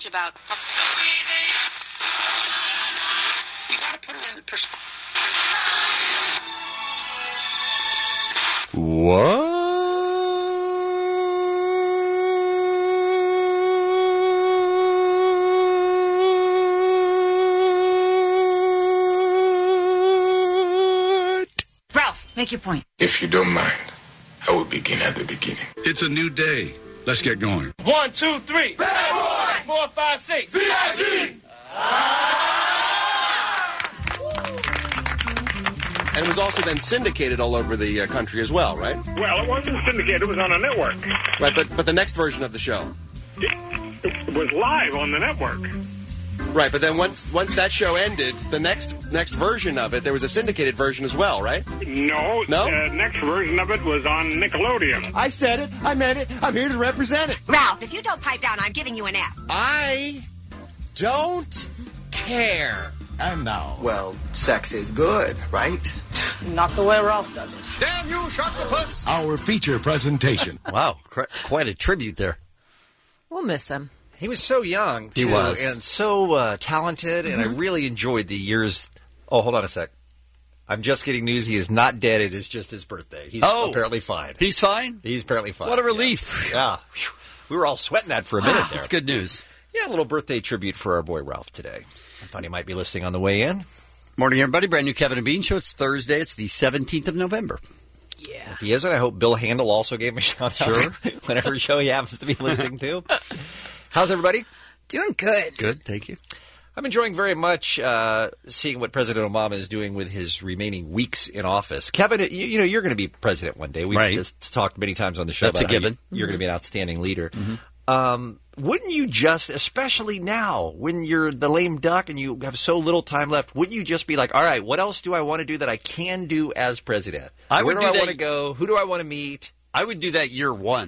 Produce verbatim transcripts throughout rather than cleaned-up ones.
much about. You gotta put it in perspective. What? Ralph, make your point. If you don't mind, I will begin at the beginning. It's a new day. Let's get going. One, two, three. Bad boy! Four, five, six. V I G! And it was also then syndicated all over the uh, country as well, right? Well, it wasn't syndicated. It was on a network. Right, but but the next version of the show. It was live on the network. Right, but then once once that show ended, the next next version of it, there was a syndicated version as well, right? No. No? The next version of it was on Nickelodeon. I said it. I meant it. I'm here to represent it. Ralph, if you don't pipe down, I'm giving you an F. I don't care. And now. Well, sex is good, right? Not the way Ralph does it. Damn you, shut the puss! Our feature presentation. Wow, quite a tribute there. We'll miss him. He was so young, too, he was. and so uh, talented, and mm-hmm. I really enjoyed the years. Oh, hold on a sec. I'm just getting news. He is not dead. It is just his birthday. He's oh, apparently fine. He's fine? He's apparently fine. What a relief. Yeah. yeah. We were all sweating that for a minute there. That's good news. Yeah, a little birthday tribute for our boy Ralph today. I thought he might be listening on the way in. Morning, everybody. Brand new Kevin and Bean Show. It's Thursday. It's the seventeenth of November. Yeah. If he isn't, I hope Bill Handel also gave him a shout out. Sure. Whatever show he happens to be listening to. How's everybody? Doing good. Good, thank you. I'm enjoying very much uh, seeing what President Obama is doing with his remaining weeks in office. Kevin, you, you know, you're going to be president one day. We've right. just talked many times on the show That's about a given. You, you're mm-hmm. going to be an outstanding leader. Mm-hmm. Um, wouldn't you just, especially now, when you're the lame duck and you have so little time left, wouldn't you just be like, all right, what else do I want to do that I can do as president? I Where would do do I that, want to go? Who do I want to meet? I would do that year one.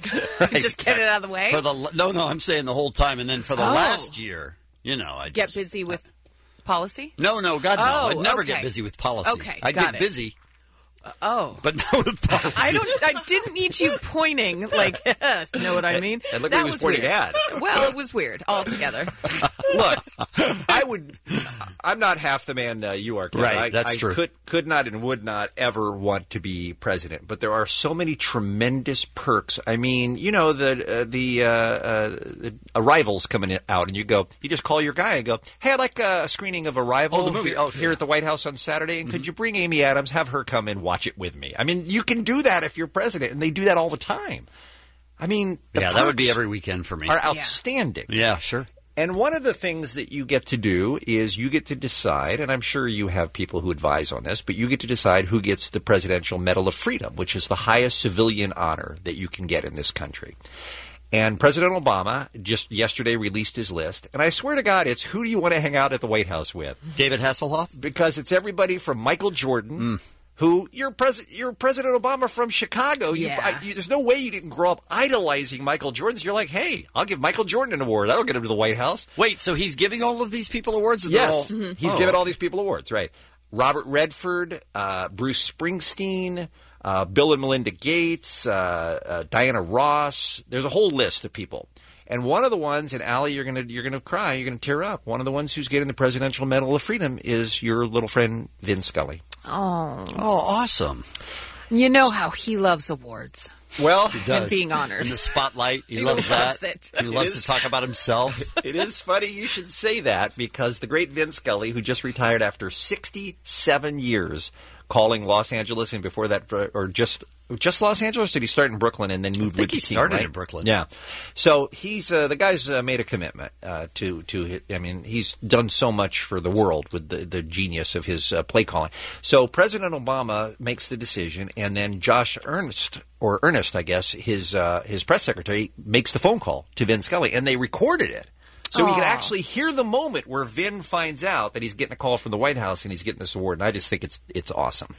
Just get it out of the way? For the No, no, I'm saying the whole time. And then for the oh. last year, you know, I Get busy with policy? No, no, God, no. Oh, I'd never okay. get busy with policy. Okay, I'd got get it. busy. Uh, oh. But not with policy. I don't. I didn't need you pointing like, yes, know what I mean? And look that what he was pointing weird. at. Well, it was weird altogether. Look, I would. I'm not half the man uh, you are, Kevin. Right, I, that's I true. Could could not and would not ever want to be president. But there are so many tremendous perks. I mean, you know, the uh, the, uh, uh, the Arrival's coming out, and you go, you just call your guy and go, hey, I'd like a screening of Arrival Oh, the movie. here, oh, here at the White House on Saturday, and mm-hmm. could you bring Amy Adams, have her come and watch it with me? I mean, you can do that if you're president, and they do that all the time. I mean, the yeah, that would be every weekend for me. Are outstanding. Yeah, sure. And one of the things that you get to do is you get to decide, and I'm sure you have people who advise on this, but you get to decide who gets the Presidential Medal of Freedom, which is the highest civilian honor that you can get in this country. And President Obama just yesterday released his list, and I swear to God, it's who do you want to hang out at the White House with? David Hasselhoff? Because it's everybody from Michael Jordan, mm. who you're, pres- you're President Obama from Chicago. You, yeah. I, you, there's no way you didn't grow up idolizing Michael Jordan. So you're like, hey, I'll give Michael Jordan an award. That'll get him to the White House. Wait, so he's giving all of these people awards? Or yes, all... mm-hmm. he's oh. giving all these people awards, right. Robert Redford, uh, Bruce Springsteen, uh, Bill and Melinda Gates, uh, uh, Diana Ross. There's a whole list of people. And one of the ones, and Allie, you're gonna you're gonna cry, you're gonna tear up. One of the ones who's getting the Presidential Medal of Freedom is your little friend Vin Scully. Oh, oh, awesome! You know how he loves awards. Well, he does. And being honored in the spotlight. He, he loves, loves that. It. He loves is, to talk about himself. It is funny you should say that because the great Vin Scully, who just retired after sixty-seven years calling Los Angeles, and before that, or just. Just Los Angeles? Did he start in Brooklyn and then moved I think with he the team, started right? in Brooklyn. Yeah. So he's uh, the guy's uh, made a commitment uh, to to. I mean, he's done so much for the world with the, the genius of his uh, play calling. So President Obama makes the decision, and then Josh Ernest or Ernest, I guess, his uh, his press secretary makes the phone call to Vin Scully, and they recorded it. So we can actually hear the moment where Vin finds out that he's getting a call from the White House and he's getting this award, and I just think it's it's awesome.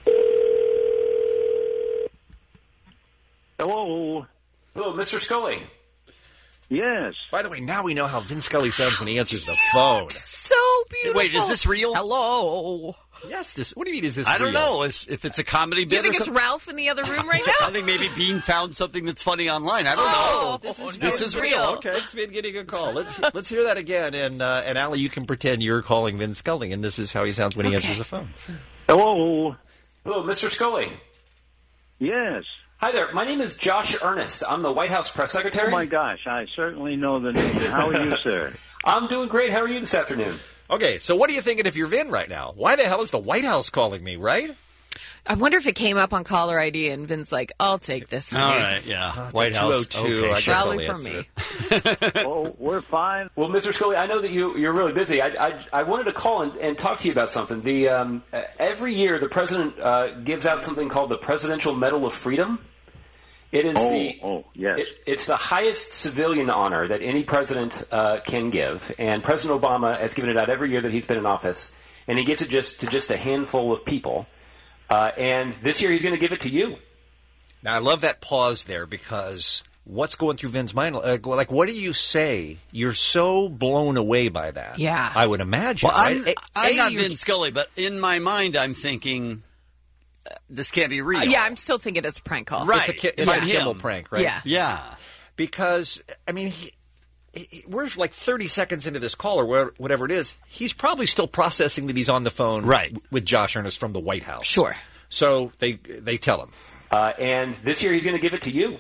Hello. Hello, Mister Scully. Yes. By the way, now we know how Vin Scully sounds when he answers the phone. So beautiful. Wait, is this real? Hello. Yes, this. What do you mean? Is this? I don't real? know is- if it's a comedy Do bit. you think or it's something. Ralph in the other room right now? I think maybe Bean found something that's funny online. I don't Oh, know. this is This Vin's is real. real. Okay, it's been getting a call. Let's let's hear that again. And uh, and Allie, you can pretend you're calling Vin Scully, and this is how he sounds when he Okay. answers the phone. Hello. Hello, Mister Scully. Yes. Hi there. My name is Josh Earnest. I'm the White House press secretary. Oh my gosh, I certainly know the name. How are you, sir? I'm doing great. How are you this afternoon? Okay, so what are you thinking if you're Vin right now? Why the hell is the White House calling me, right? I wonder if it came up on caller I D and Vin's like, I'll take this. All honey. right, yeah. Uh, White House. two oh two, Okay, I sure. guess Probably I'll from answer me. it. Oh, we're fine. Well, Mister Scully, I know that you, you're really busy. I, I, I wanted to call and, and talk to you about something. The um, uh, every year, the president uh, gives out something called the Presidential Medal of Freedom. It is Oh, the oh, yes. it, it's the highest civilian honor that any president uh, can give, and President Obama has given it out every year that he's been in office, and he gives it just to just a handful of people. Uh, and this year, he's going to give it to you. Now, I love that pause there because what's going through Vin's mind? Like, like, what do you say? You're so blown away by that. Yeah. I would imagine. Well, I'm, right? I'm A, not you're- Vin Scully, but in my mind, I'm thinking uh, this can't be real. Uh, yeah, I'm still thinking it's a prank call. Right. It's a, ki- it's By a Kimmel him. prank, right? Yeah. Yeah. Because, I mean, he, he, we're like thirty seconds into this call or whatever, whatever it is. He's probably still processing that he's on the phone Right. with Josh Earnest from the White House. Sure. So they they tell him. Uh, and this year, he's going to give it to you.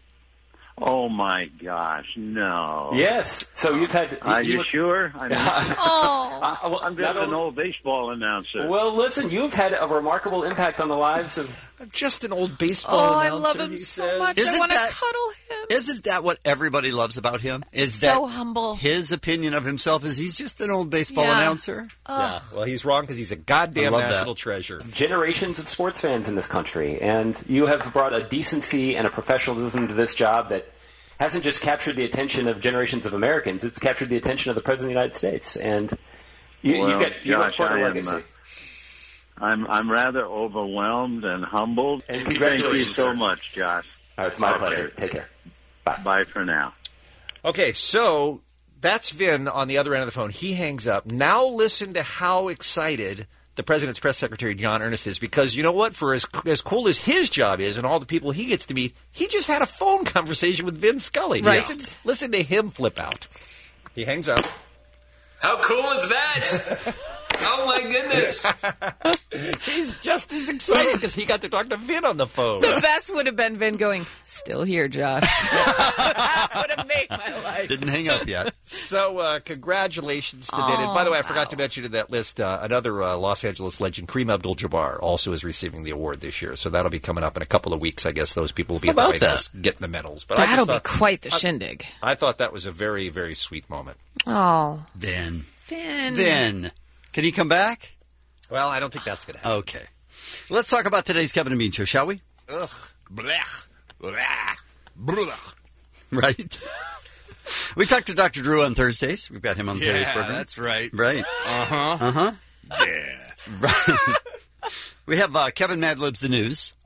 Oh my gosh, no. Yes. So you've had. Are you sure? I mean, Oh. Uh, well, I'm just not an only- old baseball announcer. Well, listen, you've had a remarkable impact on the lives of. I'm just an old baseball Oh, I announcer, love him he so says. much. I Isn't want to that- cuddle him. Isn't that what everybody loves about him? Is So that humble. his opinion of himself is he's just an old baseball Yeah. announcer? Yeah, well, he's wrong because he's a I goddamn love national that. treasure. Generations of sports fans in this country, and you have brought a decency and a professionalism to this job that hasn't just captured the attention of generations of Americans; it's captured the attention of the President of the United States. And you, well, you've got you've got Josh, quite a I am, legacy. uh, I'm I'm rather overwhelmed and humbled. And Thank you congratulations, so sir. much, Josh. All right, it's my Okay. pleasure. Take care. Bye for now. Okay, so that's Vin on the other end of the phone. He hangs up. Now listen to how excited the president's press secretary, John Earnest, is, because you know what? For as as cool as his job is and all the people he gets to meet, he just had a phone conversation with Vin Scully. Right. Listen, listen to him flip out. He hangs up. How cool is that? Oh my goodness! He's just as excited because he got to talk to Vin on the phone. The best would have been Vin going, still here, Josh. That would have made my life. Didn't hang up yet. So, uh, congratulations to Vin. And by the way, I forgot to mention in that list, uh, another uh, Los Angeles legend, Kareem Abdul-Jabbar, also is receiving the award this year. So that'll be coming up in a couple of weeks. I guess those people will be How at the about White that? House getting the medals. But I That'll just be thought, quite the shindig. I thought that was a very, very sweet moment. Oh, Vin. Vin. Vin. Can he come back? Well, I don't think that's going to happen. Okay. Let's talk about today's Kevin and Bean show, shall we? Ugh. Blech. Blech. Blech. Right. We talked to Doctor Drew on Thursdays. We've got him on today's program. That's right. Right. Uh-huh. Uh-huh. Yeah. Right. We have uh, Kevin Madlib's The News.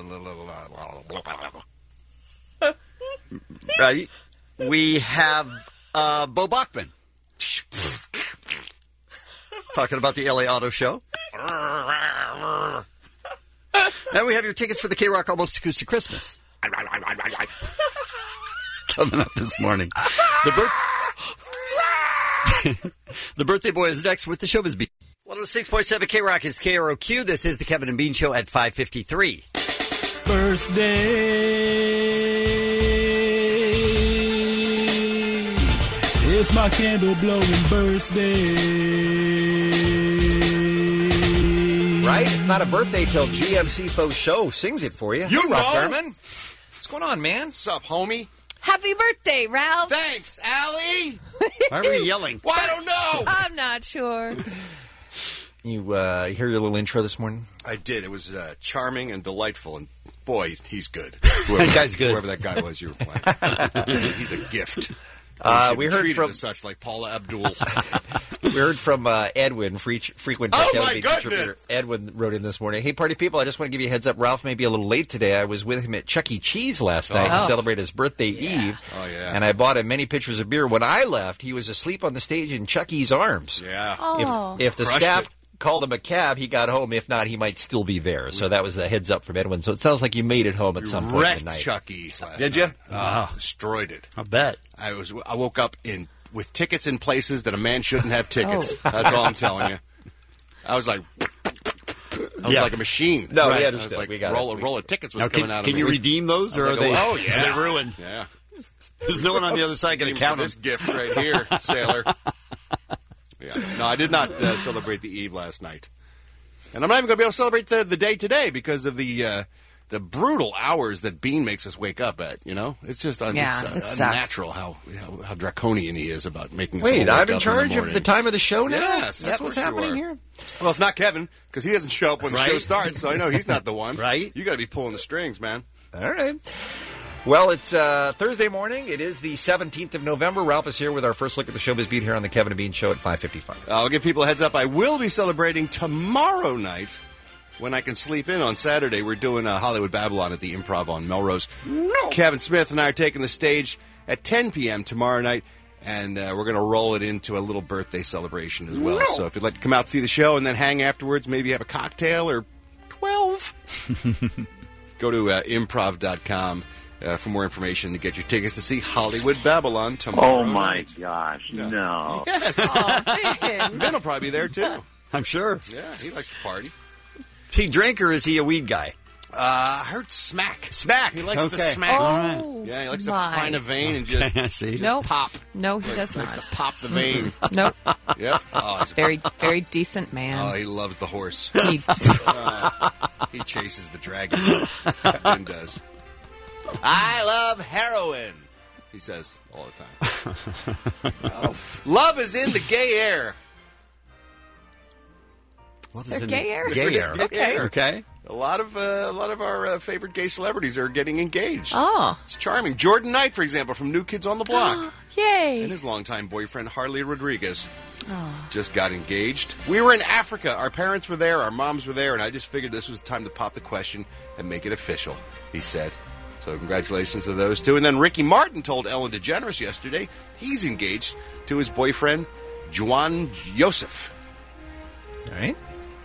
Right. We have uh, Bo Bachman. Talking about the L A Auto Show. And we have your tickets for the K-Rock Almost Acoustic Christmas. Coming up this morning. The, birth- the birthday boy is next with the Showbiz Beat. one oh six point seven K-Rock is K R O Q. This is the Kevin and Bean Show at five fifty-three. Birthday. It's my candle blowing birthday. Right? It's not a birthday till G M C Faux Show sings it for you. You Rob know. Thurman. What's going on, man? What's up, homie? Happy birthday, Ralph. Thanks, Allie. Why are we yelling? Well, I don't know. I'm not sure. You uh, hear your little intro this morning? I did. It was uh, charming and delightful, and boy, he's good. That guy's good. Whoever that guy was you were playing. he's, a, he's a gift. Uh, should we be heard treated from- as such, like Paula Abdul. We heard from uh, Edwin, free, frequent Oh, Kevin my Bean goodness. contributor. Edwin wrote in this morning, "Hey, party people, I just want to give you a heads up. Ralph may be a little late today. I was with him at Chuck E. Cheese last night Oh. to celebrate his birthday eve. Oh, yeah. And I bought him many pitchers of beer. When I left, he was asleep on the stage in Chuck E.'s arms. Yeah. Oh. If, if the Crushed staff it. called him a cab, he got home. If not, he might still be there. So that was the heads up from Edwin. So it sounds like you made it home at We some point in wrecked the night. Chuck E's last Did night. you? Oh, destroyed it. I bet. I was. I woke up in with tickets in places that a man shouldn't have tickets. That's all I'm telling you. I was like, I was Yeah. like a machine. No, we I was understand. like We got roll, it. a roll of tickets was Now, coming can, out of can me. you redeem those, or I are was they, like, oh, yeah. are they ruined? Yeah. There's no one on the other side going to count them. this gift right here, sailor. Yeah. No, I did not uh, celebrate the eve last night, and I'm not even going to be able to celebrate the, the day today because of the uh, the brutal hours that Bean makes us wake up at. You know, it's just un- Yeah, it's, uh, it sucks. unnatural how, how how draconian he is about making us. Wait, all I'm wake in up charge in the of the time of the show now? Yes, That's of what's course you happening are. here? Well, it's not Kevin because he doesn't show up when the Right. show starts, so I know he's not the one. Right. You got to be pulling the strings, man. All right. Well, it's uh, Thursday morning. It is the seventeenth of November. Ralph is here with our first look at the showbiz beat here on the Kevin and Bean Show at five fifty-five. I'll give people a heads up. I will be celebrating tomorrow night when I can sleep in on Saturday. We're doing uh, Hollywood Babylon at the Improv on Melrose. No. Kevin Smith and I are taking the stage at ten p.m. tomorrow night, and uh, we're going to roll it into a little birthday celebration as well. No. So if you'd like to come out and see the show and then hang afterwards, maybe have a cocktail or twelve, go to uh, improv dot com. Uh, for more information to get your tickets to see Hollywood Babylon tomorrow Oh, my night. gosh. Yeah. No. Yes. Oh, man. Ben will probably be there, too. I'm sure. Yeah, he likes to party. Is he drink or is he a weed guy? Uh, I heard smack. Smack. He likes okay. to smack. Oh, Yeah, he likes my. to find a vein and just, I see. just Nope. pop. No, he Likes- does likes not. to pop the vein. Nope. Yep. Oh, he's Very, very decent man. Oh, he loves the horse. He- Uh, he chases the dragon. Ben does. I love heroin, he says all the time. Oh. Love is in the gay air. Love They're in gay the- air? Gay air. Okay. Okay. A lot of uh, a lot of our uh, favorite gay celebrities are getting engaged. Oh. It's charming. Jordan Knight, for example, from New Kids on the Block. Yay. And his longtime boyfriend, Harley Rodriguez, Oh. just got engaged. We were in Africa. Our parents were there. Our moms were there. And I just figured this was time to pop the question and make it official, he said. So congratulations to those two. And then Ricky Martin told Ellen DeGeneres yesterday he's engaged to his boyfriend, Juan Joseph. All right.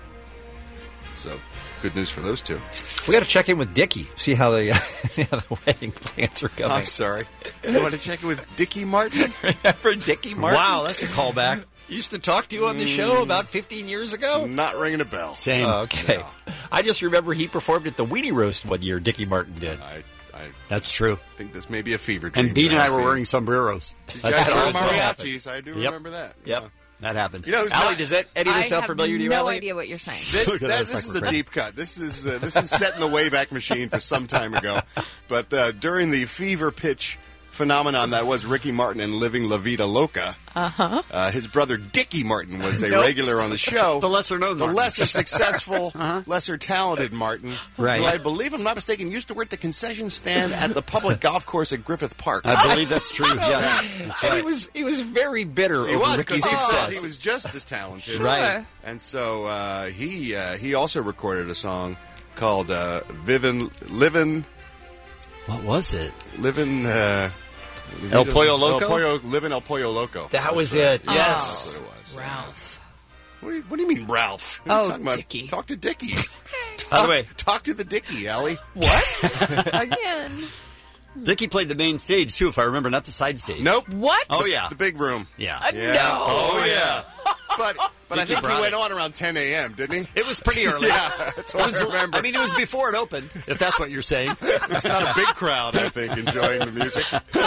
So good news for those two. We got to check in with Dickie, see how the, see how the wedding plans are going. I'm sorry. You want to check in with Dickie Martin? Remember Dickie Martin? Wow, that's a callback. Used to talk to you on the show about fifteen years ago? Not ringing a bell. Same. Oh, okay. No. I just remember he performed at the Weenie Roast one year, Dickie Martin did. I, I That's true. think this may be a fever dream. And Bean and I were Ralphie. wearing sombreros. Yeah, That's Joe also happened. Mariachis. I do Yep. remember that. Yep. Yeah. That happened. You know, who's Allie, not- does that any of I this sound have familiar to you, no Allie? idea what you're saying. This, Look at that, that this is sucker a friend. deep cut. This is uh, this is set in the Wayback Machine for some time ago. But uh, during the fever pitch phenomenon that was Ricky Martin and Living La Vida Loca, Uh-huh. uh, his brother Dickie Martin was a Nope. regular on the show. The lesser-known The Martin. lesser successful, lesser talented Martin. Right. Who I believe, I'm not mistaken, used to work the concession stand at the public golf course at Griffith Park. I believe that's true. Yeah. That's And he right. was he was very bitter He over was, Ricky's because he success. thought he was just as talented. Right. And so uh, he uh, he also recorded a song called uh, Vivin, Livin, What was it? Livin, uh, El Pollo Loco? El Pollo, Livin' El Pollo Loco. That was it. Oh. Yes. That's what it was. Ralph. What do you, what do you mean, Ralph? What are you Oh, talking about? Dickie. Talk to Dickie. By the Talk- way- talk to the Dickie, Allie. What? Again. Dickie played the main stage, too, if I remember, not the side stage. Nope. What? Oh, yeah. The big room. Yeah. Uh, Yeah. No. Oh, yeah. But but I Dickie think he brought went it. on around ten a.m., didn't he? It was pretty early. Yeah, that's what I remember. I mean, it was before it opened, if that's what you're saying. It's not a big crowd, I think, enjoying the music.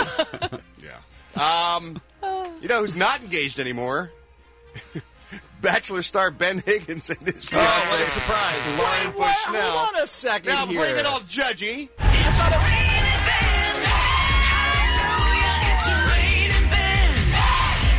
Yeah. Um, you know who's not engaged anymore? Bachelor star Ben Higgins and his fiancée, Oh, what a surprise. Lauren Bushnell. Hold on a second Now, before you here. get all judgy,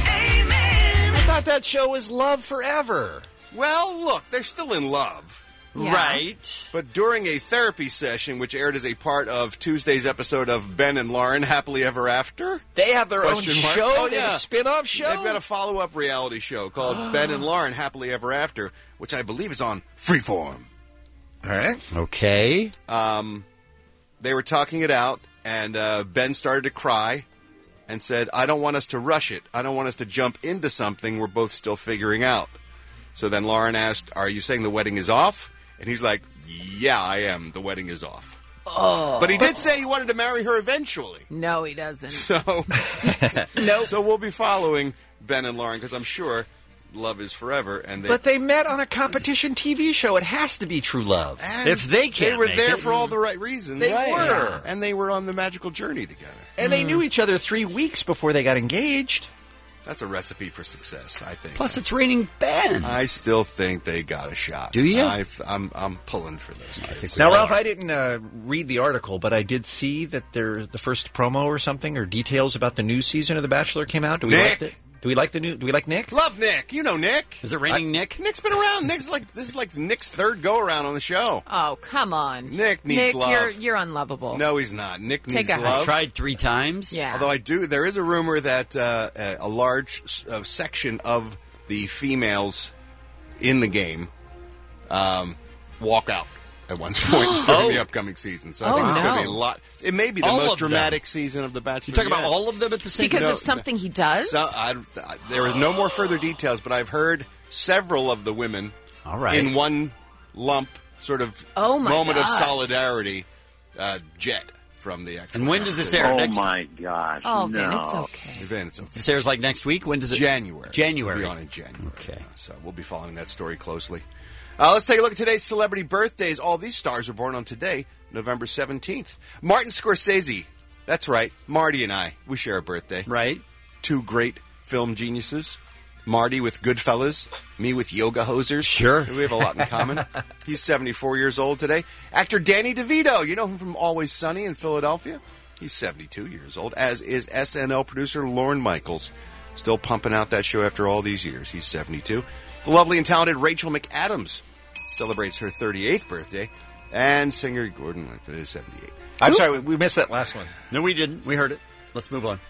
I thought that show was Love Forever. well, look, they're still in love. Yeah. Right. But during a therapy session, which aired as a part of Tuesday's episode of Ben and Lauren Happily Ever After, they have their Question own mark. show. Oh, They have yeah. a spin-off show. They've got a follow-up reality show called Ben and Lauren Happily Ever After, which I believe is on Freeform. All right. Okay. Um, they were talking it out, and uh, Ben started to cry and said, I don't want us to rush it. I don't want us to jump into something we're both still figuring out. So then Lauren asked, are you saying the wedding is off? And he's like, yeah, I am. The wedding is off. Oh. But he did say he wanted to marry her eventually. No, he doesn't. So, nope. So we'll be following Ben and Lauren because I'm sure love is forever. And they, But they met on a competition T V show. It has to be true love. and If they can't they were make there it. for all the right reasons. They Right. were. And they were on the magical journey together. And they knew each other three weeks before they got engaged. That's a recipe for success, I think. Plus, it's raining Ben. I still think they got a shot. Do you? I, I'm I'm pulling for those kids. Now, Ralph, I didn't uh, read the article, but I did see that there the first promo or something or details about the new season of The Bachelor came out. Do we Nick. like it? Do we like the new? Do we like Nick? Love Nick. You know Nick. Is it raining Nick? Nick's been around. Nick's like this is like Nick's third go around on the show. Oh, come on. Nick needs Nick, love. you're, you're unlovable. No, he's not. Nick Take needs a love. I tried three times. Yeah. Although I do, there is a rumor that uh, a, a large uh, section of the females in the game um, walk out at one point during Oh. the upcoming season. So I Oh, think there's going to no. be a lot. It may be the All most of them. dramatic season of The Bachelor. You talking about yet. all of them at the same Because No, of something he does? So, I, I, there is no more further details, but I've heard several of the women All right. in one lump sort of Oh, my moment of God. solidarity uh, jet from the actual. And when does this air? Oh Next my gosh! oh, no. Vin, it's okay. Then it's okay. This airs like next week. When does it? January. January. We'll be on in January. Okay. Uh, so we'll be following that story closely. Uh, let's take a look at today's celebrity birthdays. All these stars were born on today, November seventeenth. Martin Scorsese. That's right. Marty and I, we share a birthday. Right. Two great film geniuses. Marty with Goodfellas, me with Yoga Hosers. Sure. We have a lot in common. He's seventy-four years old today. Actor Danny DeVito, you know him from Always Sunny in Philadelphia. He's seventy-two years old, as is S N L producer Lorne Michaels. Still pumping out that show after all these years. He's seventy-two. The lovely and talented Rachel McAdams celebrates her thirty-eighth birthday. And singer Gordon Lightfoot is seventy-eight. I'm sorry, we, we missed that last one. No, we didn't. We heard it. Let's move on.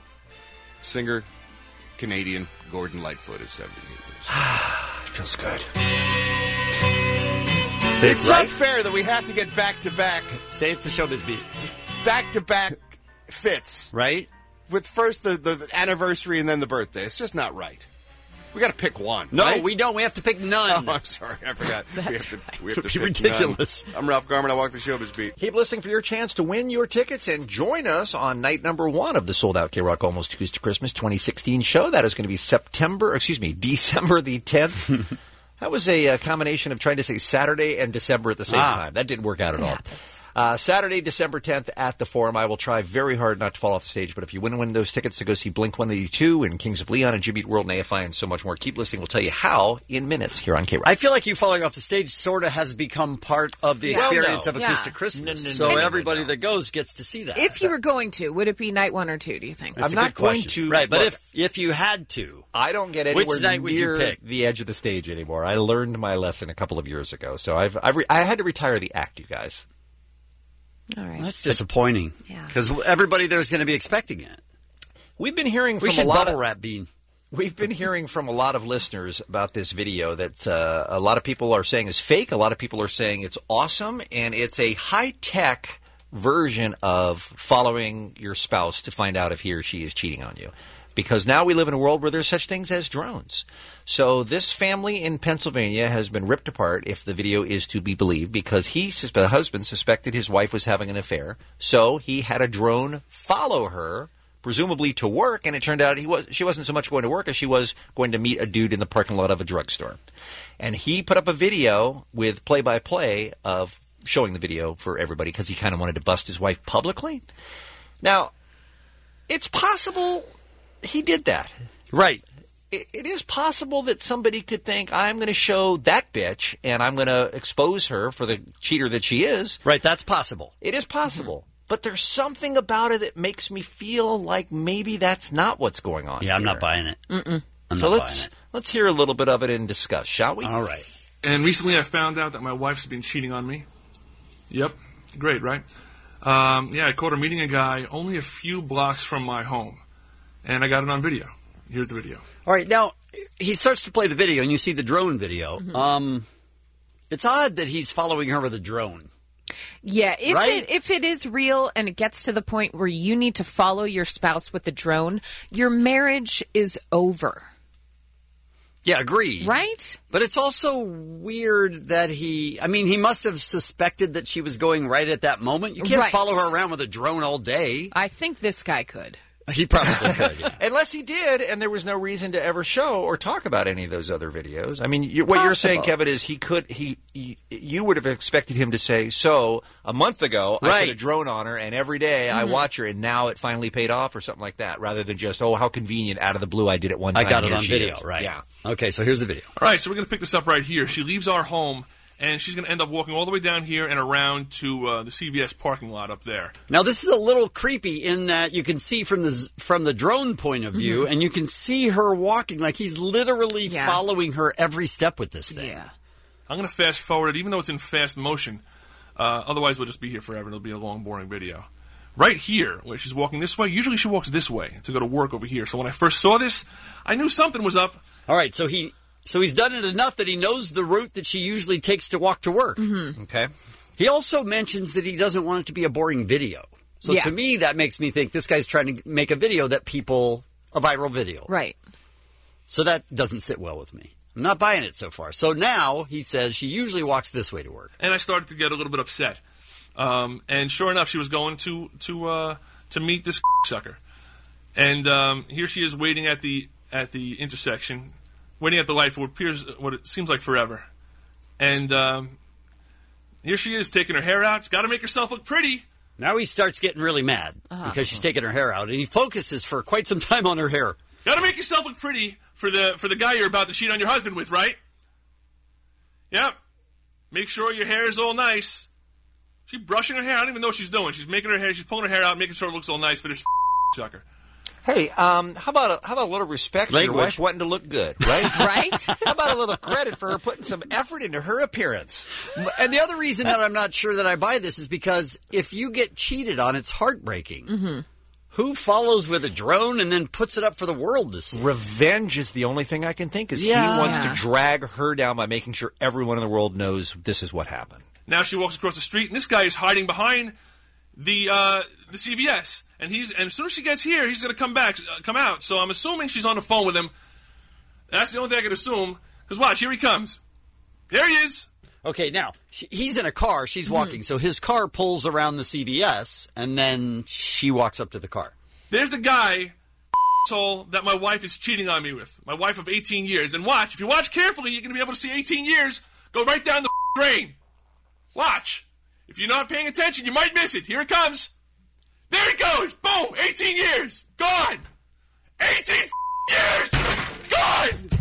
Singer, Canadian Gordon Lightfoot is seventy-eight years It feels good. Say It's it's not right. fair that we have to get back-to-back, Say it's the showbiz beat. back-to-back fits. Right. With first the, the, the anniversary and then the birthday. It's just not right. We got to pick one. No, right? we don't. We have to pick none. Oh, I'm sorry. I forgot. we have to, we have to It's pick ridiculous. none. I'm Ralph Garman. I walk the showbiz beat. Keep listening for your chance to win your tickets and join us on night number one of the sold-out K-Rock Almost Tuesday to Christmas twenty sixteen show. That is going to be September, excuse me, December the tenth. That was a, uh combination of trying to say Saturday and December at the same Ah. time. That didn't work out at all. happens. Uh, Saturday, December tenth at the Forum. I will try very hard not to fall off the stage, but if you win one of those tickets to go see Blink one eighty-two and Kings of Leon and Jimmy Eat World and A F I and so much more, keep listening. We'll tell you how in minutes here on K-Rock. I feel like you falling off the stage sort of has become part of the Yeah. experience Well, no. of Yeah. Acoustic Christmas. No, no, no, so no, no, everybody no. that goes gets to see that. If you were going to, would it be night one or two, do you think? That's I'm a not good going question. to- Right, but look. if if you had to, I don't get Which anywhere night would you near pick? the edge of the stage anymore. I learned my lesson a couple of years ago, so I've, I've re- I had to retire the act, you guys. All right. that's disappointing. Yeah. Because everybody there's going to be expecting it. We've been hearing We from a should lot bubble of wrap Bean. we've been hearing from a lot of listeners about this video that uh, a lot of people are saying is fake. A lot of people are saying it's awesome, and it's a high tech version of following your spouse to find out if he or she is cheating on you. Because now we live in a world where there's such things as drones. So this family in Pennsylvania has been ripped apart, if the video is to be believed, because he, sus- the husband, suspected his wife was having an affair. So he had a drone follow her, presumably to work, and it turned out he was she wasn't so much going to work as she was going to meet a dude in the parking lot of a drugstore. And he put up a video with play-by-play of showing the video for everybody because he kind of wanted to bust his wife publicly. Now, it's possible he did that. Right. It, it is possible that somebody could think, I'm going to show that bitch and I'm going to expose her for the cheater that she is. Right, that's possible. It is possible. But there's something about it that makes me feel like maybe that's not what's going on Yeah, I'm here. not buying it. Mm-mm. I'm so not let's buying it. let's hear a little bit of it and discuss, shall we? All right. And recently I found out that my wife's been cheating on me. Yep. Great, right? Um, yeah, I caught her meeting a guy only a few blocks from my home. And I got it on video. Here's the video. All right, now, he starts to play the video, and you see the drone video. Mm-hmm. Um, it's odd that he's following her with a drone. Yeah, if right? it if it is real and it gets to the point where you need to follow your spouse with a drone, your marriage is over. Yeah, agreed. Right? But it's also weird that he... I mean, he must have suspected that she was going right at that moment. You can't right. follow her around with a drone all day. I think this guy could. He probably could, yeah. Unless he did, and there was no reason to ever show or talk about any of those other videos. I mean, you, what Possible. you're saying, Kevin, is he could, he, he, you would have expected him to say, so, a month ago, right. I put a drone on her, and every day mm-hmm. I watch her, and now it finally paid off, or something like that, rather than just, oh, how convenient, out of the blue, I did it one time. I got it Here on she video, is. right. Yeah. Okay, so here's the video. All right, so we're going to pick this up right here. She leaves our home, and she's going to end up walking all the way down here and around to uh, the C V S parking lot up there. Now, this is a little creepy in that you can see from the from the drone point of view, mm-hmm. and you can see her walking like he's literally yeah. following her every step with this thing. Yeah. I'm going to fast forward it, even though it's in fast motion. Uh, otherwise, we'll just be here forever. It'll be a long, boring video. Right here, where she's walking this way, usually she walks this way to go to work over here. So when I first saw this, I knew something was up. All right, so he... So he's done it enough that he knows the route that she usually takes to walk to work. Mm-hmm. Okay. He also mentions that he doesn't want it to be a boring video. So yeah. to me, that makes me think this guy's trying to make a video that people, a viral video. Right. So that doesn't sit well with me. I'm not buying it so far. So now he says she usually walks this way to work. And I started to get a little bit upset. Um, and sure enough, she was going to to uh, to meet this sucker. And um, here she is waiting at the at the intersection. Waiting at the light for what appears, what it seems like forever. And um, here she is taking her hair out. She's got to make herself look pretty. Now he starts getting really mad uh-huh. because she's taking her hair out. And he focuses for quite some time on her hair. Got to make yourself look pretty for the for the guy you're about to cheat on your husband with, right? Yep. Make sure your hair is all nice. She's brushing her hair. I don't even know what she's doing. She's making her hair. She's pulling her hair out, making sure it looks all nice for this sucker. Hey, um, how about a, how about a little respect Language. for your wife wanting to look good, right? Right? How about a little credit for her putting some effort into her appearance? And the other reason that I'm not sure that I buy this is because if you get cheated on, it's heartbreaking. Mm-hmm. Who follows with a drone and then puts it up for the world to see? Revenge is the only thing I can think is yeah. he wants Yeah. to drag her down by making sure everyone in the world knows this is what happened. Now she walks across the street, and this guy is hiding behind the uh, the C V S. And he's and as soon as she gets here, he's going to come back, uh, come out. So I'm assuming she's on the phone with him. That's the only thing I can assume. Because watch, here he comes. There he is. Okay, now, she, he's in a car. She's walking. Mm. So his car pulls around the C V S, and then she walks up to the car. There's the guy asshole that my wife is cheating on me with. My wife of eighteen years. And watch, if you watch carefully, you're going to be able to see eighteen years go right down the drain. Watch. If you're not paying attention, you might miss it. Here it comes. There he goes! Boom! eighteen years! Gone! eighteen years! Gone!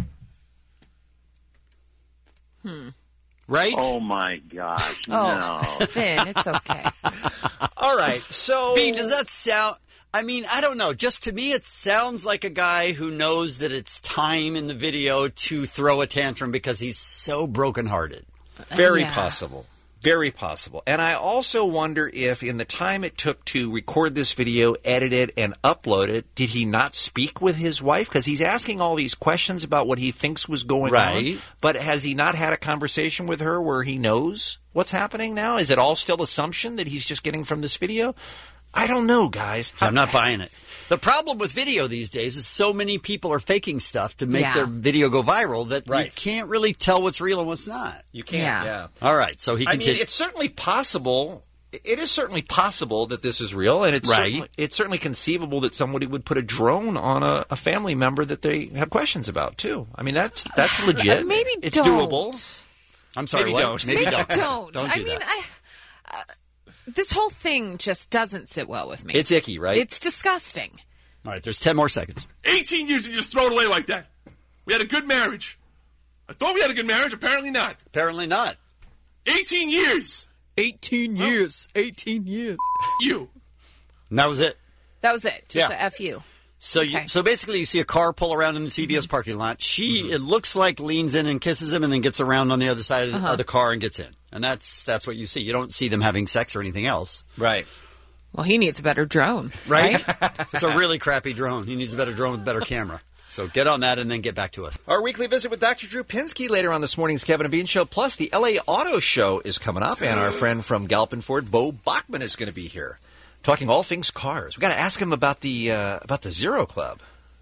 Hmm. Right? Oh, my gosh. Oh, No. Finn, it's okay. All right, so... B, does that sound... I mean, I don't know. Just to me, it sounds like a guy who knows that it's time in the video to throw a tantrum because he's so brokenhearted. Very Yeah. possible. Very possible. And I also wonder if in the time it took to record this video, edit it, and upload it, did he not speak with his wife? Because he's asking all these questions about what he thinks was going Right. on. But has he not had a conversation with her where he knows what's happening now? Is it all still assumption that he's just getting from this video? I don't know, guys. I'm not buying it. The problem with video these days is so many people are faking stuff to make Yeah. their video go viral that Right. you can't really tell what's real and what's not. You can't, Yeah. yeah. All right, so he I continues. mean, it's certainly possible. It is certainly possible that this is real, and it's Right. certainly, it's certainly conceivable that somebody would put a drone on a, a family member that they have questions about too. I mean, that's that's legit. Maybe it's don't. doable. I'm sorry, Maybe what? don't. Maybe Maybe don't. don't. Don't I do mean, that. I, uh, this whole thing just doesn't sit well with me. It's icky, right? It's disgusting. All right, there's ten more seconds. eighteen years and you just throw it away like that. We had a good marriage. I thought we had a good marriage. Apparently not. Apparently not. eighteen years. eighteen years. eighteen years. You. And that was it. That was it. Just Yeah. a F you. So, you, so basically, you see a car pull around in the C V S parking lot. She, mm-hmm. it looks like, leans in and kisses him, and then gets around on the other side of the, uh-huh. of the car and gets in. And that's that's what you see. You don't see them having sex or anything else. Right. Well, he needs a better drone, right? right? It's a really crappy drone. He needs a better drone with a better camera. So get on that and then get back to us. Our weekly visit with Doctor Drew Pinsky later on this morning's Kevin and Bean Show. Plus, the L A Auto Show is coming up, and our friend from Galpin Ford, Bo Bachman, is going to be here, talking all things cars. We got to ask him about the uh, about the Zero Club.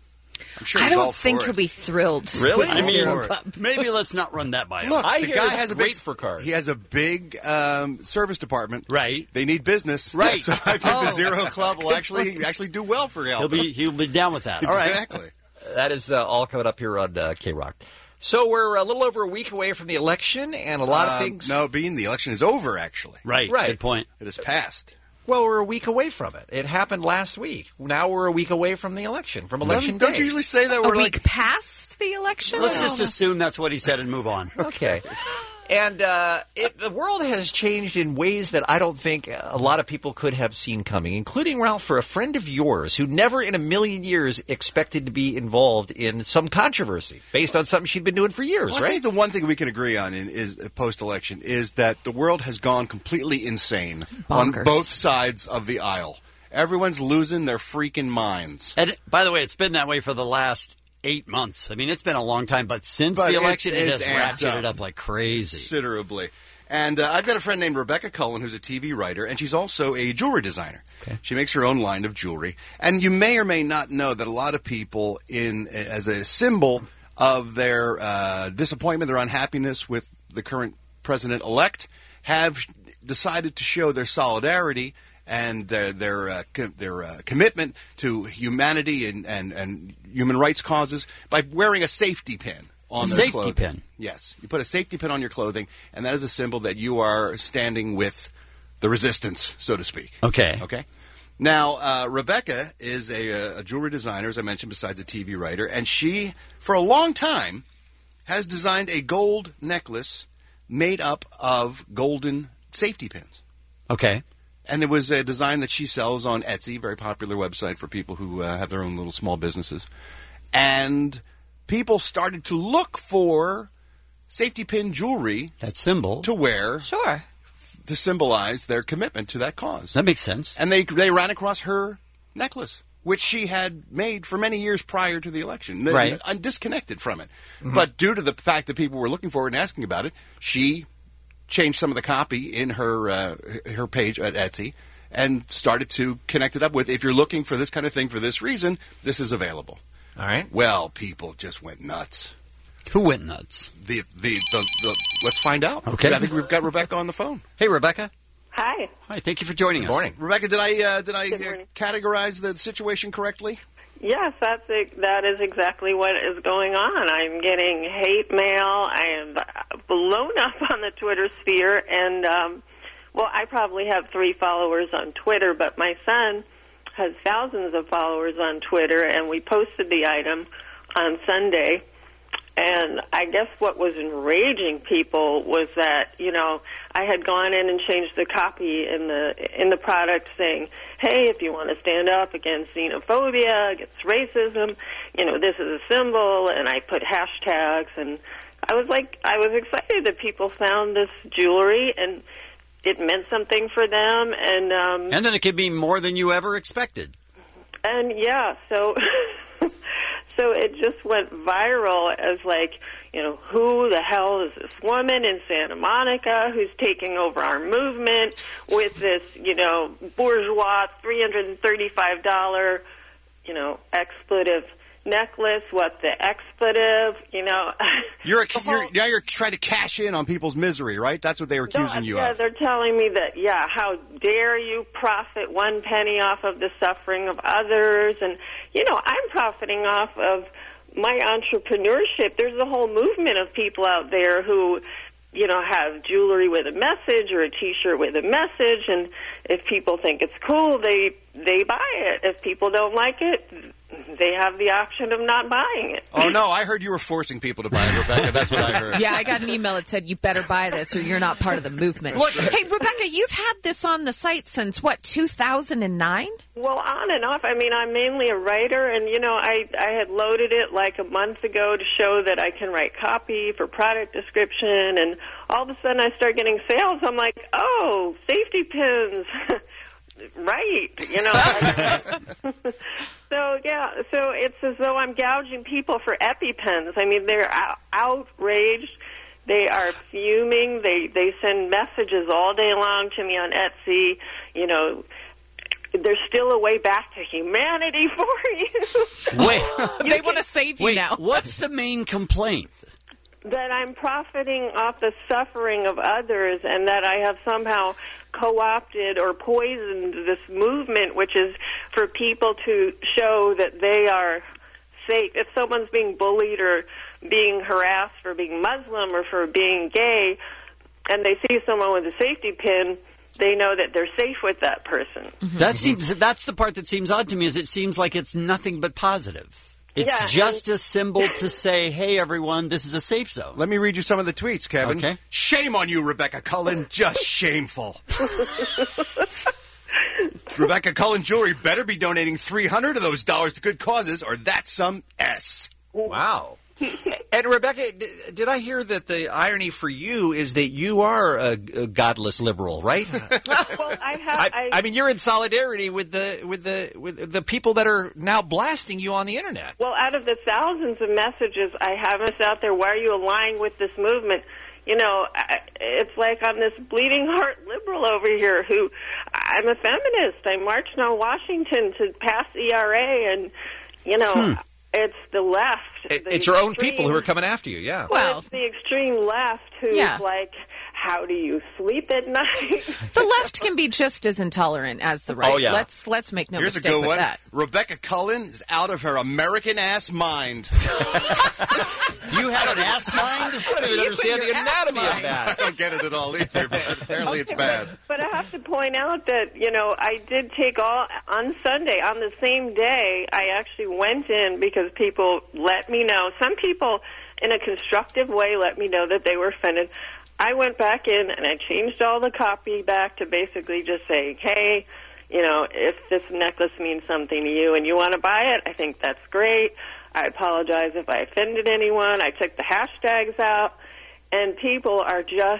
I'm sure I he's don't all think for he'll it. be thrilled. Really? With the I mean, Zero Club. Maybe let's not run that by him. Look, I the hear guy it's has a great big for cars. He has a big um, service department. Right. They need business. Right. So I think Oh. the Zero Club will actually actually do well for He'll Galpin. be he'll be down with that. All right. Exactly. That is uh, all coming up here on uh, K-Rock. So we're a little over a week away from the election, and a lot of Um, things... No, Bean, the election is over, actually. Right. Right. Good point. It has passed. Well, we're a week away from it. It happened last week. Now we're a week away from the election, from election Don't, don't day. you usually say that A we're week like... past the election? Let's just assume that's what he said and move on. Okay. And uh, it, the world has changed in ways that I don't think a lot of people could have seen coming, including, Ralph, for a friend of yours who never in a million years expected to be involved in some controversy based on something she'd been doing for years, Well, I right? think the one thing we can agree on in, is uh, post-election is that the world has gone completely insane on Bonkers. both sides of the aisle. Everyone's losing their freaking minds. And by the way, it's been that way for the last eight months. I mean, it's been a long time, but since But the it's- election, it it's has amped ratcheted up. up like crazy. Considerably. And uh, I've got a friend named Rebecca Cullen who's a T V writer, and she's also a jewelry designer. Okay. She makes her own line of jewelry. And you may or may not know that a lot of people, in as a symbol of their uh, disappointment, their unhappiness with the current president-elect, have decided to show their solidarity and their their uh, co- their uh, commitment to humanity and, and, and human rights causes by wearing a safety pin on A their safety clothing. pin? Yes, you put a safety pin on your clothing, and that is a symbol that you are standing with the resistance, so to speak. Okay. Okay. Now, uh, Rebecca is a, a jewelry designer, as I mentioned, besides a T V writer, and she, for a long time, has designed a gold necklace made up of golden safety pins. Okay. And it was a design that she sells on Etsy, very popular website for people who uh, have their own little small businesses. And people started to look for safety pin jewelry, that symbol, to wear, Sure. to symbolize their commitment to that cause. That makes sense. And they they ran across her necklace, which she had made for many years prior to the election, Right. and disconnected from it. But due to the fact that people were looking for it and asking about it, she changed some of the copy in her uh, her page at Etsy and started to connect it up with, if you're looking for this kind of thing for this reason, this is available. All right. Well, people just went nuts. Who went nuts? The the, the, the let's find out. Okay. I think we've got Rebecca on the phone. Hey, Rebecca. Hi. Hi. Thank you for joining Good us. morning. Rebecca, did I uh, did I Good uh, morning. categorize the situation correctly? Yes, that's it. That is exactly what is going on. I'm getting hate mail. I am blown up on the Twitter sphere, and um, well, I probably have three followers on Twitter, but my son has thousands of followers on Twitter, and we posted the item on Sunday. And I guess what was enraging people was that, you know, I had gone in and changed the copy in the in the product saying, hey, if you want to stand up against xenophobia, against racism, you know, this is a symbol, and I put hashtags, and I was like, I was excited that people found this jewelry, and it meant something for them, and um, And then it could be more than you ever expected. and yeah, so so it just went viral as like, you know, who the hell is this woman in Santa Monica who's taking over our movement with this, you know, bourgeois three hundred thirty-five dollars, you know, expletive necklace? What the expletive, you know? You're, a, you're now you're trying to cash in on people's misery, right? That's what they were accusing you yeah, of. they're telling me that, yeah, how dare you profit one penny off of the suffering of others. And, you know, I'm profiting off of my entrepreneurship. There's a whole movement of people out there who, you know, have jewelry with a message or a T-shirt with a message. And if people think it's cool, they they buy it. If people don't like it, they have the option of not buying it. Oh, no, I heard you were forcing people to buy it, Rebecca. That's what I heard. Yeah, I got an email that said, you better buy this or you're not part of the movement. Look, hey, Rebecca, you've had this on the site since, what, two thousand nine? Well, on and off. I mean, I'm mainly a writer, and, you know, I, I had loaded it like a month ago to show that I can write copy for product description, and all of a sudden I start getting sales. I'm like, oh, safety pins. Right, you know. so, yeah, so it's as though I'm gouging people for EpiPens. I mean, they're out- outraged. They are fuming. They, they send messages all day long to me on Etsy, you know. There's still a way back to humanity for you. Wait. They want to save you Wait, now. What's the main complaint? That I'm profiting off the suffering of others, and that I have somehow co-opted or poisoned this movement, which is for people to show that they are safe. If someone's being bullied or being harassed for being Muslim or for being gay, and they see someone with a safety pin, they know that they're safe with that person. Mm-hmm. That seems that's the part that seems odd to me. Is it seems like it's nothing but positive. It's yeah, just a symbol to say, hey, everyone, this is a safe zone. Let me read you some of the tweets, Kevin. Okay. Shame on you, Rebecca Cullen. Just shameful. Rebecca Cullen Jewelry better be donating three hundred of those dollars to good causes, or that's some S. Wow. And Rebecca, d- did I hear that the irony for you is that you are a, a godless liberal, right? Well, I have. I, I, I mean, you're in solidarity with the with the with the people that are now blasting you on the internet. Well, out of the thousands of messages I have us out there, why are you aligning with this movement? You know, I, it's like I'm this bleeding heart liberal over here who, I'm a feminist. I marched on Washington to pass E R A, and, you know, Hmm. it's the left. It, the it's your own extreme- people who are coming after you, yeah. Well, it's the extreme left who's Yeah. like, how do you sleep at night? The left can be just as intolerant as the right. Oh, yeah. Let's let's make no Here's a mistake good with one. that. Rebecca Cullen is out of her American ass mind. You have an ass mind? I don't even understand the anatomy of that. I don't get it at all either, but apparently it's bad. But I have to point out that, you know, I did take all, on Sunday, on the same day, I actually went in because people let me know. Some people, in a constructive way, let me know that they were offended. I went back in and I changed all the copy back to basically just say, hey, you know, if this necklace means something to you and you want to buy it, I think that's great. I apologize if I offended anyone. I took the hashtags out. And people are just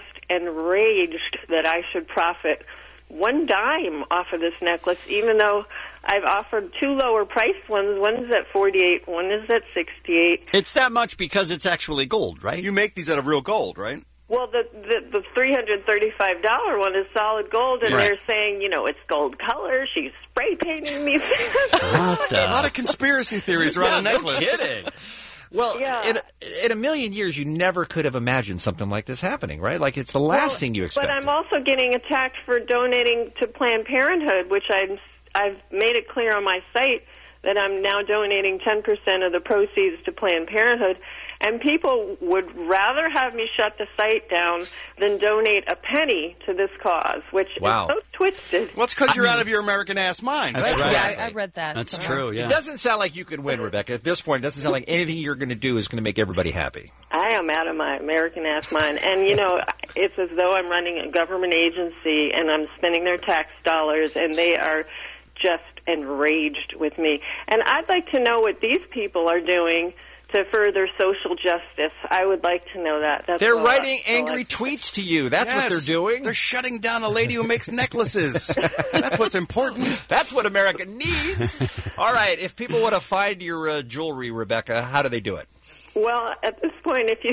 enraged that I should profit one dime off of this necklace, even though I've offered two lower priced ones. One's at forty-eight, one is at sixty-eight. It's that much because it's actually gold, right? You make these out of real gold, right? Well, the the, the three hundred thirty-five dollars one is solid gold, and Right. they're saying, you know, it's gold color. She's spray painting me. What the? A lot of conspiracy theories around No, a no necklace. kidding. Well, Yeah. in, in a million years, you never could have imagined something like this happening, right? Like it's the last Well, thing you But expected. I'm also getting attacked for donating to Planned Parenthood, which I'm, I've made it clear on my site that I'm now donating ten percent of the proceeds to Planned Parenthood. And people would rather have me shut the site down than donate a penny to this cause, which Wow. is so twisted. Well, it's because you're out of your American ass mind. That's That's right. why. Yeah, I, I read that. That's somewhere. true, yeah. It doesn't sound like you could win, Rebecca. At this point, it doesn't sound like anything you're going to do is going to make everybody happy. I am out of my American ass mind. And, you know, it's as though I'm running a government agency and I'm spending their tax dollars, and they are just enraged with me. And I'd like to know what these people are doing to further social justice. I would like to know that. That's They're all- writing all I- angry tweets to you. That's what Yes. they're doing. They're shutting down a lady who makes necklaces. That's what's important. That's what America needs. All right, if people want to find your uh, jewelry, Rebecca, how do they do it? Well, at this point, if you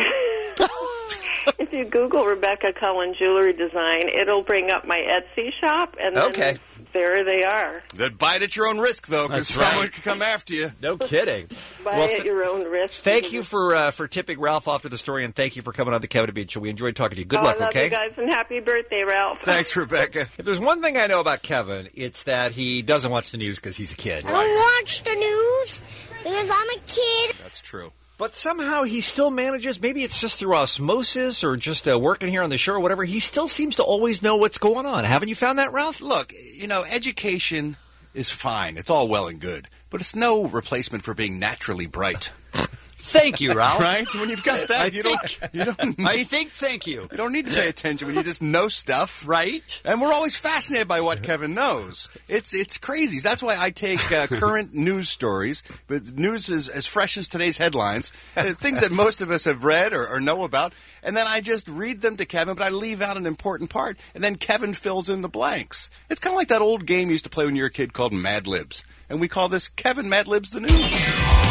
if you Google Rebecca Cullen Jewelry Design, it'll bring up my Etsy shop, and then Okay. there they are. Then buy it at your own risk, though, because That's right. someone could come after you. No kidding. Buy Well, at th- your own risk. Thank you for uh, for tipping Ralph off to the story, and thank you for coming on the Kevin and Bean Show. We enjoyed talking to you. Good oh, luck, I love okay? you guys, and happy birthday, Ralph. Thanks, Rebecca. If there's one thing I know about Kevin, it's that he doesn't watch the news because he's a kid. I don't watch the news because I'm a kid. That's true. But somehow he still manages, maybe it's just through osmosis or just uh, working here on the show or whatever, he still seems to always know what's going on. Haven't you found that, Ralph? Look, you know, education is fine. It's all well and good. but it's no replacement for being naturally bright. Thank you, Ralph. Right? When you've got that, I you think, don't. You don't need, I think. Thank you. You don't need to pay attention when you just know stuff, right? And we're always fascinated by what Kevin knows. It's it's crazy. That's why I take uh, current news stories, but news is as fresh as today's headlines, uh, things that most of us have read or, or know about, and then I just read them to Kevin, but I leave out an important part, and then Kevin fills in the blanks. It's kind of like that old game you used to play when you were a kid called Mad Libs, and we call this Kevin Mad Libs the News.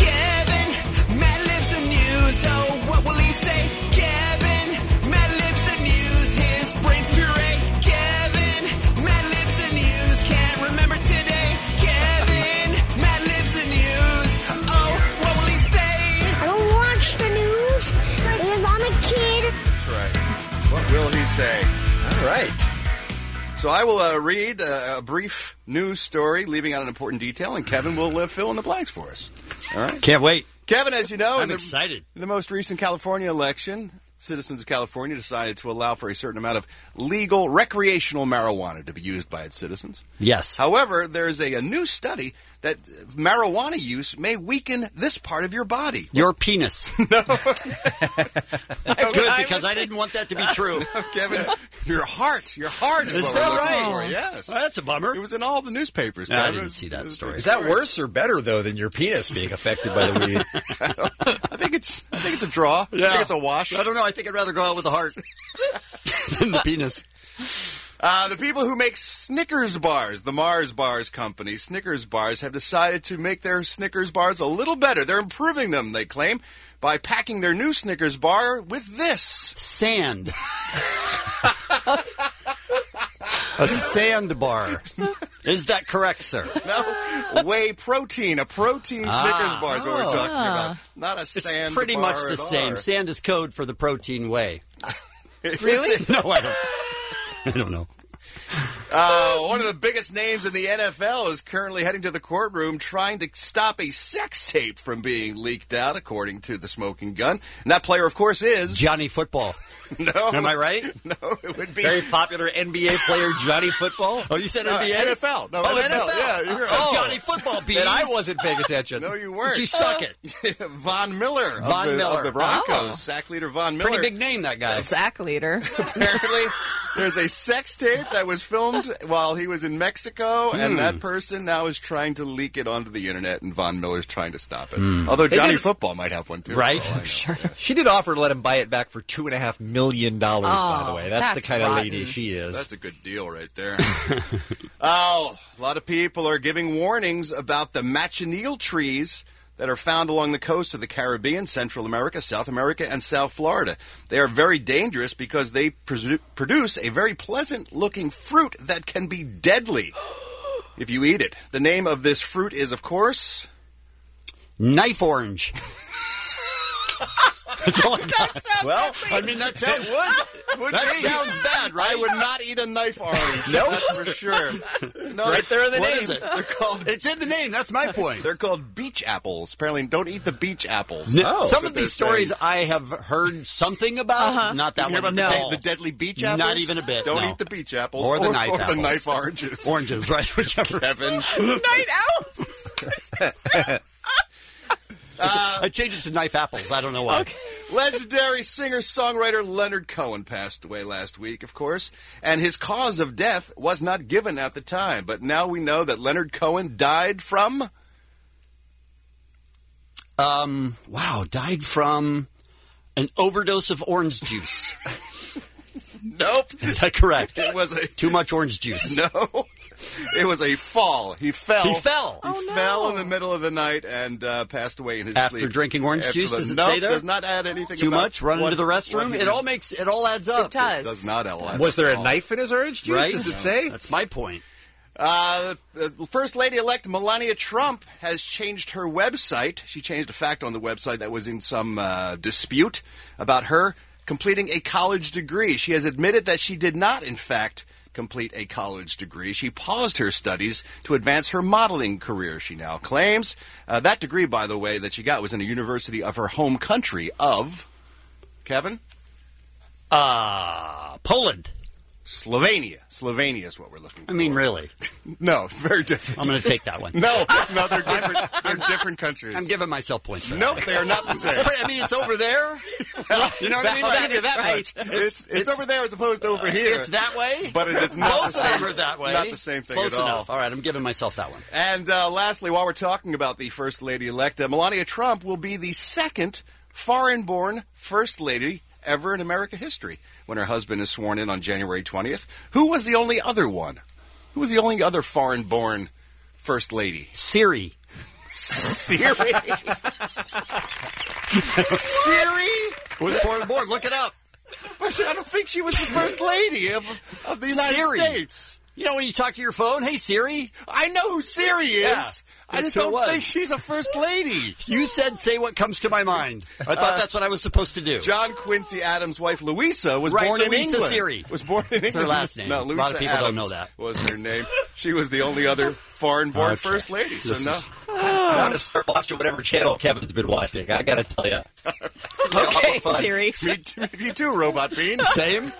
So what will he say? Kevin, Mad Libs the News, his brain's puree. Kevin, Mad Libs the News, can't remember today. Kevin, Mad Libs the News, oh, what will he say? I don't watch the news because I'm a kid. That's right. What will he say? All right. So I will uh, read uh, a brief news story, leaving out an important detail, and Kevin will uh, fill in the blanks for us. All right? Can't wait. Kevin, as you know, I'm in the, excited. In the most recent California election, citizens of California decided to allow for a certain amount of legal recreational marijuana to be used by its citizens. Yes. However, there's a, a new study that marijuana use may weaken this part of your body. Your penis. No. Good, because I didn't want that to be true. No, Kevin, your heart. Your heart is, Is what that we're looking right? for. Yes. Well, that's a bummer. It was in all the newspapers. No, I Kevin. didn't see that story. Is that worse or better, though, than your penis being affected by the weed? I think it's I think it's a draw. Yeah. I think it's a wash. I don't know. I think I'd rather go out with the heart than the penis. Uh, the people who make Snickers bars, the Mars Bars company, Snickers bars, have decided to make their Snickers bars a little better. They're improving them, they claim, by packing their new Snickers bar with this. Sand. A sand bar. Is that correct, sir? No, whey protein. A protein Ah. Snickers bar is what we're talking Ah. about. Not a It's sand pretty bar much the at same. all. Sand is code for the protein whey. Really? No, I don't. I don't know. Uh, one of the biggest names in the N F L is currently heading to the courtroom trying to stop a sex tape from being leaked out, according to the Smoking Gun. And that player, of course, is... Johnny Football. No. Am I right? No, it would be... Very popular N B A player Johnny Football. Oh, you said No, N B A? N F L. No, oh, N F L. N F L. Yeah, you're so oh. Johnny Football beat. Then I wasn't paying attention. No, you weren't. You suck it. Von Miller. Von of the, Miller. Of the Broncos. Oh. Sack leader Von Miller. Pretty big name, that guy. Sack leader. Apparently, there's a sex tape that was filmed while he was in Mexico, and Hmm. that person now is trying to leak it onto the internet, and Von Miller's trying to stop it. Hmm. Although They Johnny did- Football might have one too. Right? for all I know. Sure. She did offer to let him buy it back for two and a half million dollars. by the Oh, way, that's, that's the kind of rotten. lady she is. That's a good deal right there. Oh, a lot of people are giving warnings about the machineal trees that are found along the coast of the Caribbean, Central America, South America, and South Florida. They are very dangerous because they pres- produce a very pleasant-looking fruit that can be deadly if you eat it. The name of this fruit is, of course... Knife orange. That's all I got. Well, I mean, that sounds would, would that be. sounds bad, right? I would not eat a knife orange. Nope. That's for sure. No, Right there in the what name. is it? They're called. It's in the name. That's my point. They're called beach apples. Apparently, don't eat the beach apples. No, That's some what of they're these stories saying. I have heard something about. Uh-huh. Not that You hear one. about at the, all. de- the deadly beach apples? Not even a bit. Don't no. eat the beach apples Or the knife or apples. the knife oranges. Oranges, right? Whichever. Kevin. Night out. I changed it to knife apples. I don't know why. Okay. Legendary singer-songwriter Leonard Cohen passed away last week, of course, and his cause of death was not given at the time. But now we know that Leonard Cohen died from... Um. Wow. Died from an overdose of orange juice. Nope. Is that correct? It was a... Too much orange juice. No. It was a fall. He fell. He fell. He Oh, no. fell in the middle of the night and uh, passed away in his After sleep. drinking orange After juice, the- does it nope, say there? does not add anything Too about much? Run what- into the what restroom? he It was- all makes it all adds up. It does. does not add Was there a all. knife in his orange juice? Right? Does it say? That's my point. Uh, the First Lady-elect Melania Trump has changed her website. She changed a fact on the website that was in some uh, dispute about her completing a college degree. She has admitted that she did not, in fact, complete a college degree. She paused her studies to advance her modeling career, she now claims. Uh, that degree, by the way, that she got was in a university of her home country of... Kevin? Uh, Poland. Slovenia. Slovenia is what we're looking for. I mean, really? No, very different. I'm going to take that one. No, no, they're different. They're different countries. I'm giving myself points for that. Nope, they are not the same. I mean, it's over there. You know what I mean? I'll give you that Right. much. It's, it's over there as opposed to over here. It's that way? But it, it's not Both the of same. them are that way. Not the same thing Close at all. enough. All right, I'm giving myself that one. And uh, lastly, while we're talking about the First Lady-elect, uh, Melania Trump will be the second foreign-born First Lady ever in America history when her husband is sworn in on January twentieth. Who was the only other one? Who was the only other foreign-born First Lady? Siri. Siri? Siri? Was foreign-born. Look it up. But I don't think she was the First Lady of, of the United Siri. States. You know when you talk to your phone, hey, Siri? I know who Siri is. Yeah. I just Who it don't was. think she's a First Lady. You said say what comes to my mind. I thought Uh, that's what I was supposed to do. John Quincy Adams' wife, Louisa, was Right, born in Louisa England. Siri. Was born in England. That's her last name. No, A lot Louisa of people don't Adams know that. was her name. She was the only other foreign-born Okay. First Lady. So This no. is- I'm going to start watching whatever channel Kevin's been watching. I got to tell you. Okay, Siri. me, t- me too, Robot Bean. Same.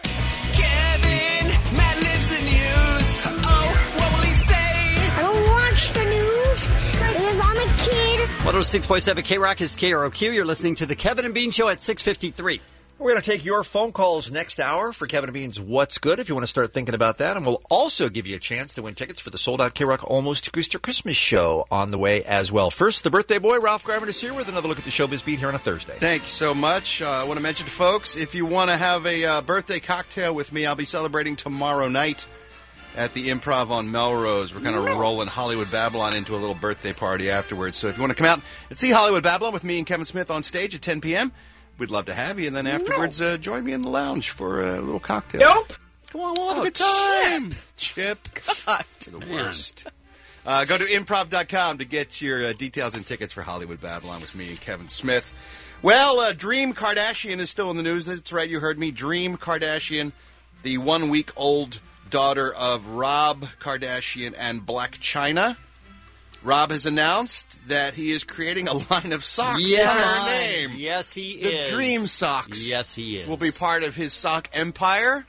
Kevin, Matt lives the news. Oh, what will he say? I don't watch the news because I'm a kid. one oh six point seven K-Rock is K R O Q. You're listening to the Kevin and Bean Show at six fifty-three. We're going to take your phone calls next hour for Kevin and Bean's What's Good if you want to start thinking about that. And we'll also give you a chance to win tickets for the sold-out K-Rock Almost Easter Christmas show on the way as well. First, the birthday boy, Ralph Garman, is here with another look at the showbiz beat here on a Thursday. Thank you so much. Uh, I want to mention to folks, if you want to have a uh, birthday cocktail with me, I'll be celebrating tomorrow night at the Improv on Melrose. We're kind of rolling Hollywood Babylon into a little birthday party afterwards. So if you want to come out and see Hollywood Babylon with me and Kevin Smith on stage at ten p.m., we'd love to have you. And then afterwards, uh, join me in the lounge for a little cocktail. Nope. Come on, we'll have Oh, a good time. Chip. God. The worst. Uh, go to improv dot com to get your uh, details and tickets for Hollywood Babylon with me and Kevin Smith. Well, uh, Dream Kardashian is still in the news. That's right, you heard me. Dream Kardashian, the one-week-old daughter of Rob Kardashian and Blac Chyna. Rob has announced that he is creating a line of socks Yes. under her name. Yes, he The is. Dream Socks. Yes, he is. Will be part of his sock empire.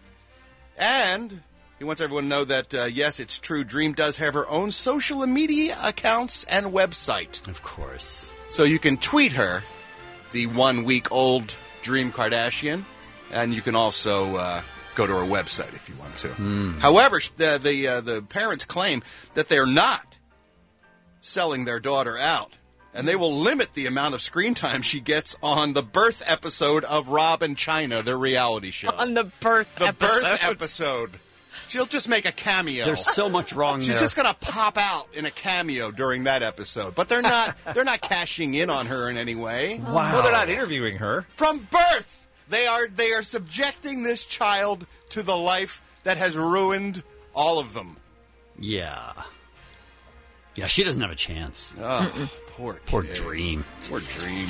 And he wants everyone to know that, uh, yes, it's true. Dream does have her own social media accounts and website. Of course. So you can tweet her, the one-week-old Dream Kardashian, and you can also uh, go to her website if you want to. Mm. However, the the, uh, the parents claim that they're not selling their daughter out, and they will limit the amount of screen time she gets on the birth episode of Rob and China, their reality show. On the birth the episode. birth episode. She'll just make a cameo. There's so much wrong She's there. just gonna pop out in a cameo during that episode, but they're not. They're not cashing in on her in any way. Wow. Well, they're not interviewing her. From birth, they are. They are subjecting this child to the life that has ruined all of them. Yeah. Yeah, she doesn't have a chance. Oh, poor, Poor kid. Dream. Poor Dream.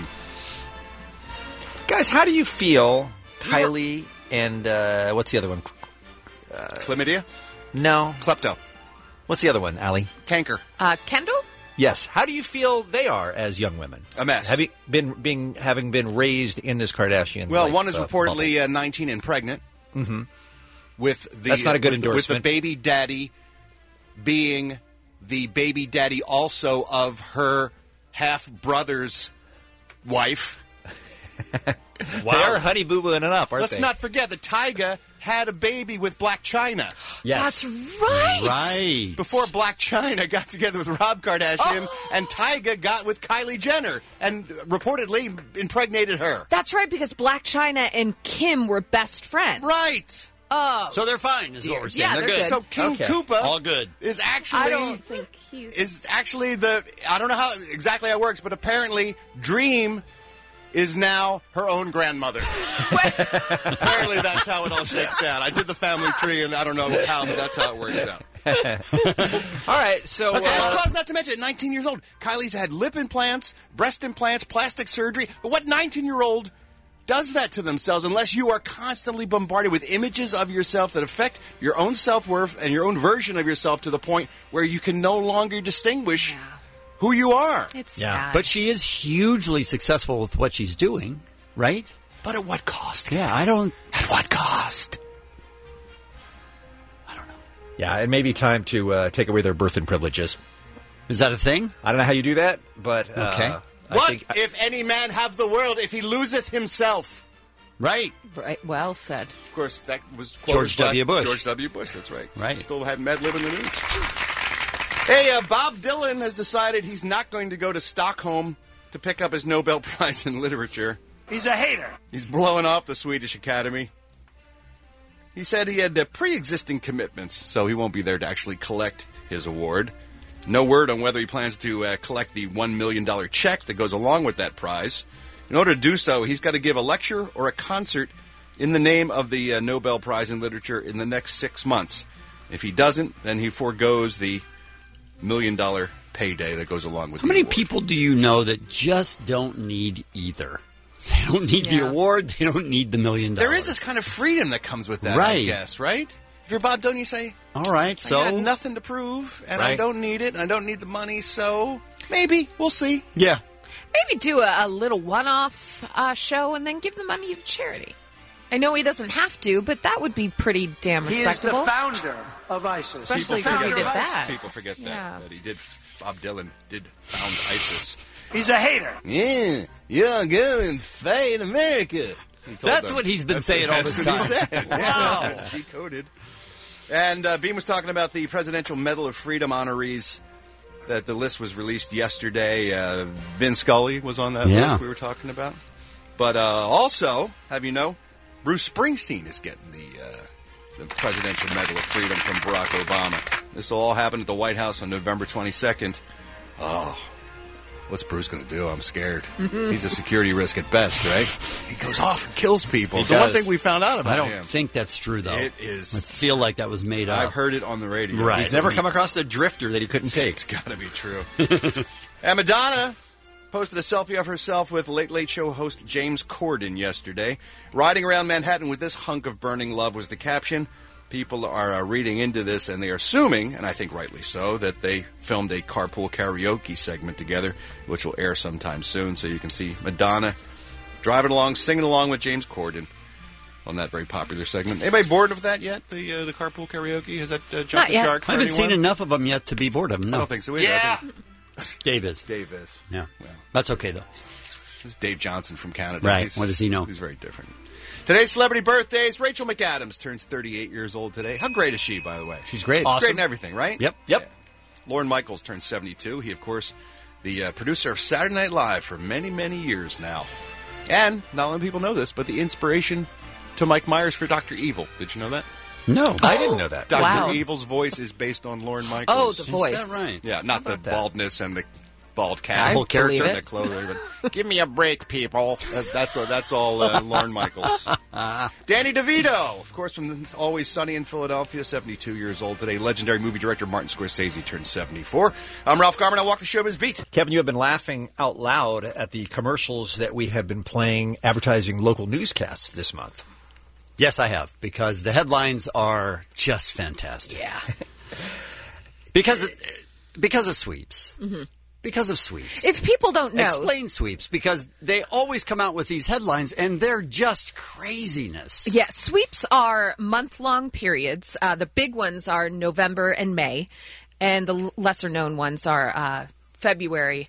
Guys, how do you feel Kylie and, uh, what's the other one? Uh, Chlamydia? No. Klepto. What's the other one, Allie? Canker. Uh, Kendall? Yes. How do you feel they are as young women? A mess. Having been, being, having been raised in this Kardashian Well, life, one is uh, reportedly uh, nineteen and pregnant. Mm-hmm. With the That's not a good with, with endorsement. the baby daddy being the baby daddy also of her half brother's wife. Wow. They are honey boo booing it up, aren't Let's they? not forget that Tyga had a baby with Blac Chyna. Yes. That's right. Right. Before Blac Chyna got together with Rob Kardashian, and Tyga got with Kylie Jenner and reportedly impregnated her. That's right, because Blac Chyna and Kim were best friends. Right. Oh. So they're fine, is what we're saying. Yeah, they're, they're good. good. So King Okay. Koopa All good. is actually I don't think he's... is actually the I don't know how exactly how it works, but apparently Dream is now her own grandmother. Apparently that's how it all shakes down. I did the family tree, and I don't know how, but that's how it works out. All right, so... But Uh, plus, not to mention, at nineteen years old, Kylie's had lip implants, breast implants, plastic surgery. But what nineteen-year-old does that to themselves unless you are constantly bombarded with images of yourself that affect your own self-worth and your own version of yourself to the point where you can no longer distinguish Yeah. who you are? It's Yeah. sad. But she is hugely successful with what she's doing, right? But at what cost? Yeah, I don't... At what cost? Yeah, it may be time to uh, take away their birthing privileges. Is that a thing? I don't know how you do that, but uh, Okay. I What think- if any man have the world if he loseth himself? Right. Right. Well said. Of course, that was quoted George by W. Bush. George W. Bush, that's right. Right. Still had Med Lib in the news. Hey, uh, Bob Dylan has decided he's not going to go to Stockholm to pick up his Nobel Prize in Literature. He's a hater. He's blowing off the Swedish Academy. He said he had uh, pre-existing commitments, so he won't be there to actually collect his award. No word on whether he plans to uh, collect the one million dollars check that goes along with that prize. In order to do so, he's got to give a lecture or a concert in the name of the uh, Nobel Prize in Literature in the next six months. If he doesn't, then he forgoes the million-dollar payday that goes along with How the many award. people do you know that just don't need either? They don't need the Yeah. award. They don't need the million dollars. There is this kind of freedom that comes with that, I Right. guess, right? If you're Bob Dylan, you say, All right, I so got nothing to prove, and I Right. don't need it, and I don't need the money, so maybe. We'll see. yeah. Maybe do a, a little one-off uh, show and then give the money to charity. I know he doesn't have to, but that would be pretty damn He is the respectable. founder of ISIS. Especially He's the because he founder did of ISIS. that. People forget that, Yeah. that he did, Bob Dylan did found ISIS. He's a hater. Yeah, you're going to fight America. He told That's them. what he's been That's saying what, all that's this what time. He said. Wow. Yeah, it's decoded. And uh, Beam was talking about the Presidential Medal of Freedom honorees. That the list was released yesterday. Uh, Vin Scully was on that Yeah. list we were talking about. But uh, also, have you know, Bruce Springsteen is getting the uh, the Presidential Medal of Freedom from Barack Obama. This will all happen at the White House on November twenty-second. Oh, what's Bruce going to do? I'm scared. Mhm. He's a security risk at best, right? He goes off and kills people. He the one does. thing we found out about I don't him. think that's true, though. It is. I feel like that was made up. I've heard it on the radio. Right. He's never come across a drifter that he couldn't take. It's got to be true. And Madonna posted a selfie of herself with Late Late Show host James Corden yesterday. Riding around Manhattan with this hunk of burning love was the caption. People are uh, reading into this, and they are assuming, and I think rightly so, that they filmed a carpool karaoke segment together, which will air sometime soon. So you can see Madonna driving along, singing along with James Corden on that very popular segment. Anybody bored of that yet? The uh, the carpool karaoke? Has that uh, jumped Not the yet. shark? for I haven't anyone? seen enough of them yet to be bored of them. No. I don't think so either. I think Dave is. Dave is. Yeah. Well, That's okay, though. this is Dave Johnson from Canada. Right. He's- What does he know? He's very different. Today's celebrity birthdays. Rachel McAdams turns thirty-eight years old today. How great is she, by the way? She's great. She's Awesome. great in everything, right? Yep. Yep. Lorne Michaels turns seventy-two. He, of course, the uh, producer of Saturday Night Live for many, many years now. And not a lot of people know this, but the inspiration to Mike Myers for Doctor Evil. Did you know that? No. I didn't know that. Doctor Wow. Evil's voice is based on Lorne Michaels. Oh, the Is voice. that right? Yeah, not the that? baldness and the bald I cat. whole character. believe and it. the clothing. But give me a break, people. That, that's all, that's all uh, Lorne Michaels. Danny DeVito, of course, from Always Sunny in Philadelphia, seventy-two years old today. Legendary movie director Martin Scorsese turned seventy-four. I'm Ralph Garman. I walk the showbiz beat. Kevin, you have been laughing out loud at the commercials that we have been playing advertising local newscasts this month. Yes, I have, because the headlines are just fantastic. Yeah. Because of, because of sweeps. Mm-hmm. Because of sweeps. If people don't know, Explain sweeps, because they always come out with these headlines, and they're just craziness. yeah, sweeps are month-long periods. Uh, the big ones are November and May, and the lesser-known ones are uh, February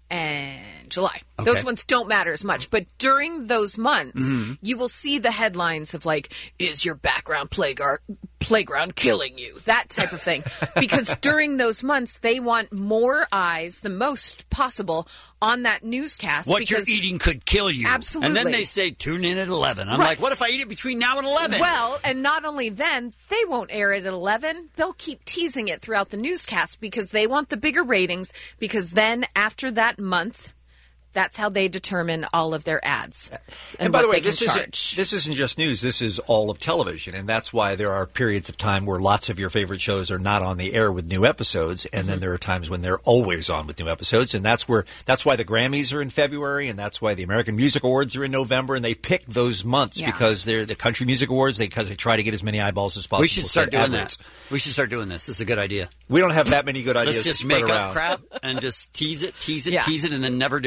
and July. Okay. Those ones don't matter as much, but during those months, Mm-hmm. you will see the headlines of like, "Is your background playground playground killing you?" That type of thing. Because during those months, they want more eyes, the most possible, on that newscast. What because, you're eating could kill you. Absolutely. And then they say, tune in at eleven. I'm Right. like, what if I eat it between now and eleven? Well, and not only then, they won't air it at eleven. They'll keep teasing it throughout the newscast because they want the bigger ratings, because then after that month, that's how they determine all of their ads. And, And by what the way, they can this charge. isn't, this isn't just news. This is all of television. And that's why there are periods of time where lots of your favorite shows are not on the air with new episodes. And then there are times when they're always on with new episodes. And that's where that's why the Grammys are in February. And that's why the American Music Awards are in November. And they pick those months Yeah. because they're the Country Music Awards they, because they try to get as many eyeballs as possible. we should start to doing AdWords. that. We should start doing this. This is a good idea. We don't have that many good ideas Let's just to spread make around. up crap and just tease it, tease it, Yeah. tease it, and then never do it.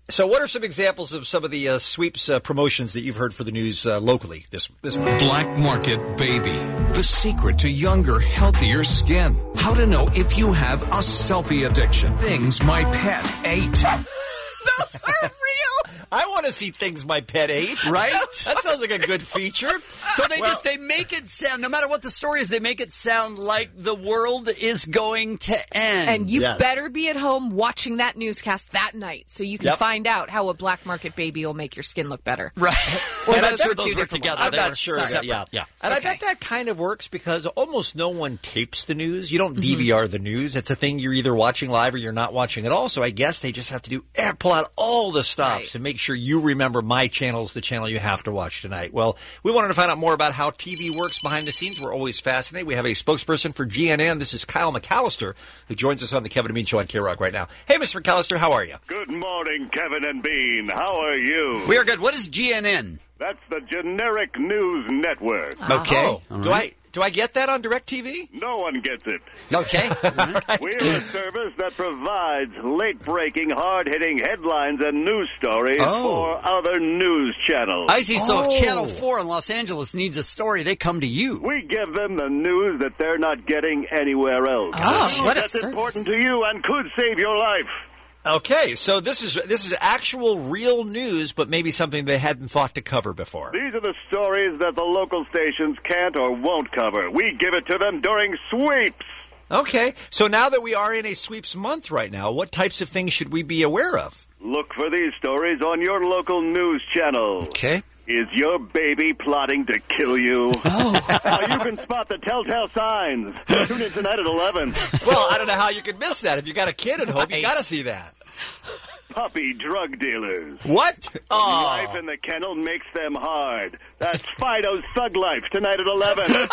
So, what are some examples of some of the uh, sweeps uh, promotions that you've heard for the news uh, locally this this month? Black Market Baby. The secret to younger, healthier skin. How to know if you have a selfie addiction. Things my pet ate. Those are real. I want to see things my pet ate. Right? That sounds like a good feature. So they Well- just they make it sound, no matter what the story is, they make it sound like the world is going to end. And you Yes. better be at home watching that newscast that night so you can Yep. find out how a black market baby will make your skin look better. Right. Or And I'm those sure were those two were different together. ones. I'm They not were sure. That, separate. yeah, Yeah. And Okay. I bet that kind of works because almost no one tapes the news. You don't Mm-hmm. D V R the news. It's a thing you're either watching live or you're not watching at all. So I guess they just have to do eh, pull out all the stops Right. to make sure you remember my channel's the channel you have to watch tonight. Well, we wanted to find out more about how T V works behind the scenes. We're always fascinated. We have a spokesperson for G N N. This is Kyle McAllister, who joins us on the Kevin and Bean Show on K-Rock right now. Hey, Mister McAllister, how are you? Good morning, Kevin and Bean. How are you? We are good. What is G N N? That's the Generic News Network. Okay. Oh, All do right. I do I get that on DirecTV? No one gets it. Okay. We're a service that provides late-breaking, hard-hitting headlines and news stories Oh. for other news channels. I see. So Oh. if Channel four in Los Angeles needs a story, they come to you. We give them the news that they're not getting anywhere else. Oh, what a That's service. important to you and could save your life. Okay, so this is this is actual real news, but maybe something they hadn't thought to cover before. These are the stories that the local stations can't or won't cover. We give it to them during sweeps. Okay, so now that we are in a sweeps month right now, what types of things should we be aware of? Look for these stories on your local news channel. Okay. Is your baby plotting to kill you? Oh. Now you can spot the telltale signs. Tune in tonight at eleven. Well, I don't know how you could miss that. If you got a kid at home, you Right. got to see that. Puppy drug dealers. What? Oh. Life in the kennel makes them hard. That's Fido's Thug Life tonight at eleven.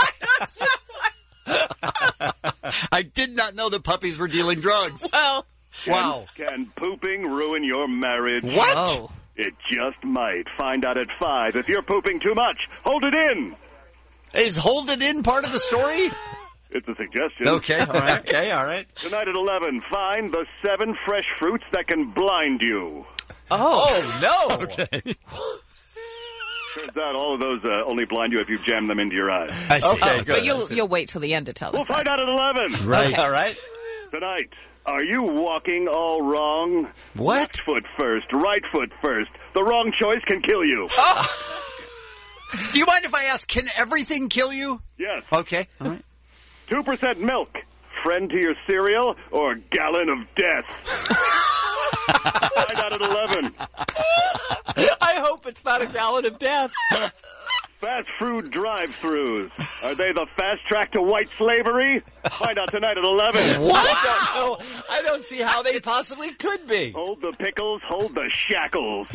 I did not know that puppies were dealing drugs. Well, Wow. Can pooping ruin your marriage? What? oh. It just might. Find out at five. If you're pooping too much, hold it in. Is hold it in part of the story? It's a suggestion. Okay, all right. Okay, all right. Tonight at eleven, find the seven fresh fruits that can blind you. Oh. Oh, no. Okay. Turns out all of those uh, only blind you if you jam them into your eyes. I see. Okay, Oh, good. but you'll you'll wait till the end to tell We'll us. find out at eleven. Right. Okay. All right. Tonight, are you walking all wrong? What? Left foot first, right foot first. The wrong choice can kill you. Do you mind if I ask, can everything kill you? Yes. Okay. All right. two percent milk. Friend to your cereal or gallon of death? Find out at eleven. I hope it's not a gallon of death. Fast food drive-thrus. Are they the fast track to white slavery? Find out tonight at eleven. I don't know. I don't see how they possibly could be. Hold the pickles, hold the shackles.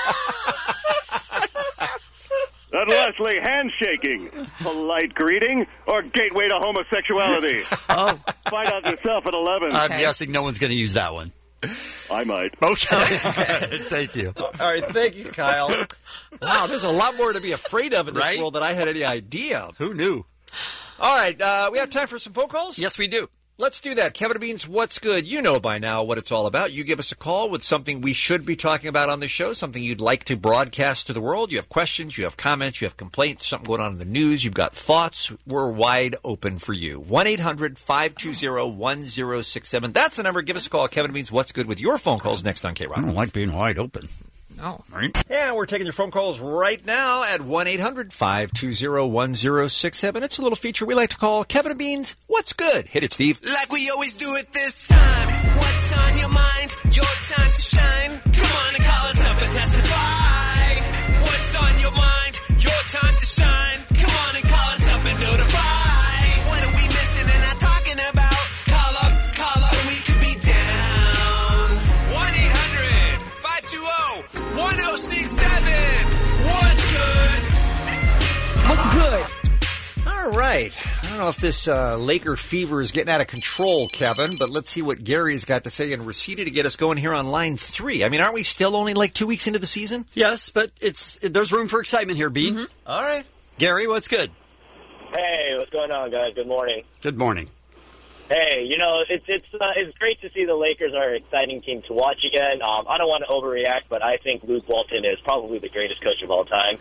And lastly, handshaking. Polite greeting or gateway to homosexuality? Oh. Find out yourself at eleven. I'm Okay. guessing no one's going to use that one. I might. Okay. Thank you. All right, thank you, Kyle. Wow, there's a lot more to be afraid of in this Right? world than I had any idea of. Who knew? All right, uh, we have time for some phone calls? Yes, we do. Let's do that. Kevin Bean's What's Good? You know by now what it's all about. You give us a call with something we should be talking about on the show, something you'd like to broadcast to the world. You have questions, you have comments, you have complaints, something going on in the news, you've got thoughts. We're wide open for you. one eight hundred five two zero one zero six seven. That's the number. Give us a call. Kevin Bean's What's Good with your phone calls next on K-Rock. I don't like being wide open. No. Right? And we're taking your phone calls right now at one eight hundred five two zero one zero six seven. It's a little feature we like to call Kevin and Bean's What's Good? Hit it, Steve. Like we always do it this time. What's on your mind? Your time to shine. Come on and call us up and testify. What's on your mind? Your time to shine. Come on and call us up and notify. What are we missing and not talking about? Call up, call up, so we could be down. one eight hundred five two zero one zero six seven. What's good? What's good? All right. I don't know if this uh, Laker fever is getting out of control, Kevin, but let's see what Gary's got to say in Reseda to get us going here on line three. I mean, aren't we still only like two weeks into the season? Yes, but it's there's room for excitement here, Bean. Mm-hmm. All right. Gary, what's good? Hey, what's going on, guys? Good morning. Good morning. Hey, you know, it's it's uh, it's great to see the Lakers are an exciting team to watch again. Um, I don't want to overreact, but I think Luke Walton is probably the greatest coach of all time.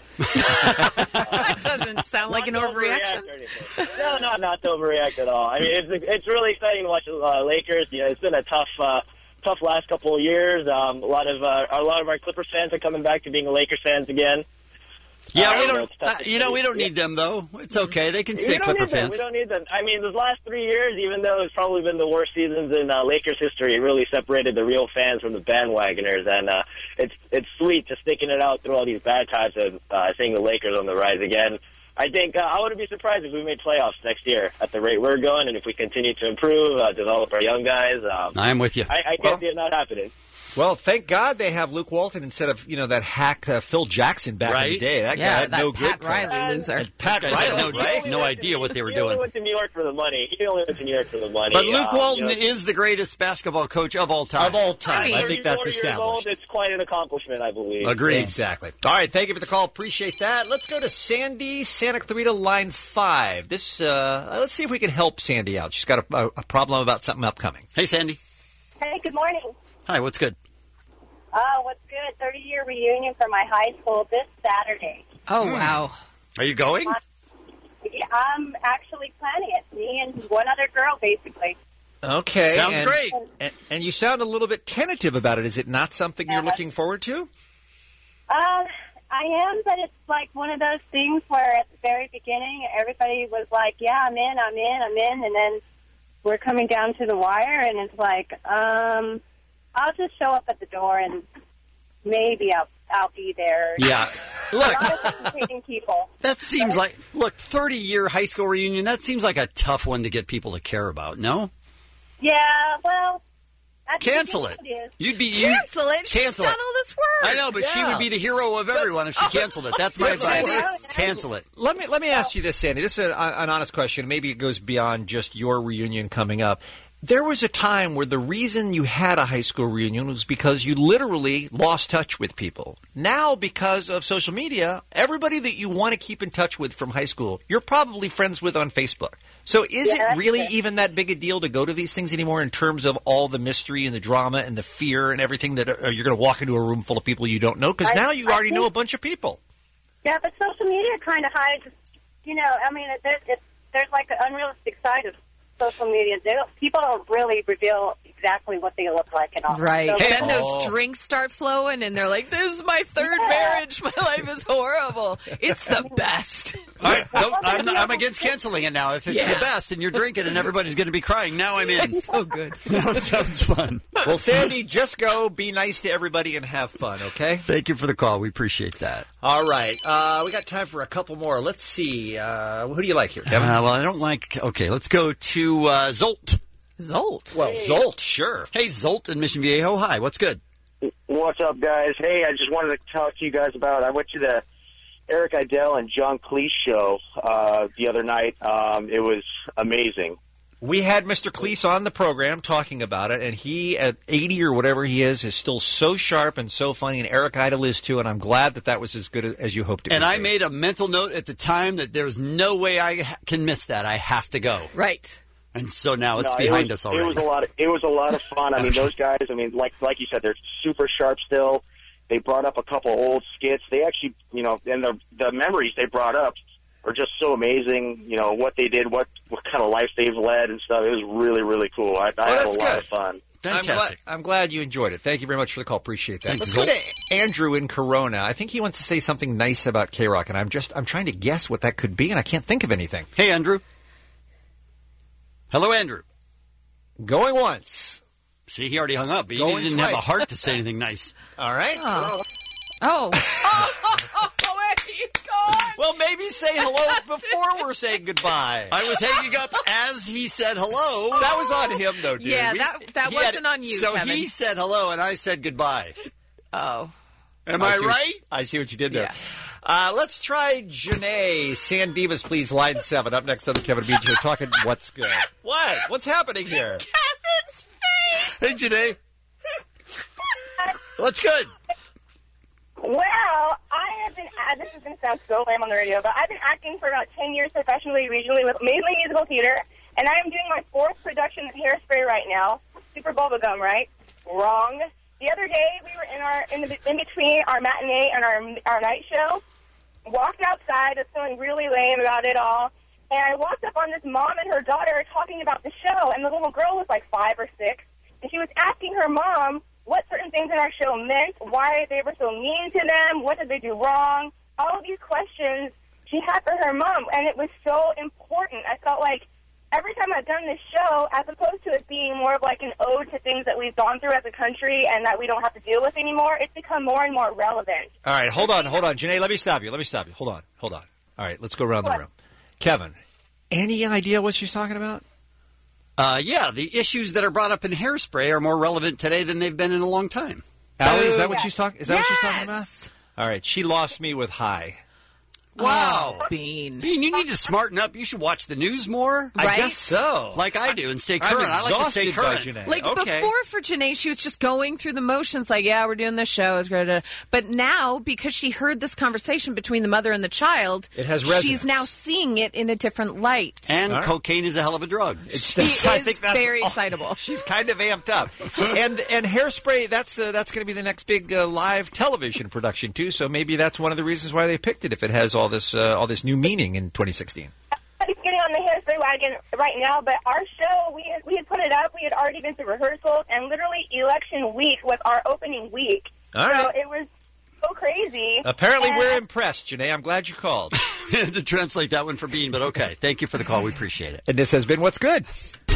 That doesn't sound like an Not to overreaction. overreact or anything. No, no, not to overreact at all. I mean, it's it's really exciting to watch the uh, Lakers. You know, it's been a tough uh, tough last couple of years. Um, a lot of uh, a lot of our Clippers fans are coming back to being Lakers fans again. Yeah, Uh, we you know, don't. it's tough Uh, to you know, see. we don't need them though. It's okay. They can We stay don't Clipper need them. fans. We don't need them. I mean, those last three years, even though it's probably been the worst seasons in uh, Lakers history, it really separated the real fans from the bandwagoners. And uh, it's it's sweet just sticking it out through all these bad times and uh, seeing the Lakers on the rise again. I think uh, I wouldn't be surprised if we made playoffs next year at the rate we're going, and if we continue to improve, uh, develop our young guys. Um, I'm with you. I, I can't Well- see it not happening. Well, thank God they have Luke Walton instead of, you know, that hack uh, Phil Jackson back in the Right? day. That Yeah, guy had that no Pat good. Riley loser. And Pat Guys Riley had had no, right? no idea what they were He only doing. went to New York for the money. He only went to New York for the money. But Luke Um, Walton you know, is the greatest basketball coach of all time. Of all time. I mean, I think that's thirty-four years old, established. it's quite an accomplishment, I believe. Agreed. Exactly. All right, thank you for the call. Appreciate that. Let's go to Sandy, Santa Clarita, line five. This, uh, let's see if we can help Sandy out. She's got a, a, a problem about something upcoming. Hey, Sandy. Hey, good morning. Hi. What's good? Uh, what's good? thirty-year reunion for my high school this Saturday. Oh, wow. Are you going? Uh, yeah, I'm actually planning it. Me and one other girl, basically. Okay. Sounds and, great. And, and you sound a little bit tentative about it. Is it not something you're Yeah. looking forward to? Uh, I am, but it's like one of those things where at the very beginning, everybody was like, yeah, I'm in, I'm in, I'm in, and then we're coming down to the wire, and it's like, um, I'll just show up at the door, and maybe I'll I'll be there. Yeah. A Look, lot of hesitating people. that seems like look thirty-year high school reunion. That seems like a tough one to get people to care about. No, Yeah, well, at the cancel it. beginning is. You'd be you, Cancel it. She's Cancel done it. all this work. I know, but she Yeah. would be the hero of everyone if she canceled it. That's my But Sandy- advice. Cancel it. Let me let me ask you this, Sandy. This is a, an honest question. Maybe it goes beyond just your reunion coming up. There was a time where the reason you had a high school reunion was because you literally lost touch with people. Now, because of social media, everybody that you want to keep in touch with from high school, you're probably friends with on Facebook. So is Yeah, it that's really it. even that big a deal to go to these things anymore in terms of all the mystery and the drama and the fear and everything that uh, you're going to walk into a room full of people you don't know? Because I- now you I already know a think- bunch of people. Yeah, but social media kind of hides, you know, I mean, it, it, it, there's like an unrealistic side of social media. They don't, people don't really reveal exactly what they look like and all. Right. So, then those Oh. drinks start flowing, and they're like, this is my third Yeah. marriage. My life is horrible. It's the best. All right, don't, I'm, I'm against canceling it now. If it's Yeah. the best and you're drinking and everybody's going to be crying, now I'm in. So good. Now it sounds fun. Well, Sandy, just go, be nice to everybody, and have fun, okay? Thank you for the call. We appreciate that. All right. Uh, we got time for a couple more. Let's see. Uh, who do you like here, Kevin? Uh, well, I don't like. Okay, let's go to uh, Zolt. Zolt. Well, Zolt, sure. Hey, Zolt in Mission Viejo. Hi, what's good? What's up, guys? Hey, I just wanted to talk to you guys about. I went to the Eric Idle and John Cleese show uh, the other night. Um, it was amazing. We had Mister Cleese on the program talking about it, and he, at eighty or whatever he is, is still so sharp and so funny, and Eric Idle is too, and I'm glad that that was as good as you hoped it And would I be. made a mental note at the time that there's no way I ha- can miss that. I have to go. Right. And so now it's No, behind it was, us already. It was a lot. Of, it was a lot of fun. I mean, those guys. I mean, like like you said, they're super sharp still. They brought up a couple old skits. They actually, you know, and the the memories they brought up are just so amazing. You know what they did, what what kind of life they've led and stuff. It was really really cool. I, I Well, had a that's lot good. of fun. I'm glad, I'm glad you enjoyed it. Thank you very much for the call. Appreciate that. Thanks, Let's go Zolt. to Andrew in Corona. I think he wants to say something nice about K-Rock, and I'm just I'm trying to guess what that could be, and I can't think of anything. Hey, Andrew. Hello, Andrew. Going once. See, he already hung up. He Going didn't have a twice. heart to say anything nice. All right. Oh. Oh. Oh, he's gone. Well, maybe say hello before we're saying goodbye. I was hanging up as he said hello. That was on him, though, dude. Yeah, We- that that He had- wasn't on you, So Kevin. he said hello, and I said goodbye. Oh. Am I I, see what- right? I see what you did there. Yeah. Uh, let's try Janae. San Divas, please, line seven. Up next on the Kevin Beach. We're talking what's good. What? What's happening here? Kevin's face. Hey, Janae. What's good? Well, I have been, uh, this is going to sound so lame on the radio, but I've been acting for about ten years professionally, regionally, with mainly musical theater. And I am doing my fourth production of Hairspray right now. Super Bubblegum, right? Wrong. The other day, we were in our in, the, in between our matinee and our our night show. Walked outside, was feeling really lame about it all. And I walked up on this mom and her daughter talking about the show, and the little girl was like five or six. And she was asking her mom what certain things in our show meant, why they were so mean to them, what did they do wrong. All of these questions she had for her mom, and it was so important. I felt like every time I've done this show, as opposed to it being more of like an ode to things that we've gone through as a country and that we don't have to deal with anymore, it's become more and more relevant. All right, hold on, hold on. Janae, let me stop you. Let me stop you. Hold on, hold on. All right, let's go around What? the room. Kevin, any idea what she's talking about? Uh, yeah, the issues that are brought up in Hairspray are more relevant today than they've been in a long time. Allie, is that what she's talking? Is that what she's talking about? All right, she lost me with high. Wow. Oh, Bean. Bean, you need to smarten up. You should watch the news more. Right? I guess so. Like I do, and stay I'm current. I like to stay exhausted by current. Janae. Like Okay. before for Janae, she was just going through the motions like, yeah, we're doing this show. It's great. But now, because she heard this conversation between the mother and the child, It has resonance. she's now seeing it in a different light. And All right. cocaine is a hell of a drug. It's- She that's- I is think that's very all- excitable. She's kind of amped up, and and Hairspray. That's uh, that's going to be the next big uh, live television production too. So maybe that's one of the reasons why they picked it. If it has all this uh, all this new meaning in twenty sixteen. I'm getting on the Hairspray wagon right now, but our show, we had, we had put it up. We had already been through rehearsals, and literally election week was our opening week. All right. So it was so crazy. Apparently, And- we're impressed, Janae. I'm glad you called. I had to translate that one for Bean, but okay. Thank you for the call. We appreciate it. And this has been What's Good.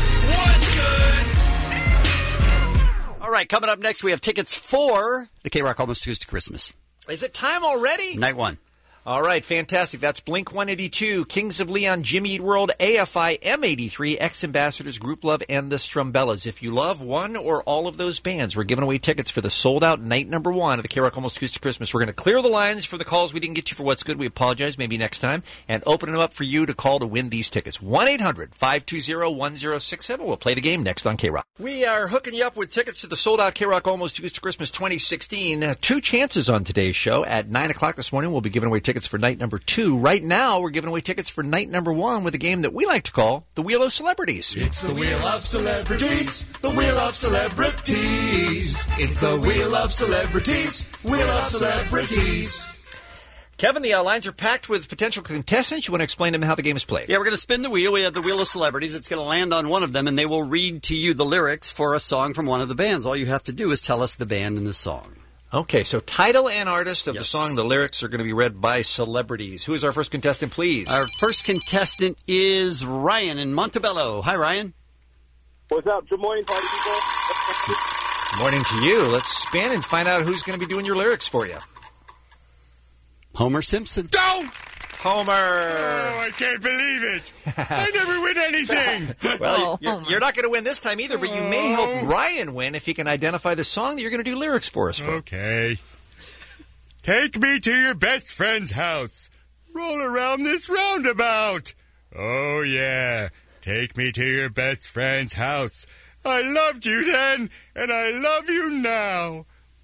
All right, coming up next, we have tickets for the K-Rock Almost Tuesday Christmas. Is it time already? Night one. All right, fantastic. That's Blink one eighty-two, Kings of Leon, Jimmy Eat World, A F I, M eighty-three, Ex-Ambassadors, Group Love, and the Strumbellas. If you love one or all of those bands, we're giving away tickets for the sold-out night number one of the K-Rock Almost Acoustic Christmas. We're going to clear the lines for the calls we didn't get you for What's Good. We apologize. Maybe next time. And open them up for you to call to win these tickets. one eight hundred five two zero one zero six seven. We'll play the game next on K-Rock. We are hooking you up with tickets to the sold-out K-Rock Almost Acoustic Christmas twenty sixteen. Uh, two chances on today's show. At nine o'clock this morning, we'll be giving away tickets for night number two. Right now, we're giving away tickets for night number one with a game that we like to call the Wheel of Celebrities. It's the Wheel of Celebrities, the Wheel of Celebrities. It's the Wheel of Celebrities, Wheel of Celebrities. Kevin, the uh, lines are packed with potential contestants. You want to explain to them how the game is played? Yeah, we're going to spin the wheel. We have the Wheel of Celebrities. It's going to land on one of them, and they will read to you the lyrics for a song from one of the bands. All you have to do is tell us the band and the song. Okay, so title and artist of Yes. the song. The lyrics are going to be read by celebrities. Who is our first contestant, please? Our first contestant is Ryan in Montebello. Hi, Ryan. What's up? Good morning, party people. Morning to you. Let's spin and find out who's going to be doing your lyrics for you. Homer Simpson. Don't! Homer. Oh, I can't believe it. I never win anything. Well, Oh, you're, Homer. you're not going to win this time either, but you may help Ryan win if he can identify the song that you're going to do lyrics for us for. Okay. Take me to your best friend's house. Roll around this roundabout. Oh, yeah. Take me to your best friend's house. I loved you then, and I love you now.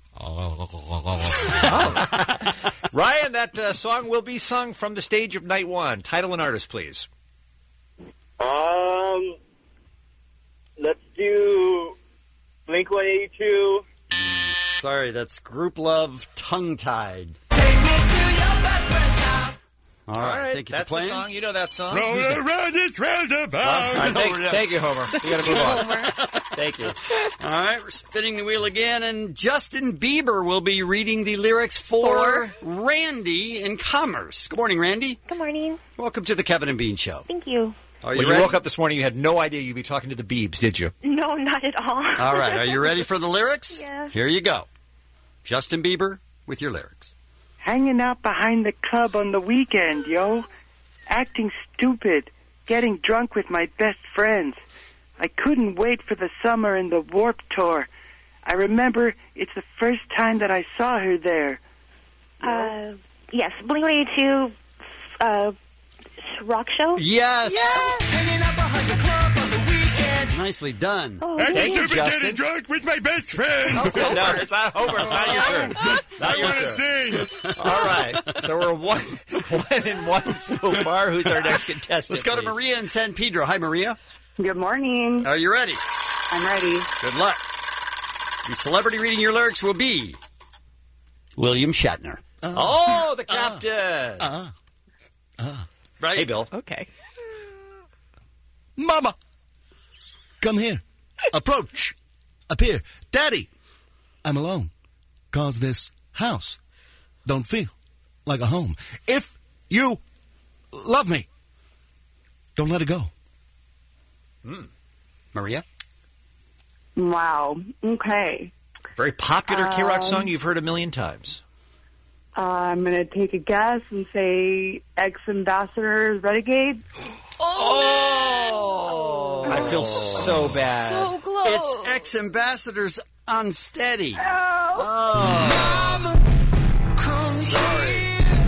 Ryan, that uh, song will be sung from the stage of night one. Title and artist, please. Um, let's do Blink one eighty-two. Sorry, that's Group Love, Tongue Tied. All right, thank you that's for playing. the song. You know that song. Roll around this roundabout. All right, thank, thank you, Homer. We got to move on. Thank you. All right, we're spinning the wheel again, and Justin Bieber will be reading the lyrics for, Randy in Commerce. Good morning, Randy. Good morning. Welcome to the Kevin and Bean Show. Thank you. Are you When ready? you woke up this morning, you had no idea you'd be talking to the Biebs, did you? No, not at all. All right, are you ready for the lyrics? Yeah. Here you go. Justin Bieber with your lyrics. Hanging out behind the club on the weekend, yo. Acting stupid. Getting drunk with my best friends. I couldn't wait for the summer and the Warped Tour. I remember it's the first time that I saw her there. Uh, yes, Blink one eighty-two uh, rock show. Yes. Hanging out behind the club on the weekend. Nicely done. Oh, Acting Thank you, stupid, Justin. getting drunk with my best friends. No, it's not Homer. It's not your turn. Not I your want to turn. sing. All right. So we're one, one and one so far. Who's our next contestant? Let's go to please? Maria in San Pedro. Hi, Maria. Good morning. Are you ready? I'm ready. Good luck. The celebrity reading your lyrics will be William Shatner. Uh, oh, the captain. Uh, uh, uh. Right? Hey, Bill. Okay. Mama, come here. Approach. Appear. Daddy, I'm alone. Cause this house don't feel like a home. If you love me, don't let it go. Mm. Maria? Wow. Okay. Very popular K-Rock Um, song you've heard a million times. Uh, I'm going to take a guess and say ex-ambassador Renegade. Oh! I feel so bad. So close. It's ex-ambassadors Unsteady. Oh. Sorry.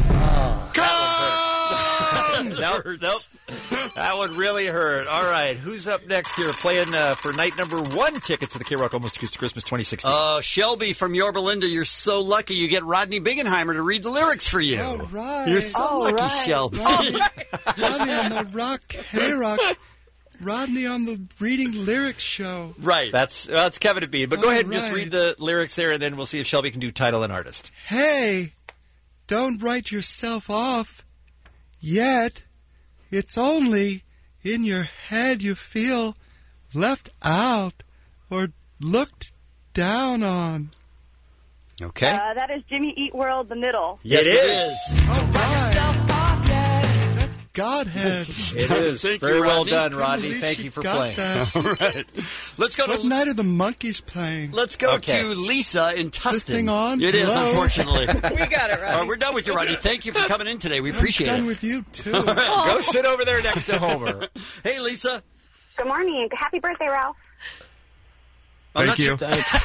Nope, nope. That one really hurt. All right, who's up next here playing uh, for night number one ticket to the K-Rock Almost Acoustic Christmas twenty sixteen? Uh, Shelby from Yorba Linda, you're so lucky you get Rodney Bingenheimer to read the lyrics for you. All right. You're so All lucky, right. Shelby. Rodney, Rodney on the Rock K-Rock. Rodney on the reading lyrics show. Right. That's well, that's Kevin to be. But go All ahead and just right. read the lyrics there, and then we'll see if Shelby can do title and artist. Hey, don't write yourself off yet. It's only in your head you feel left out or looked down on. Okay. Uh, that is Jimmy Eat World, The Middle. Yes, it is. All right. That's Godhead. It is. Thank Very you, well Rodney. done, Couldn't Rodney. believe Thank she you for got playing. that. All right. Let's go What to night are the monkeys playing? Let's go Okay. to Lisa in Tustin. This thing on? It is, Hello? unfortunately. We got it, All right, right? we're done with you, Rodney. Thank you for coming in today. We appreciate I'm done it. with you, too. Go sit over there next to Homer. Hey, Lisa. Good morning. Happy birthday, Ralph. I'm Thank not you. Sure.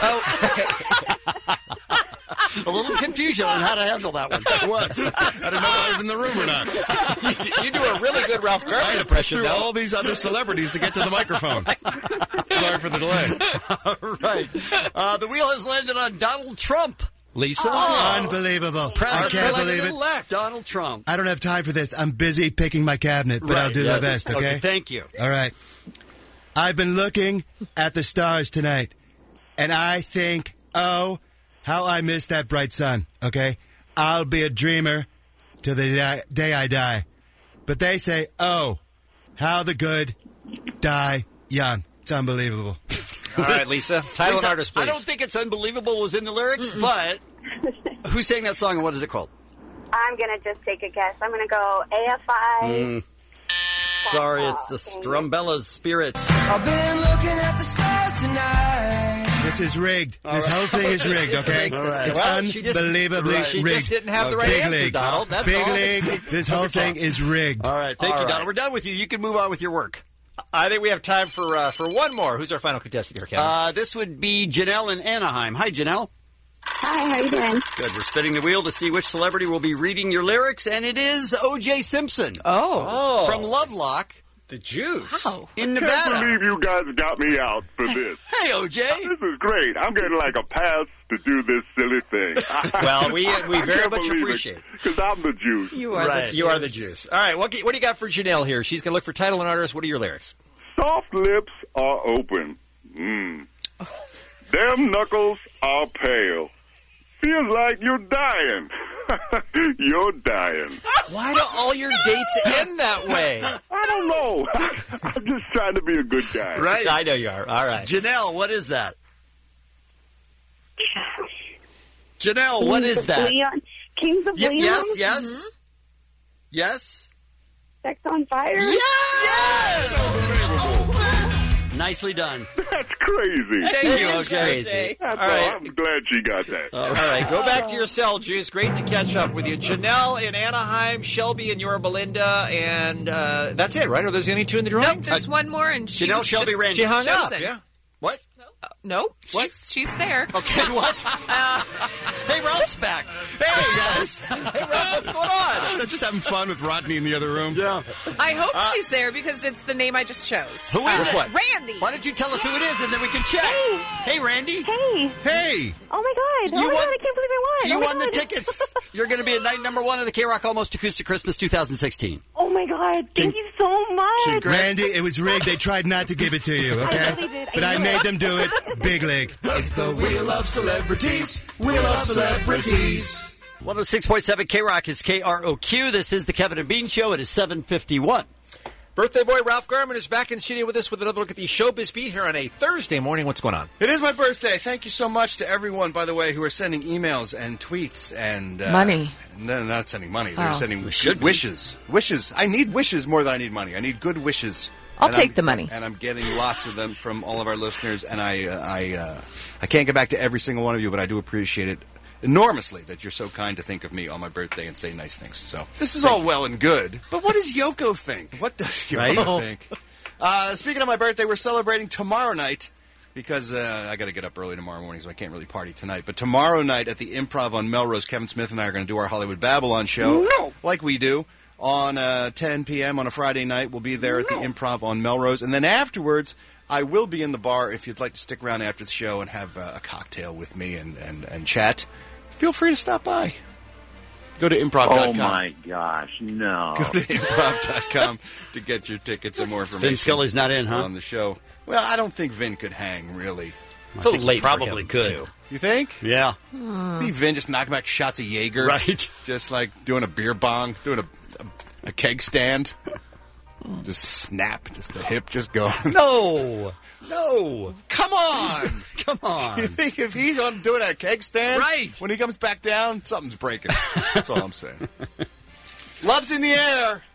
Oh. A little confusion on how to handle that one. It was. I didn't know if I was in the room or not. you, you do a really good Ralph I Garman had to push impression, through though. all these other celebrities to get to the microphone. Sorry for the delay. All right. Uh, the wheel has landed on Donald Trump. Lisa. Unbelievable. I can't believe it. Elect Donald Trump. I don't have time for this. I'm busy picking my cabinet, but I'll Right, do yeah. my best, okay? Okay, thank you. All right. I've been looking at the stars tonight, and I think, oh, how I miss that bright sun, okay? I'll be a dreamer till the di- day I die. But they say, oh, how the good die young. It's unbelievable. All right, Lisa. Title Lisa, and artist, please. I don't think it's unbelievable was in the lyrics, but who sang that song and what is it called? I'm going to just take a guess. I'm going to go A F I. Mm. Sorry, it's the Strumbella's Spirits. I've been looking at the stars tonight. This is rigged. All this right. whole thing is rigged, okay? All right. It's Well, she just- unbelievably right. She rigged. just didn't have the right Big answer, league. Donald. That's Big all. league. This whole thing is rigged. All right, thank All you, right. Donald. We're done with you. You can move on with your work. I think we have time for uh, for one more. Who's our final contestant here, Kevin? Uh, this would be Janelle in Anaheim. Hi, Janelle. Hi, how you doing? Good. We're spinning the wheel to see which celebrity will be reading your lyrics, and it is O J Simpson. Oh. From Lovelock. The Juice. Wow. In Can't Nevada. believe you guys got me out for this. Hey, O J. This is great. I'm getting like a pass to do this silly thing. Well, we we very much appreciate it. Because I'm the juice. You are Right. the You are the juice. All right, what, what do you got for Janelle here? She's going to look for title and artist. What are your lyrics? Soft lips are open. Mm. Them knuckles are pale. Feels like you're dying. You're dying. Why do all your dates end that way? I don't know. I'm just trying to be a good guy. Right. I know you are. All right. Janelle, what is that? Janelle, what is that? Leon. Kings of Y- Leon? yes, yes. Yes? Sex on Fire? Yes! Nicely done. That's crazy. Thank It you, is O J. crazy. That's All all. right. I'm glad she got that. All right, go back to your cell, Juice. Great to catch up with you. Janelle in Anaheim, Shelby in Yorba Linda, and uh, that's it, right? Are those the only two in the drawing? Nope, there's one more, and she Janelle was Shelby just Randy. She hung up, chosen. yeah. What? Uh, nope, What? she's she's there. Okay, what? Uh, Hey, Ralph's back. Hey, guys. Hey, Ralph, what's going on? I'm just having fun with Rodney in the other room. Yeah. I hope she's there because it's the name I just chose. Who is Uh, it? What? Randy. Why don't you tell us who it is, and then we can check. Hey, Randy. Hey. Hey. Oh, my God. You oh, my won- God. I can't believe I won. You oh, my won the God. tickets. You're going to be at night number one of the K-Rock Almost Acoustic Christmas twenty sixteen. Oh, my God. Thank you so much. Randy, it was rigged. They tried not to give it to you, okay? I really did. I But I know. made them do it big league. It's the Wheel of Celebrities. Wheel of Celebrities. one oh six point seven K-Rock is K R O Q. This is the Kevin and Bean Show. It is seven fifty-one. Birthday boy Ralph Garman is back in studio with us with another look at the Showbiz Beat here on a Thursday morning. What's going on? It is my birthday. Thank you so much to everyone, by the way, who are sending emails and tweets and uh, Money. No, they're not sending money. They're Oh. sending We should be. wishes. Wishes. I need wishes more than I need money. I need good wishes. I'll And take I'm- the money. And I'm getting lots of them from all of our listeners. And I, uh, I, uh, I can't get back to every single one of you, but I do appreciate it enormously that you're so kind to think of me on my birthday and say nice things. So this is all well and good, but what does Yoko think? What does Yoko Right? think? Uh, speaking of my birthday, we're celebrating tomorrow night because uh, I got to get up early tomorrow morning, so I can't really party tonight. But tomorrow night at the Improv on Melrose, Kevin Smith and I are going to do our Hollywood Babylon show, No. like we do on uh, ten p.m. on a Friday night. We'll be there at the Improv on Melrose, and then afterwards, I will be in the bar. If you'd like to stick around after the show and have uh, a cocktail with me and, and, and chat, feel free to stop by. Go to improv dot com. Oh, my gosh, no. Go to improv dot com to get your tickets and more information. Vin Scully's not in, huh? On the show. Well, I don't think Vin could hang, really. It's a little late for Probably him, could. too. You think? Yeah. See Vin just knocking back shots of Jaeger. Right. Just like doing a beer bong, doing a, a, a keg stand. Just snap, just the hip just going. No. No. Come on. Come on. You think if he's on doing a keg stand, Right. when he comes back down, something's breaking. That's all I'm saying. Love's in the air.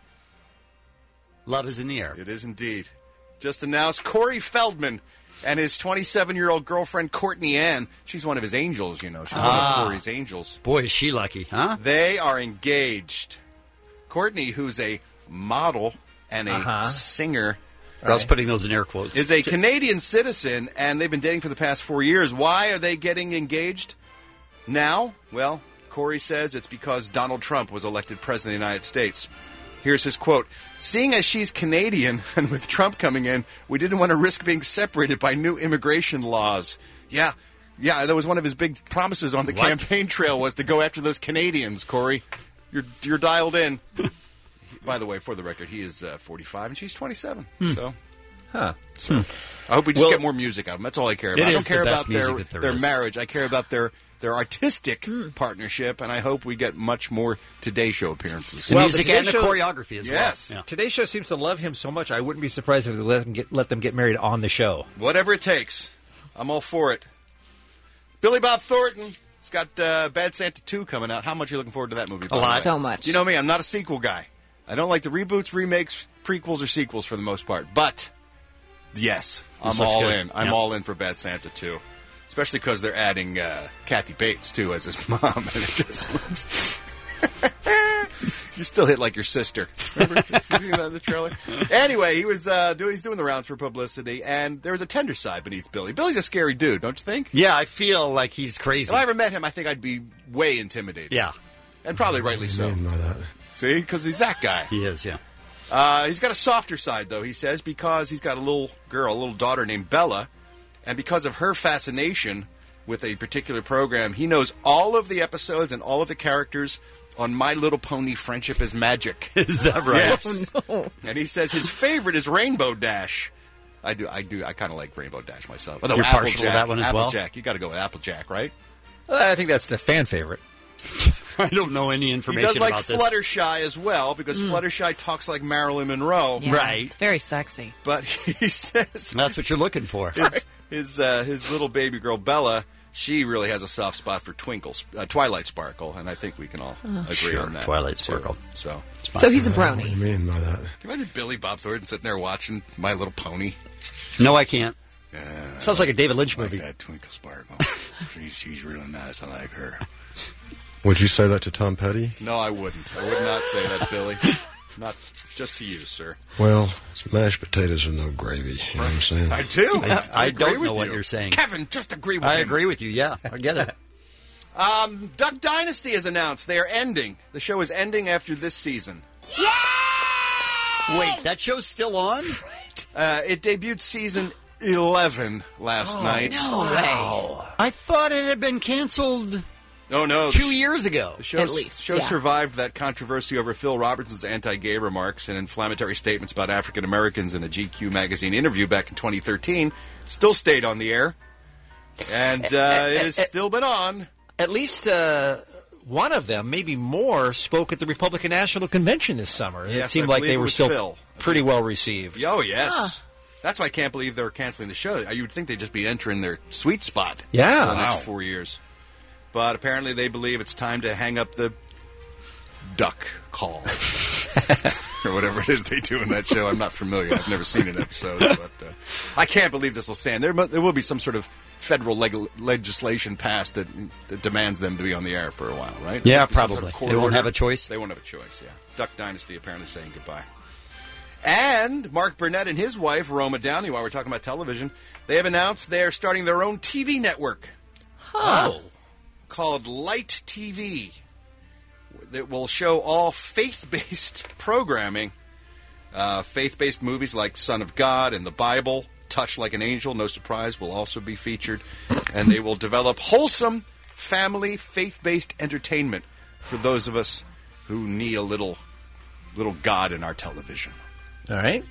Love is in the air. It is indeed. Just announced Corey Feldman and his twenty-seven-year-old girlfriend, Courtney Ann. She's one of his angels, you know. She's one Ah. of Corey's angels. Boy, is she lucky, huh? They are engaged. Courtney, who's a model and a Uh-huh. singer, I was putting those in air quotes. is a Canadian citizen, and they've been dating for the past four years. Why are they getting engaged now? Well, Corey says it's because Donald Trump was elected president of the United States. Here's his quote. Seeing as she's Canadian, and with Trump coming in, we didn't want to risk being separated by new immigration laws. Yeah, yeah, that was one of his big promises on the What? campaign trail was to go after those Canadians, Corey. You're, you're dialed in. By the way, for the record, he is uh, forty-five and she's twenty-seven. So, Huh. so I hope we just Well, get more music out of them. That's all I care it about. I is don't care the best about their music that there their is. marriage. I care about their their artistic partnership, and I hope we get much more Today Show appearances. The music Today and the Show- choreography as Yes. well. Yeah. Today's Show seems to love him so much. I wouldn't be surprised if they let them get let them get married on the show. Whatever it takes, I'm all for it. Billy Bob Thornton. It's got uh, Bad Santa two coming out. How much are you looking forward to that movie? by A the lot. way? So much. You know me, I'm not a sequel guy. I don't like the reboots, remakes, prequels, or sequels for the most part. But, yes, I'm This looks all good. in. I'm Yeah. all in for Bad Santa two. Especially because they're adding uh, Kathy Bates, too, as his mom. And it just looks... You still hit like your sister. Remember seeing that in the trailer? Anyway, he was uh, doing he's doing the rounds for publicity, and there was a tender side beneath Billy. Billy's a scary dude, don't you think? Yeah, I feel like he's crazy. If I ever met him, I think I'd be way intimidated. Yeah. And probably rightly so. See, because he's that guy. He is, yeah. Uh, he's got a softer side, though, he says, because he's got a little girl, a little daughter named Bella, and because of her fascination with a particular program, he knows all of the episodes and all of the characters on My Little Pony Friendship is Magic. Is that right? Yes. Oh, no. And he says his favorite is Rainbow Dash. I do, I do, I kind of like Rainbow Dash myself. Although You're partial to Applejack, that one as well? Applejack, you got to go with Applejack, right? I think that's the fan favorite. I don't know any He information does like about this. Fluttershy as well, because Fluttershy talks like Marilyn Monroe. Yeah, Right. It's very sexy. But he says That's what you're looking for. his his, uh, his little baby girl Bella, she really has a soft spot for Twinkle, uh, Twilight Sparkle, and I think we can all agree Sure, on that. Twilight too. Sparkle. So, So he's a brony. you mean by that? can you imagine Billy Bob Thornton sitting there watching My Little Pony? No, I can't. Yeah, Sounds like a David Lynch I like movie. that Twinkle Sparkle. she's, she's really nice. I like her. Would you say that to Tom Petty? No, I wouldn't. I would not say that, Billy. Not just to you, sir. Well, it's mashed potatoes with no gravy. You know what I'm saying? I do. I, I agree don't know with what you. you're saying. Kevin, just agree with I him. agree with you, yeah. I get it. Um, Duck Dynasty is announced. They are ending. The show is ending after this season. Wait, that show's still on? Uh, it debuted season eleven last night. No way. I thought it had been canceled. Oh, no. Two years ago. The show, show survived that controversy over Phil Robertson's anti-gay remarks and inflammatory statements about African Americans in a G Q magazine interview back in twenty thirteen. Still stayed on the air, and uh, it has still been on. At least uh, one of them, maybe more, spoke at the Republican National Convention this summer. Yes, it seemed I like believe they it were was still Phil. pretty well received. Oh, yes. Huh. That's why I can't believe they were canceling the show. You would think they'd just be entering their sweet spot Yeah. for the next Wow. four years. But apparently they believe it's time to hang up the duck call. Or whatever it is they do in that show. I'm not familiar. I've never seen an episode. But uh, I can't believe this will stand. There, mu- there will be some sort of federal leg- legislation passed that, that demands them to be on the air for a while, right? Yeah, Some sort of probably. court They won't order. have a choice? They won't have a choice, yeah. Duck Dynasty apparently saying goodbye. And Mark Burnett and his wife, Roma Downey, while we're talking about television, they have announced they're starting their own T V network. Huh. Oh. Called Light T V. That will show all faith-based programming. Uh, faith-based movies like Son of God and the Bible, Touch Like an Angel, no surprise, will also be featured. And they will develop wholesome, family, faith-based entertainment for those of us who need a little, little God in our television. All right.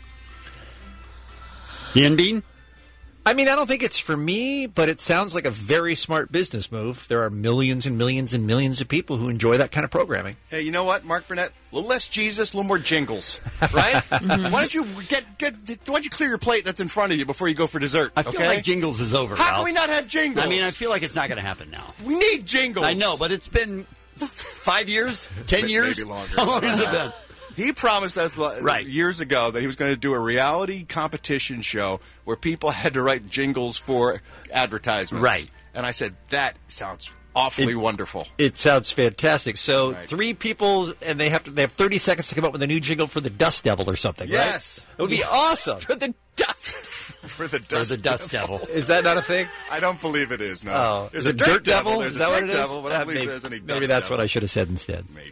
Ian Bean? I mean, I don't think it's for me, but it sounds like a very smart business move. There are millions and millions and millions of people who enjoy that kind of programming. Hey, you know what, Mark Burnett? A little less Jesus, a little more jingles, right? Mm-hmm. Why don't you get get? Why don't you clear your plate that's in front of you before you go for dessert? I feel okay? like jingles is over, How Ralph. can we not have jingles? I mean, I feel like it's not going to happen now. We need jingles. I know, but it's been five years, ten Maybe years? longer. How long has it been? He promised us uh, Right. years ago that he was going to do a reality competition show where people had to write jingles for advertisements. Right. And I said, that sounds awfully It- wonderful. It sounds fantastic. So Right. three people, and they have to they have thirty seconds to come up with a new jingle for the Dust Devil or something. Yes. right? It would be awesome. For the dust. For the dust, the Dust Devil. Is that not a thing? I don't believe it is, no. Oh, There's is a it dirt, Dirt Devil? There's Is a that what dirt it is? devil, but I Uh, don't believe maybe there's any maybe dust that's devil. what I should have said instead. Maybe.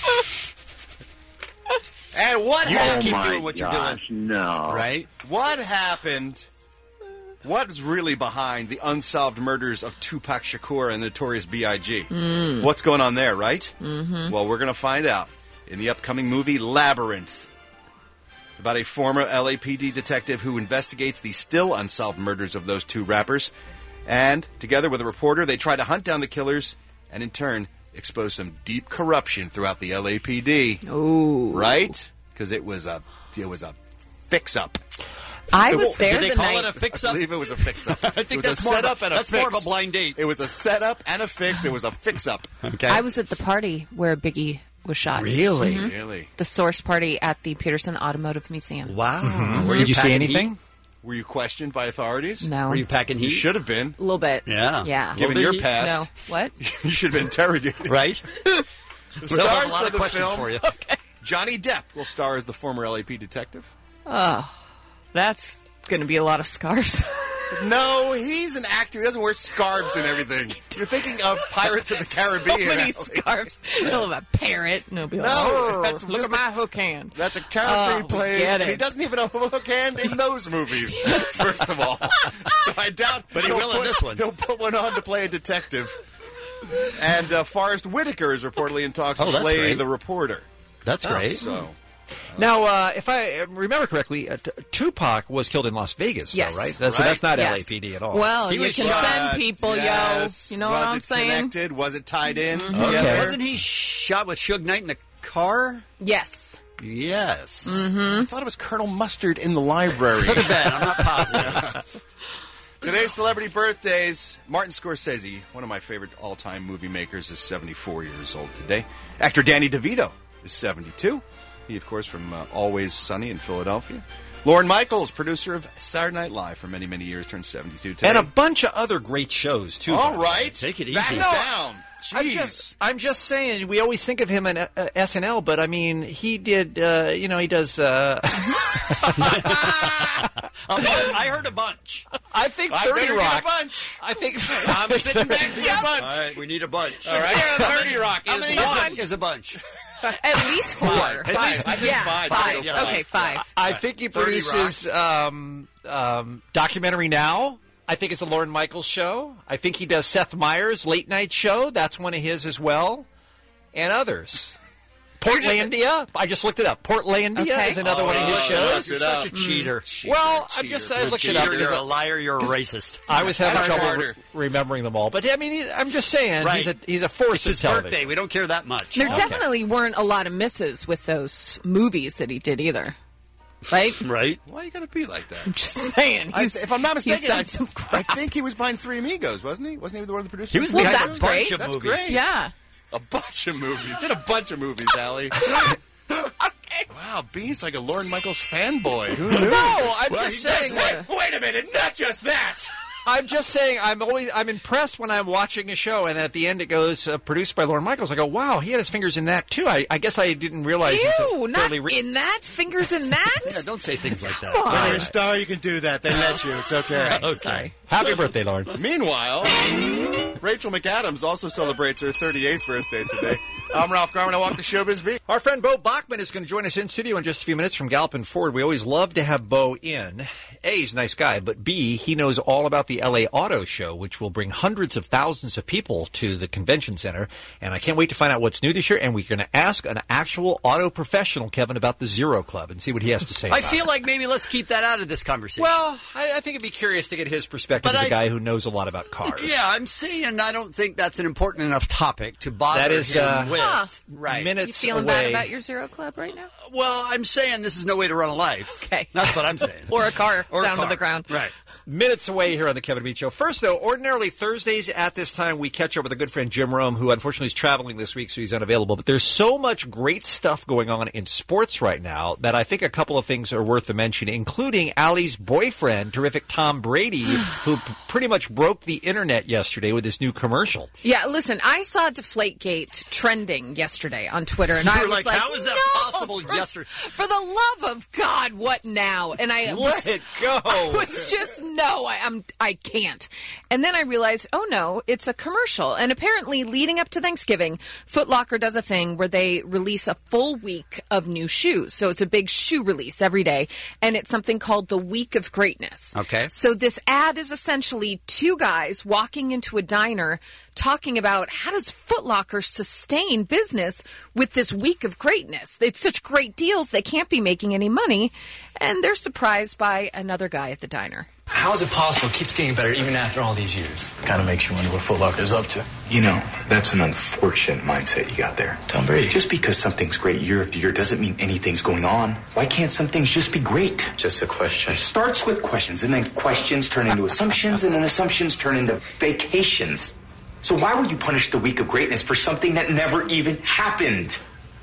And what You just happened? keep doing what you're doing. No. Right? What happened? What is really behind the unsolved murders of Tupac Shakur and the Notorious B I G? Mm. What's going on there, right? Mm-hmm. Well, we're going to find out in the upcoming movie Labyrinth, about a former L A P D detective who investigates the still unsolved murders of those two rappers. And together with a reporter, they try to hunt down the killers and in turn expose some deep corruption throughout the L A P D. Ooh. Right? Because it was a it was a fix-up. I was there Did they the call night. it a I fix-up? believe it was a fix-up. I it think was that's a more of a- setup and a that's fix. more of a blind date. It was a setup and a fix. It was a fix-up. Okay. I was at the party where Biggie was shot. Really? Mhm. Really? The source party at the Peterson Automotive Museum. Wow. Mm-hmm. Were Did you see packing anything? heat? Were you questioned by authorities? No. Were you packing You heat? should have been. A little bit. Yeah. Yeah. Given Well, your he- past, No. What? you should have been interrogated. Right? The We'll have stars a lot of of the questions film, for you. Johnny Depp will star as the former L A P D detective. Oh, that's going to be a lot of scars. No, he's an actor. He doesn't wear scarves and everything. You're thinking of Pirates of the Caribbean. So many Allie. scarves. He'll have a parrot, and he'll be like, No, "Oh, that's look just at a- my hook hand." That's a character Oh, he we plays. get and He it. doesn't even have a hook hand in those movies, first of all. So I doubt But he he'll will in put, this one. He'll put one on to play a detective. And uh, Forrest Whitaker is reportedly in talks Oh, to that's play great. the reporter. That's great. So Now, uh, if I remember correctly, uh, T- Tupac was killed in Las Vegas, Yes. though, right? That's, Right. So that's not Yes. L A P D at all. Well, He you was can shot. send people, yes. yo. You know was what I'm it saying? Connected? Was it tied in Mhm. together? Okay. Wasn't he shot with Suge Knight in the car? Yes. Yes. I thought it was Colonel Mustard in the library. Could have been. I'm not positive. Today's celebrity birthdays. Martin Scorsese, one of my favorite all-time movie makers, is seventy-four years old today. Actor Danny DeVito is seventy-two. He, of course, from uh, Always Sunny in Philadelphia. Lauren Michaels, producer of Saturday Night Live for many, many years, turned seventy-two today. And a bunch of other great shows, too. All by the way. right. Take it Back easy. down. I'm Jeez. just, I'm just saying, we always think of him in uh, S N L, but I mean, he did, uh, you know, he does. Uh, A bun- I heard a bunch. I think I thirty better get Rock. a bunch. I think I'm sitting back for a bunch. All right, we need a bunch. All right. thirty Rock How is many one. is a, is a bunch? At least four. At least- I think yeah, five. five. Yeah, Okay, five. five. I think he thirty produces um, um, documentary now. I think it's a Lorne Michaels show. I think he does Seth Meyers' late night show. That's one of his as well, and others. Portlandia. I just looked it up. Portlandia Okay. is another Oh, one of his yeah. shows. You're such a cheater. Mm. Well, I'm just I You're a looked cheater. it up. because You're I- a liar. You're a racist. I was having That's trouble harder. re- remembering them all, but I mean, he, I'm just saying Right. he's a he's a force It's of his television. birthday. We don't care that much. There definitely weren't a lot of misses with those movies that he did either. Right? Right. Why you gotta be like that? I'm just saying. I, He's, if I'm not he's mistaken, done I, some I think he was behind Three Amigos, wasn't he? Wasn't he one of the producers? He was Well, behind that's a bunch great. of That's movies. great. Yeah. A bunch of movies. Did a bunch of movies, Allie. Wow, Bean's like a Lorne Michaels fanboy. Who knew? No, I'm Well, just he does- saying. Wait, wait a minute, not just that. I'm just saying. I'm always I'm impressed when I'm watching a show, and at the end it goes uh, produced by Lorne Michaels. I go, wow, he had his fingers in that too. I, I guess I didn't realize. he's a Ew, not fairly re- in that. Fingers in that? Yeah, don't say things like that. Come on. When you're a star, you can do that. They let you. It's okay. Okay. Sorry. Happy birthday, Lorne. Meanwhile, Rachel McAdams also celebrates her thirty-eighth birthday today. I'm Ralph Garman. I walk the showbiz beat. Our friend Bo Bachman is going to join us in studio in just a few minutes from Gallup and Ford. We always love to have Bo in. A, he's a nice guy, but B, he knows all about the L A Auto Show, which will bring hundreds of thousands of people to the convention center. And I can't wait to find out what's new this year. And we're going to ask an actual auto professional, Kevin, about the Zero Club and see what he has to say I about feel it. like maybe let's keep that out of this conversation. Well, I, I think it'd be curious to get his perspective But as a I- guy who knows a lot about cars. yeah, I'm saying I don't think that's an important enough topic to bother That is, him uh, with. Huh. Right. Minutes You feeling away. bad about your Zero Club right now? Well, I'm saying this is no way to run a life. Okay. That's what I'm saying. Or a car Or a down car. to the ground. Right. Minutes away here on the Kevin Beach Show. First, though, ordinarily Thursdays at this time we catch up with a good friend Jim Rome, who unfortunately is traveling this week, so he's unavailable. But there's so much great stuff going on in sports right now that I think a couple of things are worth a mention, including Allie's boyfriend, terrific Tom Brady, who p- pretty much broke the internet yesterday with this new commercial. Yeah, listen, I saw Deflategate trending yesterday on Twitter, and You I were was like, how is that no, possible for, yesterday? For the love of God, what now? And I Let was, it go. I was just, no, I, I'm, I can't. And then I realized, oh no, it's a commercial. And apparently, leading up to Thanksgiving, Foot Locker does a thing where they release a full week of new shoes. So it's a big shoe release every day, and it's something called the Week of Greatness. Okay. So this ad is essentially two guys walking into a diner talking about how does Foot Locker sustain business with this week of greatness. It's such great deals, they can't be making any money. And they're surprised by another guy at the diner. How is it possible it keeps getting better even after all these years? Kind of makes you wonder what Foot Locker is up to. You know, that's an unfortunate mindset you got there. Tom Brady. Just because something's great year after year doesn't mean anything's going on. Why can't some things just be great? Just a question. It starts with questions, and then questions turn into assumptions, and then assumptions turn into vacations. So why would you punish the week of greatness for something that never even happened?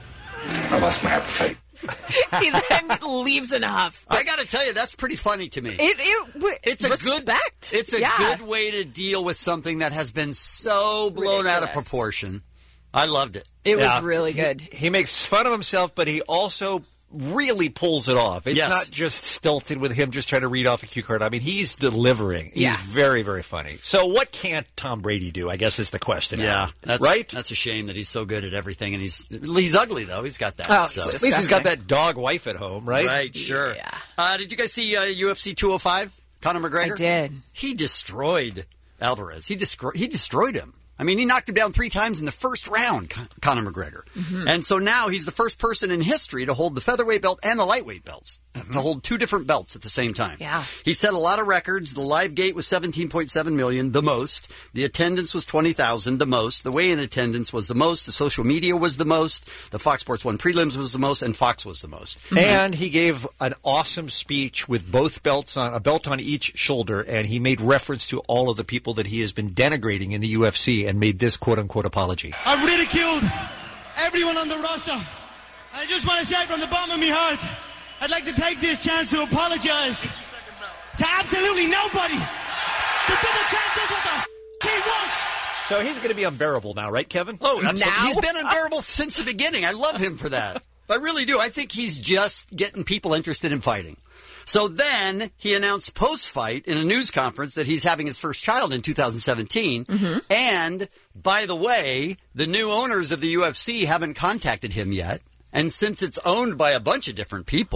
I lost my appetite. He then leaves in a huff. I got to tell you, that's pretty funny to me. It, it, w- It's a respect. good. It's a Yeah. good way to deal with something that has been so blown out of Ridiculous. proportion. I loved it. It Yeah. was really good. He, he makes fun of himself, but he also really pulls it off. It's Yes. not just stilted with him just trying to read off a cue card. I mean, he's delivering. He's Yeah. very, very funny. So what can't Tom Brady do, I guess is the question. Yeah, Alan. that's, right? That's a shame that he's so good at everything, and he's he's ugly though. He's got that. Oh, so. he's At least he's got that dog wife at home, right? Right, sure. Yeah. Uh, did you guys see uh, U F C two oh five? Conor McGregor. I did. He destroyed Alvarez. He destroyed. He destroyed him. I mean, he knocked him down three times in the first round, Con- Conor McGregor. Mm-hmm. And so now he's the first person in history to hold the featherweight belt and the lightweight belts, to hold two different belts at the same time. Yeah. He set a lot of records. The live gate was seventeen point seven million, the most. The attendance was twenty thousand, the most. The weigh-in attendance was the most. The social media was the most. The Fox Sports one prelims was the most, and Fox was the most. And he gave an awesome speech with both belts on, a belt on each shoulder, and he made reference to all of the people that he has been denigrating in the U F C and made this quote-unquote apology. I've ridiculed everyone on the roster. I just want to say from the bottom of my heart, I'd like to take this chance to apologize to absolutely nobody. The double champ does what the f- he wants. So he's going to be unbearable now, right, Kevin? Oh, absolutely. Now? He's been unbearable since the beginning. I love him for that. I really do. I think he's just getting people interested in fighting. So then he announced post-fight in a news conference that he's having his first child in two thousand seventeen. Mm-hmm. And, by the way, the new owners of the U F C haven't contacted him yet. And since it's owned by a bunch of different people,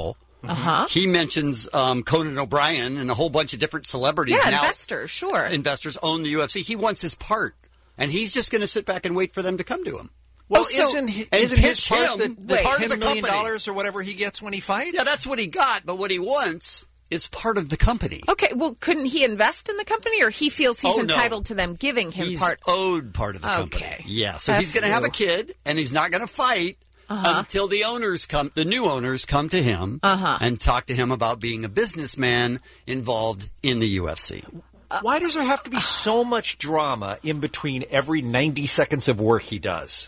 Uh-huh. He mentions um, Conan O'Brien and a whole bunch of different celebrities. Yeah, now, investors, sure. Investors own the U F C. He wants his part, and he's just going to sit back and wait for them to come to him. Well, Oh, so- isn't, and isn't his pitch part him the, the part of ten the million company. dollars or whatever he gets when he fights? Yeah, that's what he got, but what he wants is part of the company. Okay, well, couldn't he invest in the company, or he feels he's Oh, no. entitled to them giving him He's part? owed part of the company. Okay. Yeah, so That's he's going to have a you. kid, and he's not going to fight Uh-huh. until the owners come, the new owners come to him Uh-huh. and talk to him about being a businessman involved in the U F C. Why does there have to be so much drama in between every ninety seconds of work he does?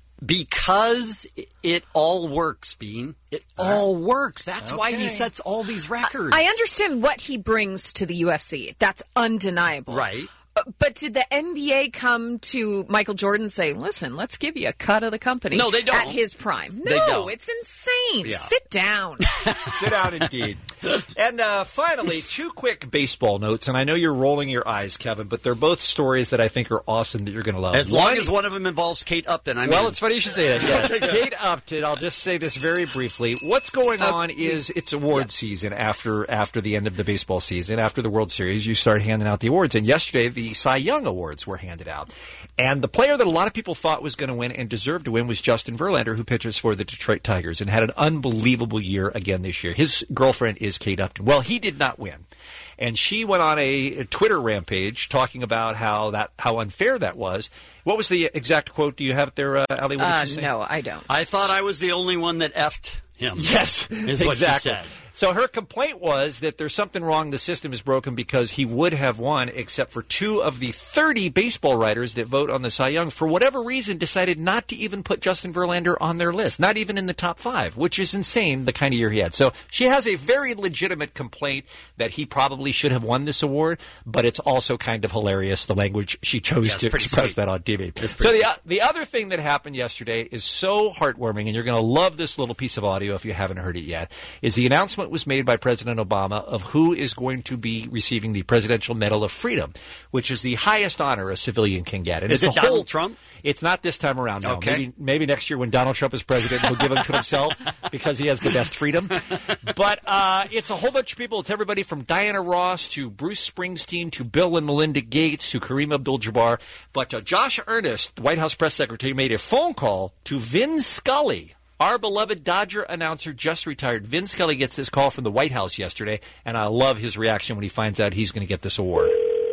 Because it all works, Bean. It all works. That's why Okay. he sets all these records. I understand what he brings to the U F C. That's undeniable. Right. Uh, But did the N B A come to Michael Jordan and say, listen, let's give you a cut of the company No, they don't. at his prime? They No, don't. it's insane. Yeah. Sit down. Sit down, indeed. And uh, finally, two quick baseball notes. And I know you're rolling your eyes, Kevin, but they're both stories that I think are awesome that you're going to love. As long as one of them involves Kate Upton, I'm well, in. it's funny you should say that. Yes. Kate Upton, I'll just say this very briefly. What's going on is it's award season after after the end of the baseball season. After the World Series, you start handing out the awards. And yesterday, the Cy Young Awards were handed out. And the player that a lot of people thought was going to win and deserved to win was Justin Verlander, who pitches for the Detroit Tigers and had an unbelievable year again this year. His girlfriend is Kate Upton. Well, he did not win. And she went on a, a Twitter rampage talking about how that how unfair that was. What was the exact quote? Do you have it there, uh, Ali? What did Uh, she say? no, I don't. I thought I was the only one that effed him. Yes, is what exactly. she said. So her complaint was that there's something wrong. The system is broken because he would have won, except for two of the thirty baseball writers that vote on the Cy Young, for whatever reason, decided not to even put Justin Verlander on their list, not even in the top five, which is insane, the kind of year he had. So she has a very legitimate complaint that he probably should have won this award, but it's also kind of hilarious, the language she chose Yeah, it's to pretty express sweet. that on T V. It's So pretty the, uh, the other thing that happened yesterday is so heartwarming, and you're going to love this little piece of audio if you haven't heard it yet, is the announcement was made by President Obama of who is going to be receiving the Presidential Medal of Freedom, which is the highest honor a civilian can get. And Is it's it a whole- Donald Trump? It's not this time around, no. Okay. Maybe, maybe next year when Donald Trump is president, he'll give it to himself because he has the best freedom. But uh, it's a whole bunch of people. It's everybody from Diana Ross to Bruce Springsteen to Bill and Melinda Gates to Kareem Abdul-Jabbar. But uh, Josh Earnest, the White House press secretary, made a phone call to Vin Scully. Our beloved Dodger announcer just retired. Vin Scully gets this call from the White House yesterday, and I love his reaction when he finds out he's going to get this award.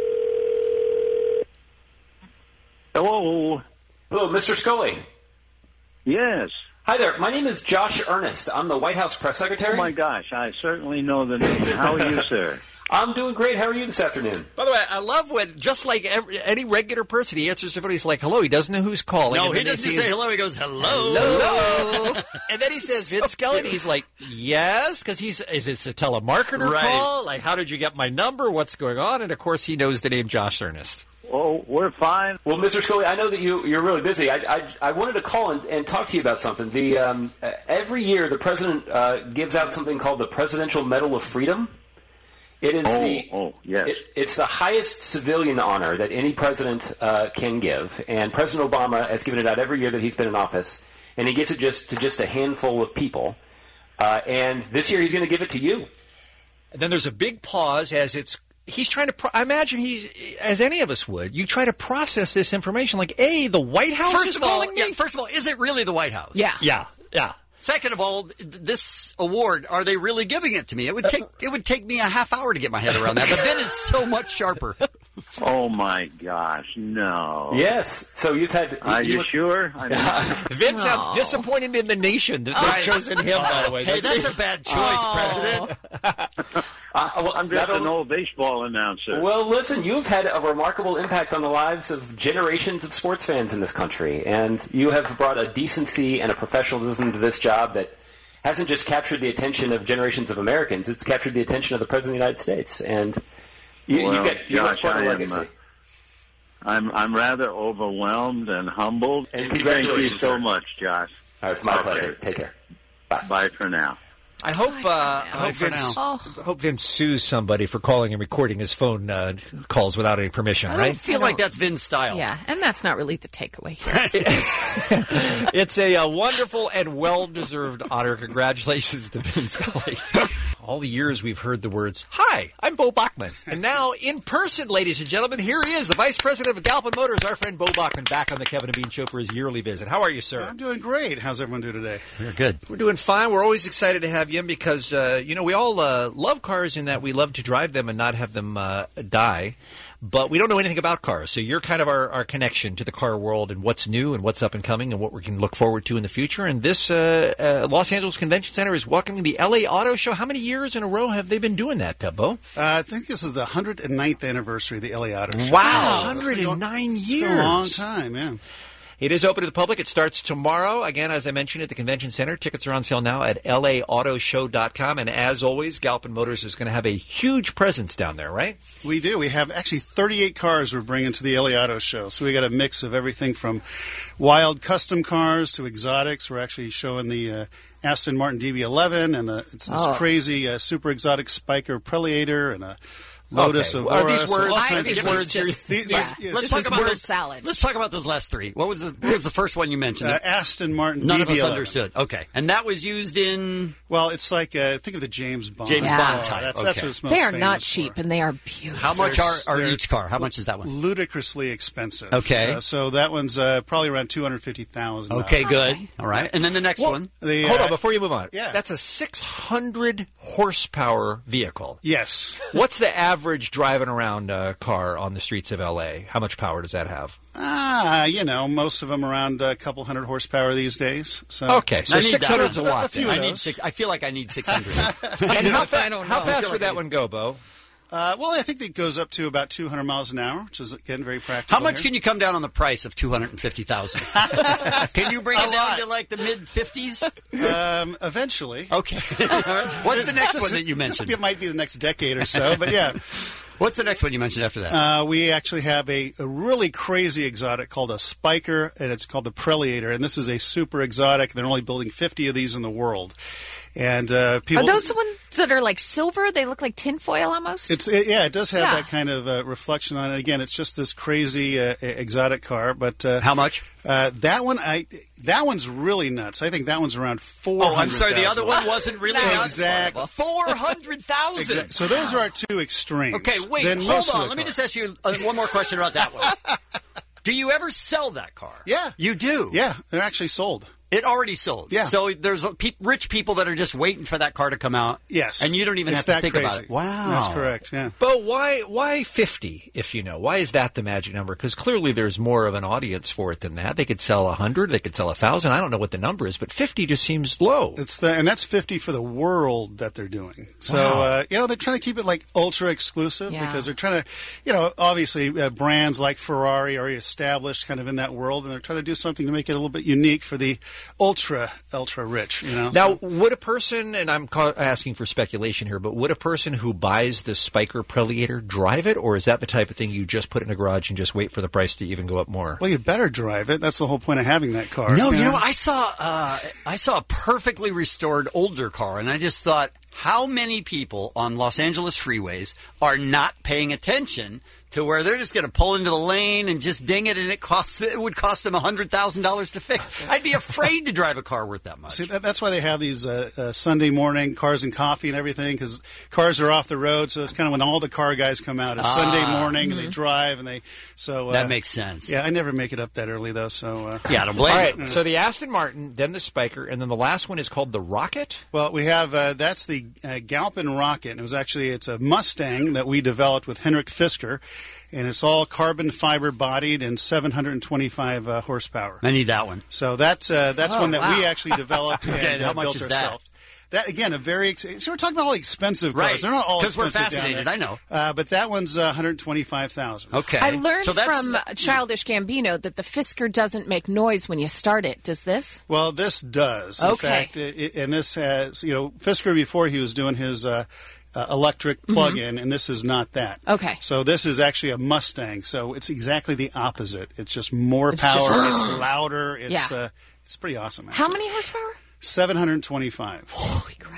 Hello. Hello, Mister Scully. Yes. Hi there. My name is Josh Earnest. I'm the White House press secretary. Oh my gosh, I certainly know the name. How are you, sir? I'm doing great. How are you this afternoon? By the way, I love when, just like every, any regular person, he answers the phone, he's like, hello. He doesn't know who's calling. No, and he then doesn't he say says, hello. He goes, hello. Hello. And then he says, Vince Scully, and he's like, yes, because he's, is it a telemarketer Right. call? Like, how did you get my number? What's going on? And, of course, he knows the name Josh Earnest. Oh, we're fine. Well, Mister Scully, I know that you, you're really busy. I, I, I wanted to call and, and talk to you about something. The um, uh, every year, the president uh, gives out something called the Presidential Medal of Freedom. It is Oh, the oh, yes. it, it's the highest civilian honor that any president uh, can give, and President Obama has given it out every year that he's been in office, and he gives it just to just a handful of people. Uh, and this year, he's going to give it to you. And then there's a big pause as it's he's trying to. Pro- I imagine he's, as any of us would, you try to process this information. Like, A, the White House First is of all, calling me. yeah, first of all, is it really the White House? Yeah. Yeah, yeah. Second of all, th- this award, are they really giving it to me? It would take it would take me a half hour to get my head around that. But Vin is so much sharper. Oh my gosh, no. Yes. So you've had. Are you sure? I mean, Vin sounds disappointed in the nation that they've chosen him. By the way, Hey, that's a bad choice, President. Uh, well, I'm just not an only- old baseball announcer. Well, listen, you've had a remarkable impact on the lives of generations of sports fans in this country, and you have brought a decency and a professionalism to this job that hasn't just captured the attention of generations of Americans, it's captured the attention of the President of the United States, and you, well, you've got, you've got Josh, quite a I am, legacy. uh, I'm I'm rather overwhelmed and humbled. And Thank you congratulations, so sir. much, Josh. All right, it's my Okay. pleasure. Take care. Bye. Bye for now. I hope uh, I hope for Vince, now. I hope Vince sues somebody for calling and recording his phone uh, calls without any permission, I right? don't feel like that's Vin's style. Yeah, and that's not really the takeaway here. It's a, uh wonderful and well-deserved honor. Congratulations to Vin Scully. All the years we've heard the words, "Hi, I'm Bo Bachman." And now, in person, ladies and gentlemen, here he is, the Vice President of Galpin Motors, our friend Bo Bachman, back on the Kevin and Bean Show for his yearly visit. How are you, sir? I'm doing great. How's everyone doing today? We're good. We're doing fine. We're always excited to have you in because, uh, you know, we all uh, love cars in that we love to drive them and not have them uh, die. But we don't know anything about cars, so you're kind of our, our connection to the car world and what's new and what's up and coming and what we can look forward to in the future. And this uh, uh, Los Angeles Convention Center is welcoming the L A Auto Show. How many years in a row have they been doing that, uh, Bo? Uh, I think this is the one hundred ninth anniversary of the L A Auto Show. Wow, So one it's been hundred nine going- years. It's been a long time, yeah. It is open to the public. It starts tomorrow. Again, as I mentioned, at the Convention Center. Tickets are on sale now at L A auto show dot com. And as always, Galpin Motors is going to have a huge presence down there, right? We do. We have actually thirty-eight cars we're bringing to the L A Auto Show. So we got a mix of everything from wild custom cars to exotics. We're actually showing the uh, Aston Martin D B eleven and the it's this Oh. crazy uh, super exotic Spiker Preliator and a Lotus Okay. of Are Aura. these So words- all are kinds these of- words you're- These- these- Yeah. yes. Let's This talk is about word those, salad. Let's talk about those last three. What was the what was the first one you mentioned? Uh, Aston Martin None D of B us eleven. understood. Okay, and that was used in Well, it's like uh, think of the James Bond. James Yeah. Bond Oh, type. That's, okay. that's what it's most They are famous not for. cheap, and they are beautiful. How much are, There's- are they're each car? How much is that one? Ludicrously expensive. Okay. Uh, so that one's uh, probably around two hundred fifty thousand. Okay, good. All right, and then the next Well, one. The, Hold uh, on, before you move on. yeah. That's a six hundred horsepower vehicle. Yes. What's the average driving around uh, car on the streets of L A? How much power does that have? Ah, you know, most of them around a couple hundred horsepower these days. So Okay, so I need six hundred is a that. lot. A few then. of I need those. six. I feel like I need six hundred. And how, fa- I don't how know. fast I feel would like I that one go, Bo? Uh, well, I think it goes up to about two hundred miles an hour, which is again very practical. How much here. can you come down on the price of two hundred and fifty thousand? Can you bring it down to like the mid fifties? Um, eventually. Okay. What's the next Just- one that you just- mentioned? It might be the next decade or so, but yeah. What's the next one you mentioned after that? Uh, we actually have a, a really crazy exotic called a Spiker, and it's called the Preliator, and this is a super exotic. They're only building fifty of these in the world. And uh, people, Are those the ones that are like silver? They look like tinfoil almost? It's it, yeah, it does have Yeah. that kind of uh, reflection on it. Again, it's just this crazy uh, exotic car. But uh, how much? Uh, that one, I that one's really nuts. I think that one's around four. Oh, I'm sorry. The other one wasn't really nuts. Exactly. Four hundred thousand. Exactly. So those are our two extremes. Okay, wait. Then Hold most of on. the Let me cars. just ask you uh, one more question about that one. Do you ever sell that car? Yeah, you do. Yeah, they're actually sold. It already sold. Yeah. So there's a, pe- rich people that are just waiting for that car to come out. Yes. And you don't even It's have to that think crazy. about it. Wow. That's correct. Yeah. Bo, why why fifty? If you know, why is that the magic number? Because clearly there's more of an audience for it than that. They could sell a hundred, they could sell a thousand. I don't know what the number is, but fifty just seems low. It's the, and that's fifty for the world that they're doing. So Wow. uh, you know they're trying to keep it like ultra exclusive Yeah. because they're trying to, you know, obviously uh, brands like Ferrari are established kind of in that world, and they're trying to do something to make it a little bit unique for the ultra ultra rich. You know. Now, So- would a person, and I'm ca- asking for speculation here, but would a person who buys the Spiker Preliator drive it, or is that the type of thing you just put in a garage and just wait for the price to even go up more? well, you better drive it. That's the whole point of having that car. No, you Yeah. know, I saw uh, I saw a perfectly restored older car, and I just thought, how many people on Los Angeles freeways are not paying attention to where they're just going to pull into the lane and just ding it, and it costs it would cost them a hundred thousand dollars to fix. I'd be afraid to drive a car worth that much. See, that, that's why they have these uh, uh, Sunday morning cars and coffee and everything, because cars are off the road. So it's kind of when all the car guys come out. It's Ah. Sunday morning and they drive and they. So uh, That makes sense. Yeah, I never make it up that early though. So uh, Yeah, I don't All blame right, you. so the Aston Martin, then the Spiker, and then the last one is called the Rocket? Well, we have uh, that's the uh, Galpin Rocket. And it was actually it's a Mustang that we developed with Henrik Fisker, and it's all carbon fiber bodied and seven hundred twenty-five uh, horsepower. I need that one. So that's uh, that's Oh, one that wow. we actually developed and Okay, uh, how much built is that? ourselves. That again, a very ex- so we're talking about all the expensive cars. Right. They're not all 'Cause we're expensive down fascinated, there. I know. Uh, but that one's uh, one hundred twenty-five thousand. Okay. I learned So that's- from Childish Gambino that the Fisker doesn't make noise when you start it. Does this? Well, this does. In Okay. fact, it, it, and this has you know Fisker before he was doing his. Uh, Uh, electric plug-in, and this is not that. Okay. So this is actually a Mustang. So it's exactly the opposite. It's just more It's just- power. It's louder. It's Yeah. uh, it's pretty awesome. How actually. many horsepower? seven hundred twenty-five. Holy crap.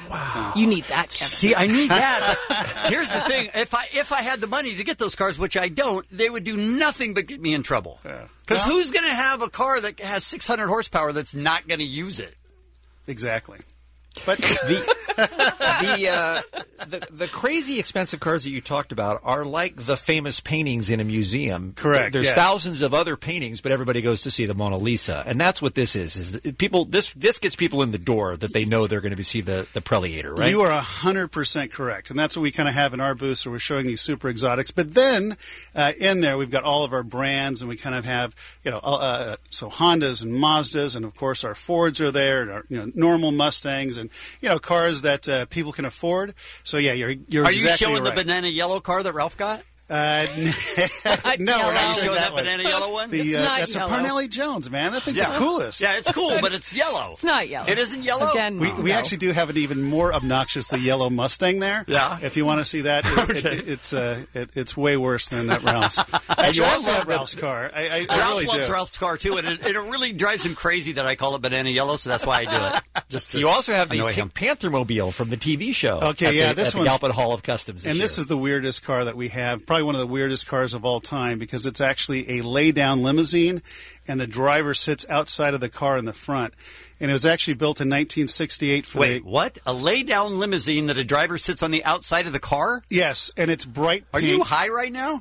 Wow. You need that, Kevin. See, I need that. But here's the thing: if I if I had the money to get those cars, which I don't, they would do nothing but get me in trouble. Because Well- who's going to have a car that has six hundred horsepower that's not going to use it? Exactly. But the the, uh, the the crazy expensive cars that you talked about are like the famous paintings in a museum. Correct, There's yeah. thousands of other paintings, but everybody goes to see the Mona Lisa, and that's what this is. Is that people this this gets people in the door that they know they're going to see the the Preliator, right? You are one hundred percent correct. And that's what we kind of have in our booth, so we're showing these super exotics. But then uh, in there, we've got all of our brands, and we kind of have, you know, uh, so Hondas and Mazdas, and of course our Fords are there, and our, you know, normal Mustangs, and, you know, cars that uh, people can afford. So, yeah, you're, you're Are exactly you showing right. the banana yellow car that Ralph got? Uh, no, we're yellow. not Are you showing showing that that one. banana yellow one? The, It's uh, not that's yellow. a Parnelli Jones, man. That thing's Yeah. the coolest. Yeah, it's cool, but it's yellow. It's not yellow. It isn't yellow? Again, We, we no. actually do have an even more obnoxiously yellow Mustang there. Yeah. If you want to see that, it, it, it, it's uh, it, it's way worse than that Ralph's. Actually, I also love have the- Ralph's car. I, I, I Ralph really loves do. Ralph's car too, and it, it really drives him crazy that I call it banana yellow. So that's why I do it. Just to You also have the annoy Pink him. Panther mobile from the T V show. Okay, at yeah, the, this at the one's- Galpin Hall of Customs. This And this year. is the weirdest car that we have, probably one of the weirdest cars of all time, because it's actually a lay-down limousine, and the driver sits outside of the car in the front. And it was actually built in nineteen sixty-eight for Wait, the... what? A lay-down limousine that a driver sits on the outside of the car? Yes, and it's bright Are pink. you high right now?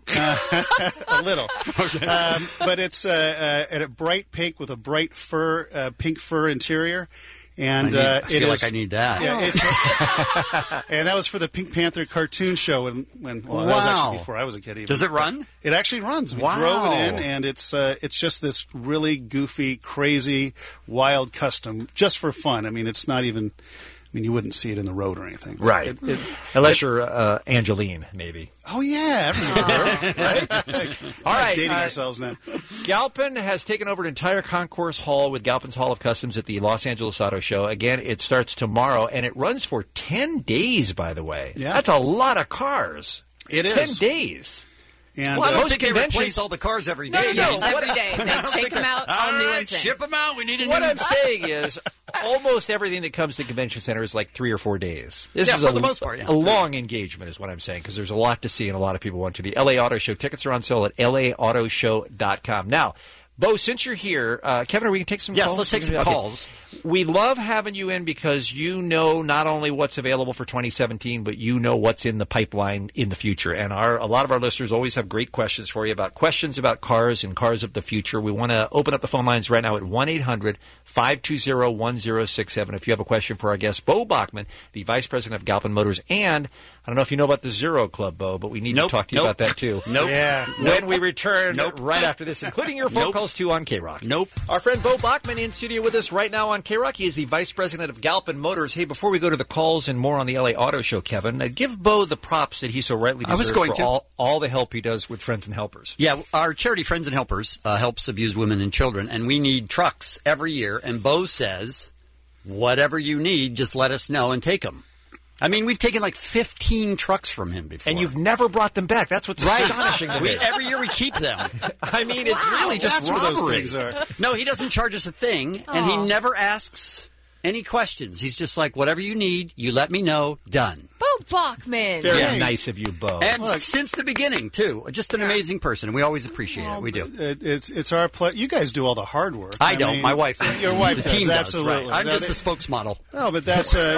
a little. Um, but it's uh, uh, at a bright pink with a bright fur, uh, pink fur interior. And I need- uh, I feel it like is- I need that. Yeah, it's, and that was for the Pink Panther cartoon show when, when well, that was Wow. actually before I was a kid. Even. Does it run? It actually runs. We Wow. drove it in, and it's uh, it's just this really goofy, crazy, wild custom, just for fun. I mean, it's not even. I mean, you wouldn't see it in the road or anything. Right. It- it- Unless you're uh, Angeline, maybe. oh yeah, everyone, right? All right, dating uh, ourselves now. Galpin has taken over an entire concourse hall with Galpin's Hall of Customs at the Los Angeles Auto Show. Again, it starts tomorrow, and it runs for ten days, by the way. Yeah. That's a lot of cars. It ten is. days. And Well, I don't most think they conventions- replace all the cars every No, day. no, do no, they? every day. They I don't take think them they- out, All all new right, ones in. ship them out. We need a What new. I'm saying is, almost everything that comes to convention center is like three or four days. This Yeah, is for a, the most part, yeah. a long engagement, is what I'm saying, because there's a lot to see and a lot of people want to. The L A Auto Show tickets are on sale at L A auto show dot com. Now, Bo, since you're here, uh, Kevin, are we going to take some Yes, calls? let's take some Okay. calls. We love having you in because you know not only what's available for twenty seventeen, but you know what's in the pipeline in the future. And our a lot of our listeners always have great questions for you about questions about cars and cars of the future. We want to open up the phone lines right now at one eight hundred five two zero one zero six seven if you have a question for our guest, Bo Bachman, the Vice President of Galpin Motors. And I don't know if you know about the Zero Club, Bo, but we need Nope, to talk to you nope. about that too. Nope. Yeah. When we return Nope. right after this, including your phone Nope. calls too on K-Rock. Nope. Our friend Bo Bachman in studio with us right now on K-Rock. He is the Vice President of Galpin Motors. Hey, before we go to the calls and more on the L A Auto Show, Kevin, uh, give Bo the props that he so rightly I deserves was going for to. all, all the help he does with Friends and Helpers. Yeah, our charity Friends and Helpers uh, helps abused women and children, and we need trucks every year. And Bo says, whatever you need, just let us know and take them. I mean, we've taken like fifteen trucks from him before. And you've never brought them back. That's what's Right. astonishing to We, me. every year we keep them. I mean, it's really just That's what those robbery. things are. No, he doesn't charge us a thing, and he Aw. never asks any questions. He's just like, whatever you need, you let me know, done. Bo Bachman. Very Yes. nice of you, Bo. And since the beginning, too. Just an amazing person. We always appreciate it. We do. It, it's it's our pleasure. You guys do all the hard work. I don't. mean, My wife. Your wife the does, team does. absolutely. Right. I'm No, just they- the spokesmodel. No, but that's uh,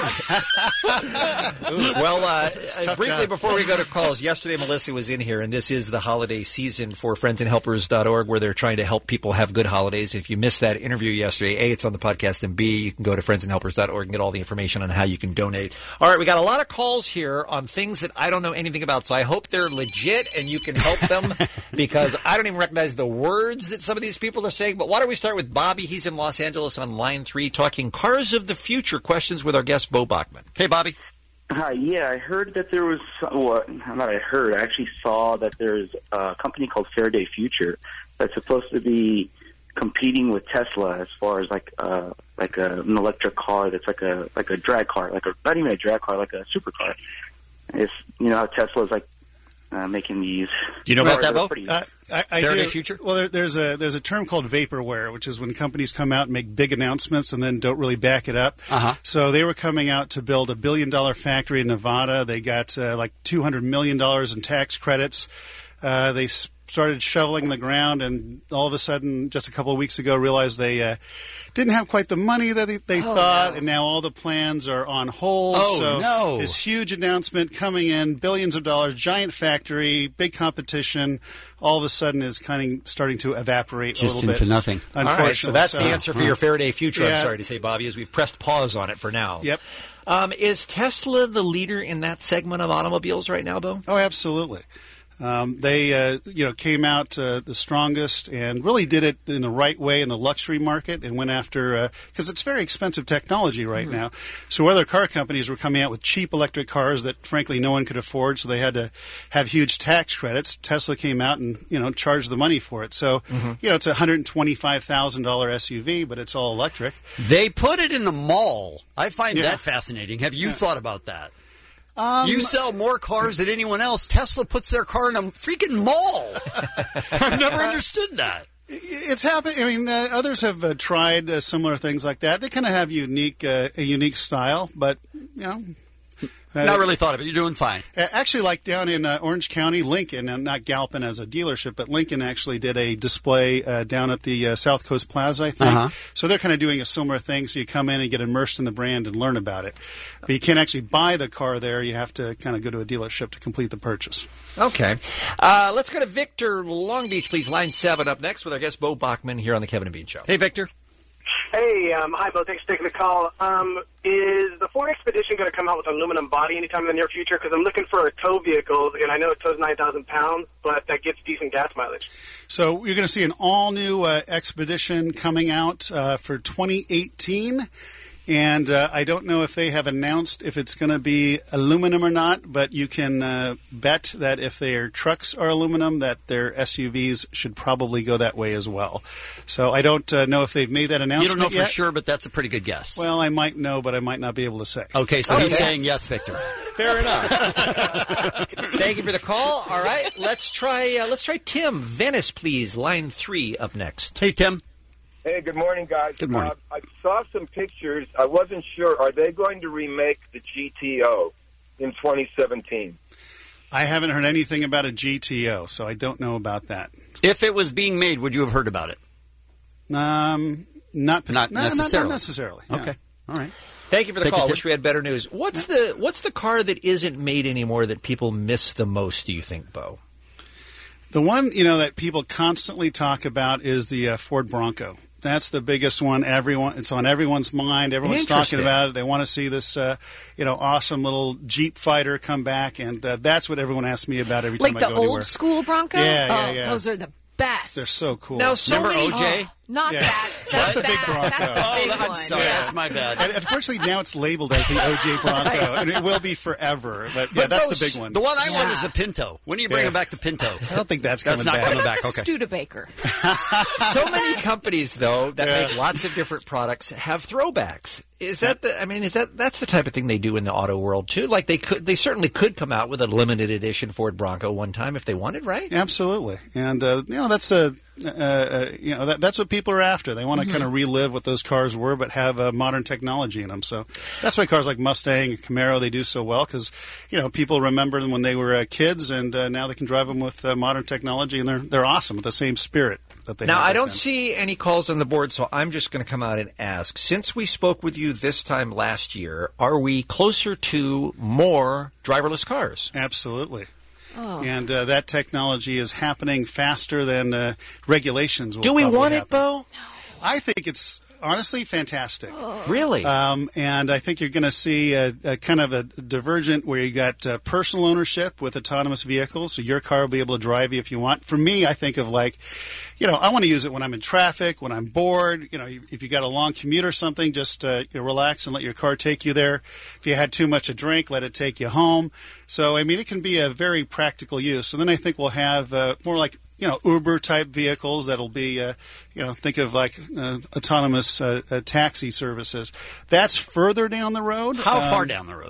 Well, uh, It's uh, tough briefly job. before we go to calls, yesterday Melissa was in here, and this is the holiday season for friends and helpers dot org, where they're trying to help people have good holidays. If you missed that interview yesterday, A, it's on the podcast, and B, you can go to friends and helpers dot org and get all the information on how you can donate. All right, we got a lot of calls here on things that I don't know anything about, so I hope they're legit and you can help them because I don't even recognize the words that some of these people are saying. But why don't we start with Bobby? He's in Los Angeles on line three, talking cars of the future questions with our guest, Bo Bachman. Hey, Bobby. Hi, yeah, I heard that there was, well, not I heard, I actually saw that there's a company called Faraday Future that's supposed to be competing with Tesla as far as like uh like a, an electric car that's like a like a drag car, like a not even a drag car, like a supercar. It's, you know how Tesla's like uh, making these. You know about that, Bo? Pretty, Uh, I, I Faraday do. Future? Well, there, there's a there's a term called vaporware, which is when companies come out and make big announcements and then don't really back it up. Uh-huh. So they were coming out to build a billion dollar factory in Nevada. They got uh, like two hundred million dollars in tax credits. Uh, they s- started shoveling the ground, and all of a sudden, just a couple of weeks ago, realized they uh, didn't have quite the money that they, they Oh, thought, no. and now all the plans are on hold. Oh, so no. This huge announcement coming in, billions of dollars, giant factory, big competition, all of a sudden is kind of starting to evaporate Just a little into bit. nothing. All right, so that's the answer for your Faraday Future, Yeah. I'm sorry to say, Bobby, as we pressed pause on it for now. Yep. Um, is Tesla the leader in that segment of automobiles right now, Bo? Oh, absolutely. Um, they, uh, you know, came out uh, the strongest and really did it in the right way in the luxury market and went after because uh, it's very expensive technology right Mm-hmm. now. So other car companies were coming out with cheap electric cars that, frankly, no one could afford, so they had to have huge tax credits. Tesla came out and you know charged the money for it. So Mm-hmm. you know it's a one hundred twenty-five thousand dollars S U V, but it's all electric. They put it in the mall. I find Yeah. that fascinating. Have you Yeah. thought about that? Um, you sell more cars than anyone else. Tesla puts their car in a freaking mall. I've never understood that. It's happened. I mean, uh, others have uh, tried uh, similar things like that. They kind of have unique, uh, a unique style, but you know, uh, Not really thought of it. You're doing fine. uh, Actually, like down in uh, Orange County, Lincoln, and not Galpin as a dealership, but Lincoln actually did a display uh, down at the uh, South Coast Plaza, I think. Uh-huh. So they're kind of doing a similar thing. So you come in and get immersed in the brand and learn about it. But you can't actually buy the car there. You have to kind of go to a dealership to complete the purchase. Okay. Uh, let's go to Victor Long Beach, please. Line seven up next with our guest, Bo Bachman, here on the Kevin and Bean Show. Hey, Victor. Hey, um, hi, Bo. Thanks for taking the call. Um, is the Ford Expedition going to come out with an aluminum body anytime in the near future? Because I'm looking for a tow vehicle, and I know it tows nine thousand pounds, but that gets decent gas mileage. So you're going to see an all-new uh, Expedition coming out uh, for twenty eighteen. And uh, I don't know if they have announced if it's going to be aluminum or not, but you can uh, bet that if their trucks are aluminum, that their S U Vs should probably go that way as well. So I don't uh, know if they've made that announcement You don't know for yet. sure, but that's a pretty good guess. Well, I might know, but I might not be able to say. Okay, so Oh, he's yes. saying yes, Victor. Fair enough. Thank you for the call. All right, let's try. Uh, let's try Tim Venice, please. Line three up next. Hey, Tim. Hey, good morning, guys. Good morning. Uh, I saw some pictures. I wasn't sure. Are they going to remake the G T O in twenty seventeen? I haven't heard anything about a G T O, so I don't know about that. If it was being made, would you have heard about it? Um, not Not no, necessarily. Not, necessarily. yeah. Okay. All right. Thank you for the Thank you, call. Tim. Wish we had better news. What's the What's the car that isn't made anymore that people miss the most? Do you think, Bo? The one you know that people constantly talk about is the uh, Ford Bronco. That's the biggest one. Everyone, it's on everyone's mind. Everyone's talking Interesting. about it. They want to see this, uh, you know, awesome little Jeep fighter come back, and uh, that's what everyone asks me about every Like time the I go old anywhere. school Bronco? Yeah, yeah, oh, yeah. those are the best. They're so cool. Now, so Remember many- O J? Oh, not Yeah. that. That's the big that. Bronco. That's the Oh, big I'm one. sorry. Yeah. That's my bad. And unfortunately, now it's labeled as the O J Bronco, and it will be forever. But yeah, But that's those- the big one. The one I want Yeah. is the Pinto. When are you bringing Yeah. back the Pinto? I don't think that's That's coming not back. coming What back. about the Okay. Studebaker? So many companies, though, that Yeah. make lots of different products have throwbacks. Is that the? I mean, is that that's the type of thing they do in the auto world too? Like they could, they certainly could come out with a limited edition Ford Bronco one time if they wanted, right? Absolutely, and uh, you know that's a uh, uh, you know that, that's what people are after. They want to Mm-hmm. kind of relive what those cars were, but have uh, modern technology in them. So that's why cars like Mustang and Camaro they do so well because you know people remember them when they were uh, kids, and uh, now they can drive them with uh, modern technology, and they're they're awesome with the same spirit that they. Now, had I back don't then. see any calls on the board, so I'm just going to come out and ask. Since we spoke with you this time last year, are we closer to more driverless cars? Absolutely. Oh. And uh, that technology is happening faster than uh, regulations will Do we probably want it, happen. Bo? I think it's honestly fantastic. Really? Um, and I think you're going to see a, a kind of a divergent where you got uh, personal ownership with autonomous vehicles. So your car will be able to drive you if you want. For me, I think of like, you know, I want to use it when I'm in traffic, when I'm bored. You know, if you got a long commute or something, just uh, you know, relax and let your car take you there. If you had too much to drink, let it take you home. So, I mean, it can be a very practical use. So then I think we'll have uh, more like, you know, Uber type vehicles that'll be, uh, you know, think of like uh, autonomous uh, uh, taxi services. That's further down the road. How far Um, down the road?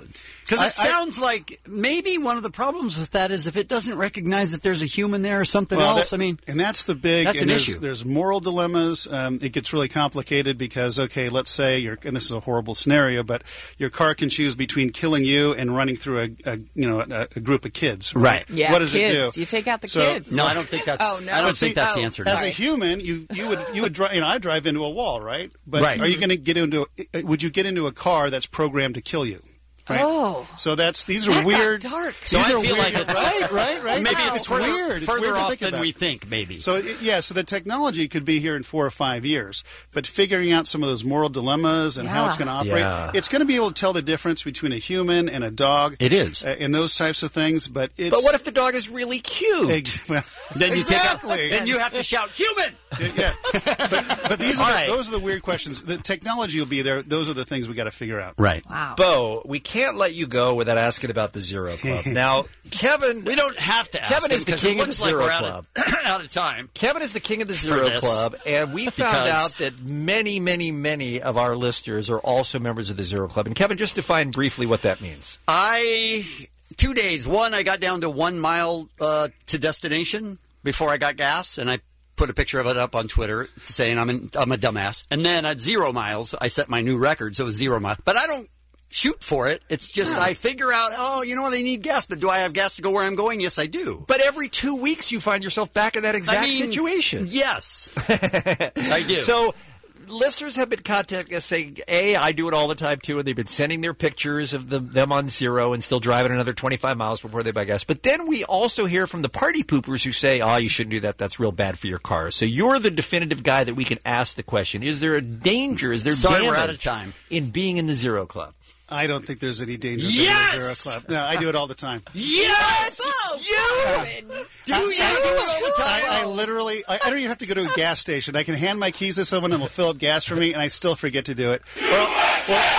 Because I- it sounds like maybe one of the problems with that is if it doesn't recognize that there's a human there or something Well, else. that- I mean, and that's the big. that's and an there's, issue. There's moral dilemmas. Um, it gets really complicated because, okay, let's say you're, and this is a horrible scenario, but your car can choose between killing you and running through a, a you know a, a group of kids. Right. Yeah, What does kids. it do? You take out the So- kids. No, I don't think that's. Oh, no. I don't See, think that's the oh, answer. to As that. a human, you, you would you would drive. You know, I drive into a wall, right? But Right. are you going to get into? A, would you get into a car that's programmed to kill you? Right? Oh. So that's these are That got weird. dark. So These I are feel weird, like it's right, right, right. Maybe it's, it's it's further, weird. It's further weird to off think than about. we think. Maybe. So it- yeah, so the technology could be here in four or five years, but figuring out some of those moral dilemmas and how Yeah. it's going to operate, Yeah. it's going to be able to tell the difference between a human and a dog. It is, uh, and those types of things. But it's But what if the dog is really cute? Ex- well, Then you exactly. take out, then you have to shout human. Yeah, but, but these All are the, right. those are the weird questions. The technology will be there. Those are the things we got to figure out. Right. Wow. Bo, we can't let you go without asking about the Zero Club. Now, Kevin, we don't have to ask Kevin him is the because king it of the looks like Zero we're out Club. of, out of time. Kevin is the king of the For Zero this. Club, and we found Because- out that many, many, many of our listeners are also members of the Zero Club. And Kevin, just define briefly what that means. I two days. One, I got down to one mile uh, to destination before I got gas, and I put a picture of it up on Twitter saying I'm an, I'm a dumbass. And then at zero miles, I set my new record, so it was zero miles. But I don't shoot for it. It's just I figure out, oh, you know what, I need gas, but do I have gas to go where I'm going? Yes, I do. But every two weeks you find yourself back in that exact I mean, situation. Yes, I do. So listeners have been contacting us saying, A, I do it all the time too, and they've been sending their pictures of them, them on zero and still driving another twenty-five miles before they buy gas. But then we also hear from the party poopers who say, oh, you shouldn't do that. That's real bad for your car. So you're the definitive guy that we can ask the question. Is there a danger? Is there Sorry, damage we're out of time. in being in the Zero Club? I don't think there's any danger Yes! in the Zero Club. No, I do it all the time. Yes, you do. You do it all the time. I, I literally, I, I don't even have to go to a gas station. I can hand my keys to someone and they'll fill up gas for me, and I still forget to do it. Well, well,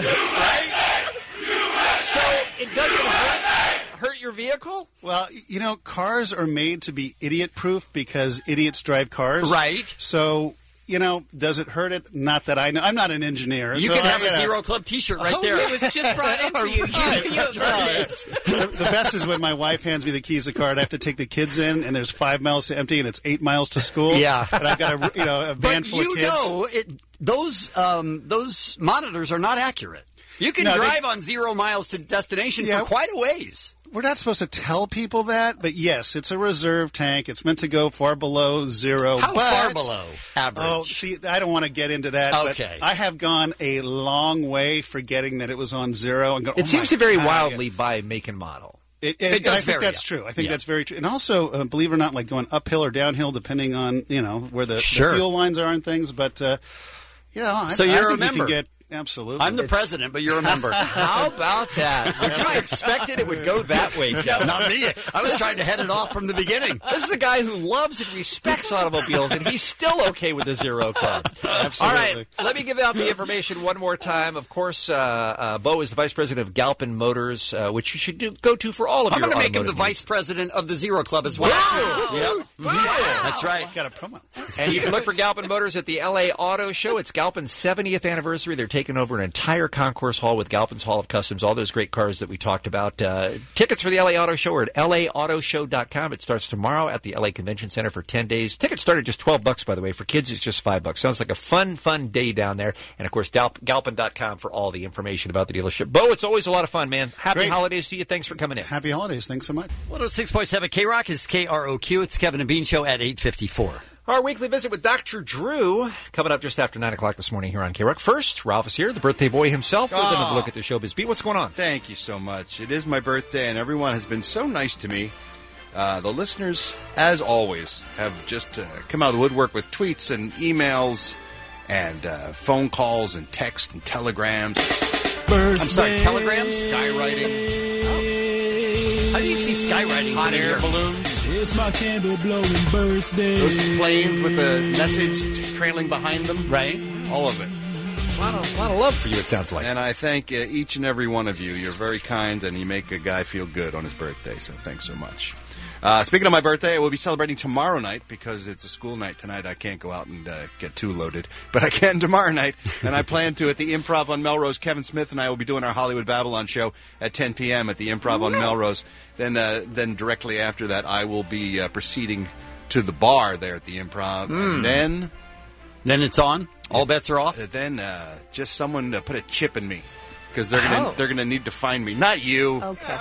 So it doesn't hurt, hurt your vehicle? well, you know, cars are made to be idiot-proof because idiots drive cars. Right. So, you know, does it hurt it? Not that I know. I'm not an engineer. You so can I, have you a know. Zero Club T-shirt right Oh, there. it was just brought in for you. Right. You- you- That's right. the, the best is when my wife hands me the keys to the car and I have to take the kids in, and there's five miles to empty, and it's eight miles to school. Yeah. and I've got a you know a van But full you of kids. know, it, those um, those monitors are not accurate. You can No, they- drive on zero miles to destination Yeah. for quite a ways. We're not supposed to tell people that, but yes, it's a reserve tank. It's meant to go far below zero. How but- far below average? Oh, see, I don't want to get into that. Okay. But I have gone a long way forgetting that it was on zero. And go, It oh seems my to vary God. wildly by make and model. It, It and does I think vary, that's yeah. true. I think Yeah. that's very true. And also, uh, believe it or not, like going uphill or downhill depending on you know where the, Sure. the fuel lines are and things. But uh, you know, I, So I you're a think you member. can get absolutely. I'm the president, but you're a member. How about that? Would you have expected it would go that way, Kevin? Not me. I was trying to head it off from the beginning. This is a guy who loves and respects automobiles, and he's still okay with the Zero Club. Absolutely. All right, let me give out the information one more time. Of course, uh, uh, Bo is the vice president of Galpin Motors, uh, which you should do, go to for all of I'm your going to make him the automotive vice president of the Zero Club as well. Wow. Yep. That's right. Got a promo. And you can look for Galpin Motors at the L A Auto Show. It's Galpin's seventieth anniversary. They're taking over an entire concourse hall with Galpin's Hall of Customs, all those great cars that we talked about. Uh, tickets for the L A Auto Show are at L A auto show dot com. It starts tomorrow at the L A Convention Center for ten days. Tickets start at just twelve bucks, by the way. For kids, it's just five bucks. Sounds like a fun, fun day down there. And, of course, Galpin dot com for all the information about the dealership. Bo, it's always a lot of fun, man. Happy Great. holidays to you. Thanks for coming in. Happy holidays. Thanks so much. one oh six point seven K-Rock is K R O Q. It's Kevin and Bean Show at eight fifty-four. Our weekly visit with Doctor Drew coming up just after nine o'clock this morning here on K-Rock. First, Ralph is here, the birthday boy himself. We're going to look at the showbiz beat. What's going on? Thank you so much. It is my birthday, and everyone has been so nice to me. Uh, the listeners, as always, have just uh, come out of the woodwork with tweets and emails and uh, phone calls and text and telegrams. I'm sorry, telegrams? Skywriting. Oh. How do you see skywriting? Hot air balloons. It's my candle blowing birthday. Those planes with the message trailing behind them. Right. All of it. A lot of, a lot of love for you, it sounds like. And I thank uh, each and every one of you. You're very kind, and you make a guy feel good on his birthday, so thanks so much. Uh, speaking of my birthday, I will be celebrating tomorrow night because it's a school night tonight. I can't go out and uh, get too loaded, but I can tomorrow night, and I plan to at the Improv on Melrose. Kevin Smith and I will be doing our Hollywood Babylon show at ten p.m. at the Improv on Melrose. Then, uh, then directly after that, I will be uh, proceeding to the bar there at the Improv, Mm. and then then it's on. All bets are off. Then uh, just someone to put a chip in me because they're gonna Oh. they're gonna need to find me, not you. Okay.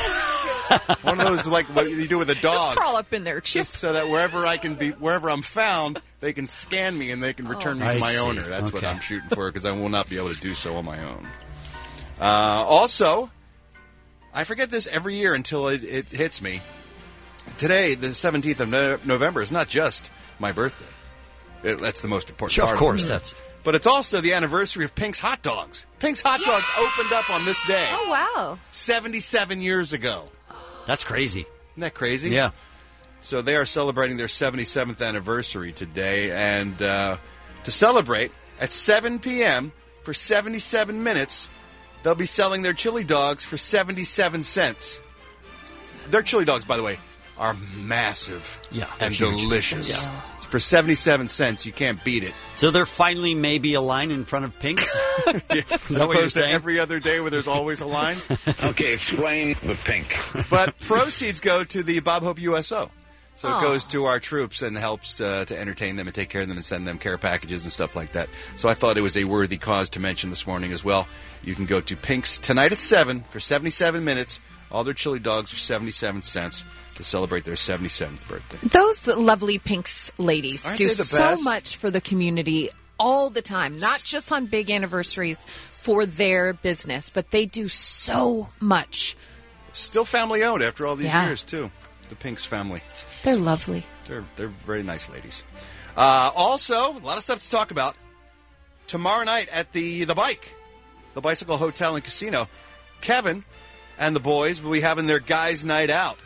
One of those like what you do with a dog. Just crawl up in there, Chip. Just so that wherever I can be, wherever I'm found, they can scan me and they can return me I to my see. owner. That's what Okay. I'm shooting for because I will not be able to do so on my own. Uh, also, I forget this every year until it, it hits me. Today, the seventeenth of no- November, is not just my birthday. It, that's the most important Sure, part. of course, it. that's- But it's also the anniversary of Pink's Hot Dogs. Pink's Hot Dogs opened up on this day. Oh, wow. seventy-seven years ago. That's crazy. Isn't that crazy? Yeah. So they are celebrating their seventy-seventh anniversary today. And uh, to celebrate, at seven p.m. for seventy-seven minutes, they'll be selling their chili dogs for seventy-seven cents. Their chili dogs, by the way, are massive Yeah, they're and huge. delicious. Yeah. For seventy-seven cents, you can't beat it. So there finally may be a line in front of Pink's? As Is that what you're opposed to saying? every other day where there's always a line. Okay, explain the pink. But proceeds go to the Bob Hope U S O. So Aw. it goes to our troops and helps uh, to entertain them and take care of them and send them care packages and stuff like that. So I thought it was a worthy cause to mention this morning as well. You can go to Pink's tonight at seven for seventy-seven minutes. All their chili dogs are seventy-seven cents to celebrate their seventy-seventh birthday. Those lovely Pinks ladies Aren't do they the so best? much for the community all the time, not just on big anniversaries for their business, but they do so much. Still family owned after all these Yeah. years, too. The Pinks family. They're lovely. They're they're very nice ladies. Uh, also, a lot of stuff to talk about. Tomorrow night at the the Bike, the Bicycle Hotel and Casino, Kevin and the boys will be having their guys' night out.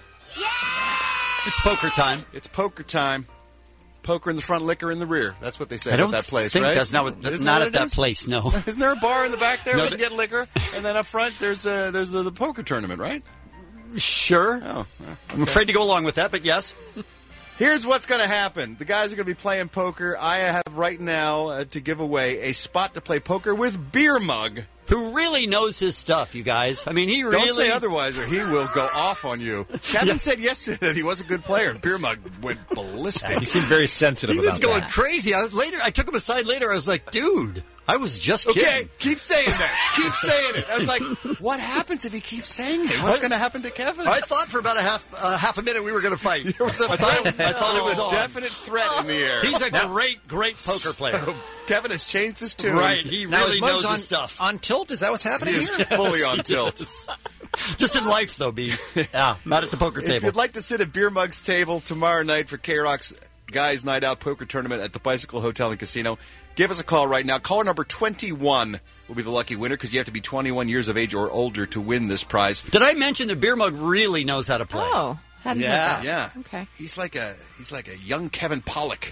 It's poker time. It's poker time. Poker in the front, liquor in the rear. That's what they say I don't about that place, think right? that's not what- that's Isn't not what at it that is? place, no. Isn't there a bar in the back there No, where you th- can get liquor? And then up front, there's uh, there's the, the poker tournament, right? Sure. Oh, I'm afraid to go along with that, but yes. Here's what's going to happen. The guys are going to be playing poker. I have right now uh, to give away a spot to play poker with Beer Mug. Who really knows his stuff, you guys. I mean, he Don't really... say otherwise or he will go off on you. Kevin said yesterday that he was a good player. Beer Mug went ballistic. You seem very sensitive He about was going that. crazy. I was, later, I took him aside later. I was like, dude, I was just Okay, kidding. keep saying that. Keep saying it. I was like, what happens if he keeps saying it? What's going to happen to Kevin? I thought for about a half uh, half a minute we were going to fight. There was a I thought, threat. I thought There it was was a on. definite threat in the air. He's a great, great poker player. Kevin has changed his tune. Right, he Now, really is Muggs knows on, his stuff. on tilt? Is that what's happening He is here? fully on tilt. Just in life, though, B. Yeah, not at the poker If table. you'd like to sit at Beer Mug's table tomorrow night for K-Rock's Guys Night Out Poker Tournament at the Bicycle Hotel and Casino, give us a call right now. Caller number twenty-one will be the lucky winner because you have to be twenty-one years of age or older to win this prize. Did I mention that Beer Mug really knows how to play? Oh, hadn't Yeah. heard that. Yeah. Okay. He's like a he's like a young Kevin Pollak.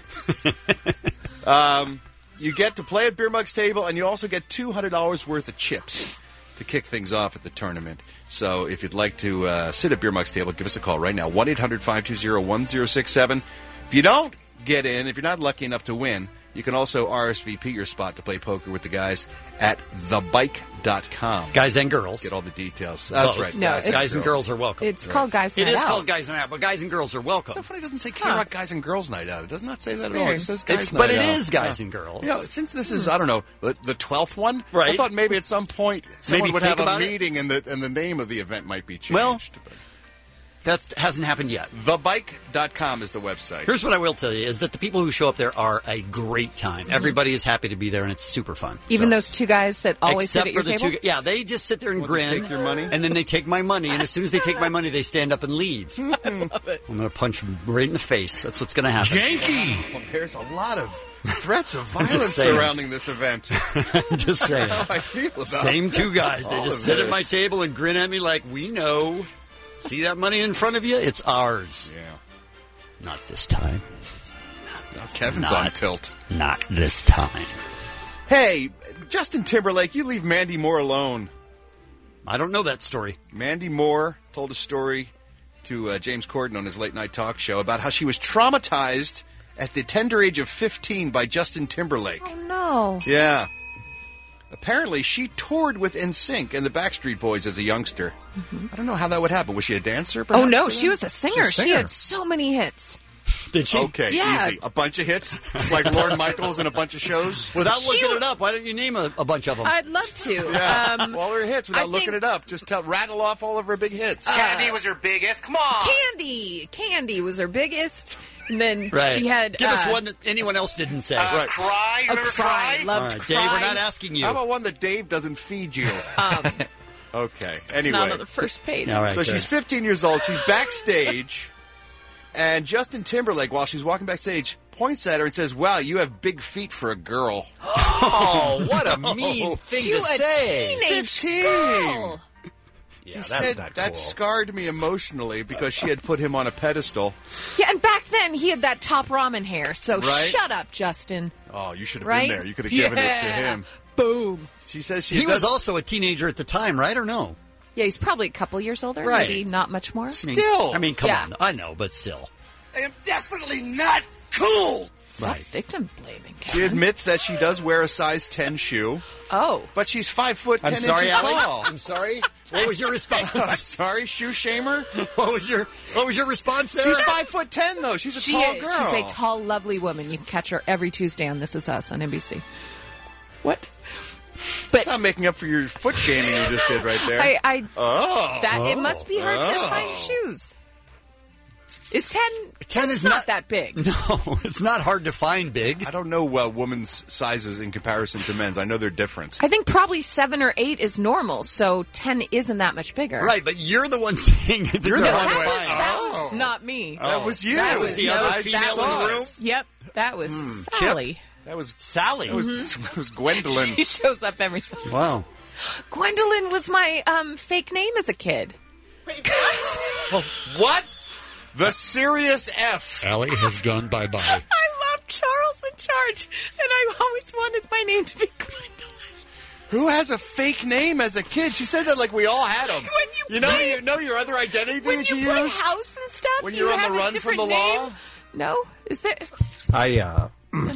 um, you get to play at Beer Mug's table, and you also get two hundred dollars worth of chips to kick things off at the tournament. So if you'd like to uh, sit at Beer Mug's table, give us a call right now, one eight hundred five two zero one zero six seven. If you don't get in, if you're not lucky enough to win, you can also R S V P your spot to play poker with the guys at the bike dot com. Guys and girls. Get all the details. That's Both. right. No, guys, it's- Guys and girls are welcome. It's called Guys It Night is Out. called Guys Night Out, but guys and girls are welcome. So funny it doesn't say K-Rock Guys and Girls Night Out. It does not say that at all. It weird. just says Guys It's, Night but it Out. is guys Yeah. and girls. You know, since this is, I don't know, the, the twelfth one, Right. I thought maybe at some point someone Maybe would think have a about it. meeting and the, and the name of the event might be changed. Well, that hasn't happened yet. the bike dot com is the website. Here's what I will tell you, is that the people who show up there are a great time. Everybody is happy to be there, and it's super fun. Even those two guys that always Except sit at your for the table? two, yeah, they just sit there and Want to grin. take your money? And then they take my money, and as soon as they take my money, they stand up and leave. I love it. I'm going to punch them right in the face. That's what's going to happen. Janky! Well, there's a lot of threats of I'm just violence saying. surrounding this event. I'm just saying. How I feel about Same two guys. They all just of sit at this. my table and grin at me like, we know. See that money in front of you? It's ours. Yeah. Not this time. Kevin's Not- on tilt. Not this time. Hey, Justin Timberlake, you leave Mandy Moore alone. I don't know that story. Mandy Moore told a story to uh, James Corden on his late night talk show about how she was traumatized at the tender age of fifteen by Justin Timberlake. Oh, no. Yeah. Apparently, she toured with N Sync and the Backstreet Boys as a youngster. Mm-hmm. I don't know how that would happen. Was she a dancer? Oh, no, perhaps? she was a singer. She's a She singer. had so many hits. Did she? Okay, Yeah. easy. A bunch of hits? It's like Lorne Michaels and a bunch of shows? Without She looking wa- it up, why don't you name a, a bunch of them? I'd love to. Yeah. Um, All her hits without I looking think- it up. Just tell, rattle off all of her big hits. Candy was her biggest. Come on. Candy. Candy was her biggest. And then Right. she had... Give us uh, one that anyone else didn't say. Uh, right. Cry. A Remember Cry. Cry? Loved All right, Cry. Dave, we're not asking you. How about one that Dave doesn't feed you? Um, Okay, it's anyway. not on the first page. All right, So good. she's fifteen years old. She's backstage. And Justin Timberlake, while she's walking backstage, points at her and says, "Wow, you have big feet for a girl." Oh, what a mean thing You to a say. teenage fifteen. girl. She Yeah, that's said not that cool. scarred me emotionally because she had put him on a pedestal. Yeah, and back then he had that top ramen hair, so Right. shut up, Justin. Oh, you should have Right? been there. You could have given it to Yeah. him. Boom. She says she He was does- also a teenager at the time, right, or no? Yeah, he's probably a couple years older, Right. maybe not much more. I mean- Still. I mean, come Yeah. on. I know, but still. I am definitely not cool. Stop Right. victim blaming. She Kevin. admits that she does wear a size ten shoe, Oh. but she's five foot ten I'm sorry, inches Allie. tall. I'm sorry. What was your I'm response? sorry, shoe shamer. what was your What was your response there? She's five foot ten though. She's a She tall is. girl. She's a tall, lovely woman. You can catch her every Tuesday on This Is Us on N B C. What? But not making up for your foot shaming you just did right there. I, I oh, that it must be hard to Oh. find shoes. Is ten? ten is not, not- that big. No, it's not hard to find big. I don't know uh, women's sizes in comparison to men's. I know they're different. I think probably seven or eight is normal, so ten isn't that much bigger. Right, but you're the one saying that You're they're the hard one to who- find. That Oh. was not me. That was you. That was the That other was- female that in the room. was- Yep, that was Hmm. Sally. That was Sally. that was, it was Gwendolyn. She shows up every. Wow. Gwendolyn was my um, fake name as a kid. What? The serious F. Allie has gone bye-bye. I love Charles in Charge, and I always wanted my name to be Gwendolyn. Who has a fake name as a kid? She said that like we all had them. When you know, play- you know your other identity When that you you play use house and stuff, when you you're on have the a run from different the name? law. No, is there? I, uh, Oh,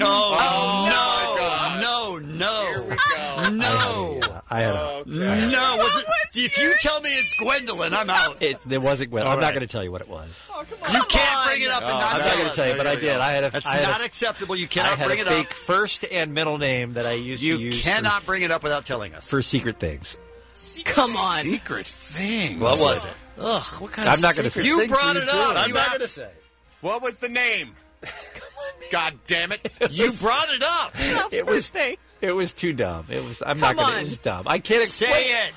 God. no, no, no. Here we go. No. I had a, Okay. No, was it? If you tell me it's Gwendolyn, I'm out. it, there wasn't Gwen. All I'm right. not going to tell you what it was. You can't bring it up and Oh, not I'm no. not tell going to us. tell you, but I did. I had a, That's I had not a, acceptable. You I cannot had bring a it fake up. first and middle name that I used You to use cannot bring it up without telling us. for, for secret things. Come on. Secret thing. What was it? Ugh, what kind I'm of not going to secret say. You things brought are you it up. doing? You I'm not have- going to say. What was the name? God damn it. You brought it up. Ralph's It was- birthday. It was too dumb. It was. I'm Come not going to. on. It was dumb. I can't Say explain. it.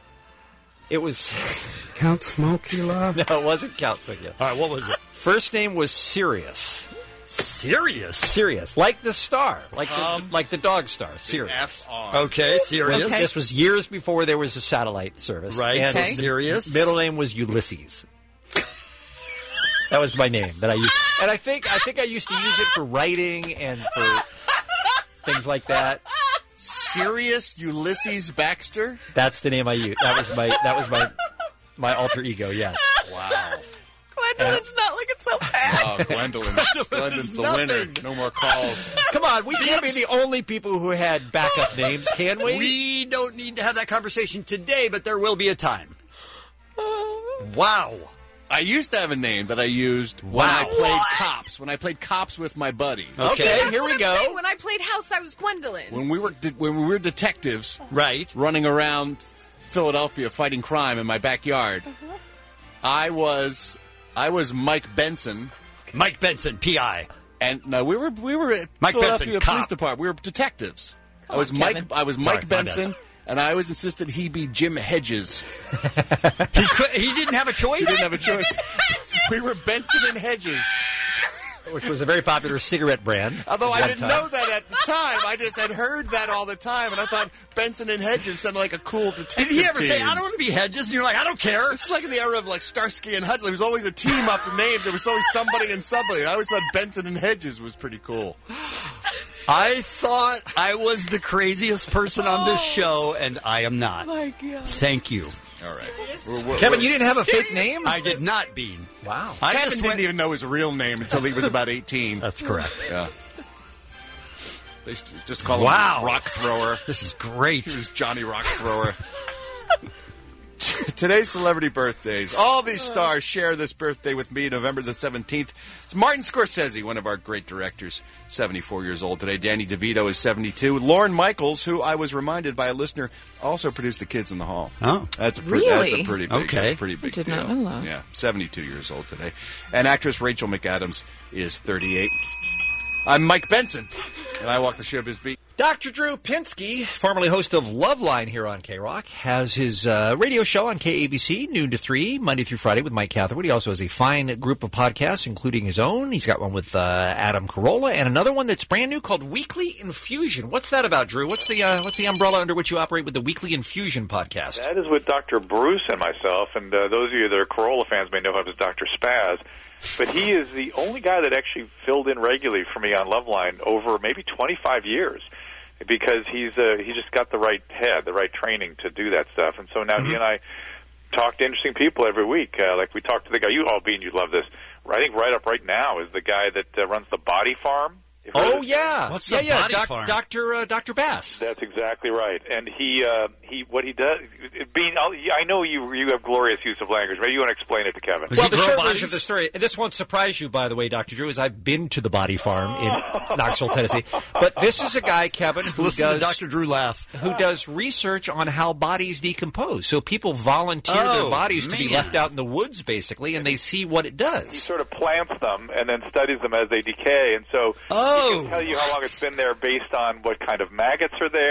It was. Count Smokey Love? No, it wasn't Count Spaghetti. All right, what was it? First name was Sirius. Serious. Sirius, like the star, like the, Um, like the dog star. Sirius. F R. Okay, serious. Okay. This was years before there was a satellite service. Right, And so Okay. serious. middle name was Ulysses. That was my name that I used, and I think I think I used to use it for writing and for things like that. Sirius Ulysses Baxter. That's the name I used. That was my that was my my alter ego. Yes. Wow. Gwendolyn's not looking so bad. Oh, Gwendolyn. Gwendolyn's the nothing. winner. No more calls. Come on, we can't be the only people who had backup names, can we? We don't need to have that conversation today, but there will be a time. Wow. I used to have a name that I used when Wow. I played cops. When I played cops with my buddy. Okay, That's here what we I'm go. saying. When I played house, I was Gwendolyn. When we were de- when we were detectives Right. running around Philadelphia fighting crime in my backyard, I was I was Mike Benson. Mike Benson, P I. And no, we were we were at Mike Philadelphia Benson, Police cop. Department. We were detectives. I on, was Mike. Kevin. I was Sorry, Mike my bad. Benson, and I always insisted he be Jim Hedges. He could, he didn't have a choice. He didn't have a choice. We were Benson and Hedges. Which was a very popular cigarette brand. Although at I one didn't time. know that at the time, I just had heard that all the time, and I thought Benson and Hedges sounded like a cool detective Did he ever team. say, I don't want to be Hedges? And you're like, I don't care. This is like in the era of like Starsky and Hutch. There was always a team up named. There was always somebody and somebody. I always thought Benson and Hedges was pretty cool. I thought I was the craziest person on this show, and I am not. my God. Thank you. All right. We're- we're- Kevin, we're- you didn't have a fake name? I did not, Bean. Wow. I Kevin just didn't went- even know his real name until he was about eighteen. That's correct. Yeah. They used to just call Wow. him Rock Thrower. This is great. He was Johnny Rock Thrower. Today's celebrity birthdays. All these stars share this birthday with me, November the seventeenth. It's Martin Scorsese, one of our great directors, seventy-four years old today. Danny DeVito is seventy-two. Lorne Michaels, who I was reminded by a listener, also produced The Kids in the Hall. Oh. That's a pretty, that's a Really? pretty big, Okay. that's a pretty big did deal. not know that. Yeah, seventy-two years old today. And actress Rachel McAdams is thirty-eight. I'm Mike Benson, and I walk the showbiz beat. Doctor Drew Pinsky, formerly host of Loveline here on K-Rock, has his uh, radio show on K A B C, noon to three, Monday through Friday with Mike Catherwood. He also has a fine group of podcasts, including his own. He's got one with uh, Adam Carolla and another one that's brand new called Weekly Infusion. What's that about, Drew? What's the uh, what's the umbrella under which you operate with the Weekly Infusion podcast? That is with Doctor Bruce and myself, and uh, those of you that are Corolla fans may know him as Doctor Spaz. But he is the only guy that actually filled in regularly for me on Loveline over maybe twenty-five years. Because he's uh, he just got the right head, the right training to do that stuff, and so now mm-hmm. he and I talk to interesting people every week. Uh, like we talked to the guy you all Bean, you'd love this. I think right up right now is the guy that uh, runs the Body Farm. Oh yeah, what's yeah, the yeah, Body doc, Farm? Doctor uh, Doctor Bass. That's exactly right. And he uh, he what he does. Being, I know you you have glorious use of language. Maybe you want to explain it to Kevin. Well, the short version of the story. This won't surprise you, by the way, Doctor Drew, is I've been to the Body Farm in Knoxville, Tennessee. But this is a guy, Kevin, who Listen does to Doctor Drew laugh. who does research on how bodies decompose. So people volunteer Oh, their bodies to be man. left out in the woods, basically, and they see what it He does. sort of plants them and then studies them as they decay, and so Oh, he can tell you how long it's been there based on what kind of maggots are there,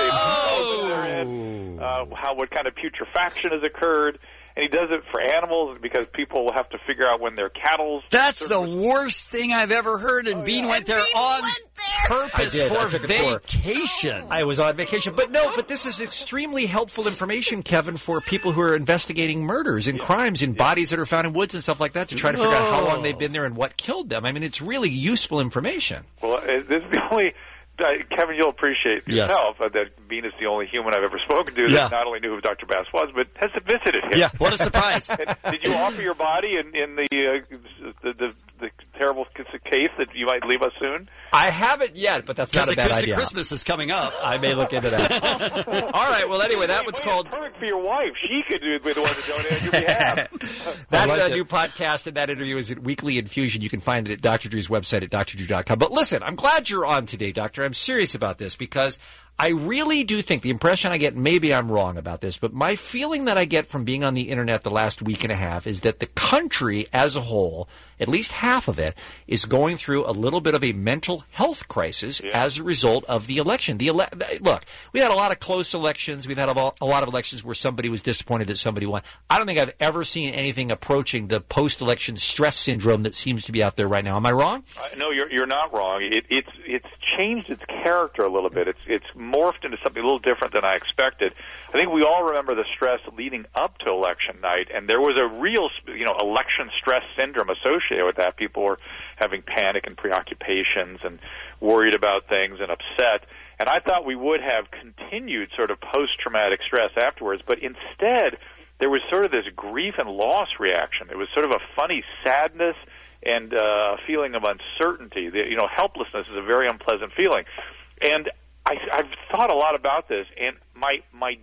Oh. what they've in, uh, how what kind of putrefaction has occurred. And he does it for animals because people will have to figure out when their cattle's. That's the worst thing I've ever heard, and Bean went there on purpose I did. I for took it for- vacation. I was on vacation. But no, but this is extremely helpful information, Kevin, for people who are investigating murders and crimes in bodies that are found in woods and stuff like that to try to figure out how long they've been there and what killed them. I mean, it's really useful information. Well, uh, this is the only. Uh, Kevin, you'll appreciate Yes. yourself uh, that Bean is the only human I've ever spoken to that Yeah. not only knew who Doctor Bass was, but has visited him. Yeah, what a surprise. And did you offer your body in, in the, uh, the, the the terrible case that you might leave us soon? I haven't yet, but that's not a bad Acoustic idea. Christmas is coming up. I may look into that. All right. Well, anyway, that one's Wait, called. it's perfect for your wife. She could do, be the one to donate on your behalf. That like uh, it. new podcast and that interview is at Weekly Infusion. You can find it at Doctor Drew's website at d r drew dot com. But listen, I'm glad you're on today, Doctor. I'm serious about this because I really do think the impression I get, maybe I'm wrong about this, but my feeling that I get from being on the internet the last week and a half is that the country as a whole, at least half of it, is going through a little bit of a mental health crisis as a result of the election. The ele- Look, we had a lot of close elections. We've had a, a lot of elections where somebody was disappointed that somebody won. I don't think I've ever seen anything approaching the post-election stress syndrome that seems to be out there right now. Am I wrong? Uh, no, you're you're not wrong. It, it's it's changed its character a little bit. It's it's morphed into something a little different than I expected. I think we all remember the stress leading up to election night, and there was a real, you know, election stress syndrome associated with that. People were having panic and preoccupations and worried about things and upset. And I thought we would have continued sort of post-traumatic stress afterwards, but instead there was sort of this grief and loss reaction. It was sort of a funny sadness and uh, a feeling of uncertainty. The, you know, helplessness is a very unpleasant feeling. And I, I've thought a lot about this, and my my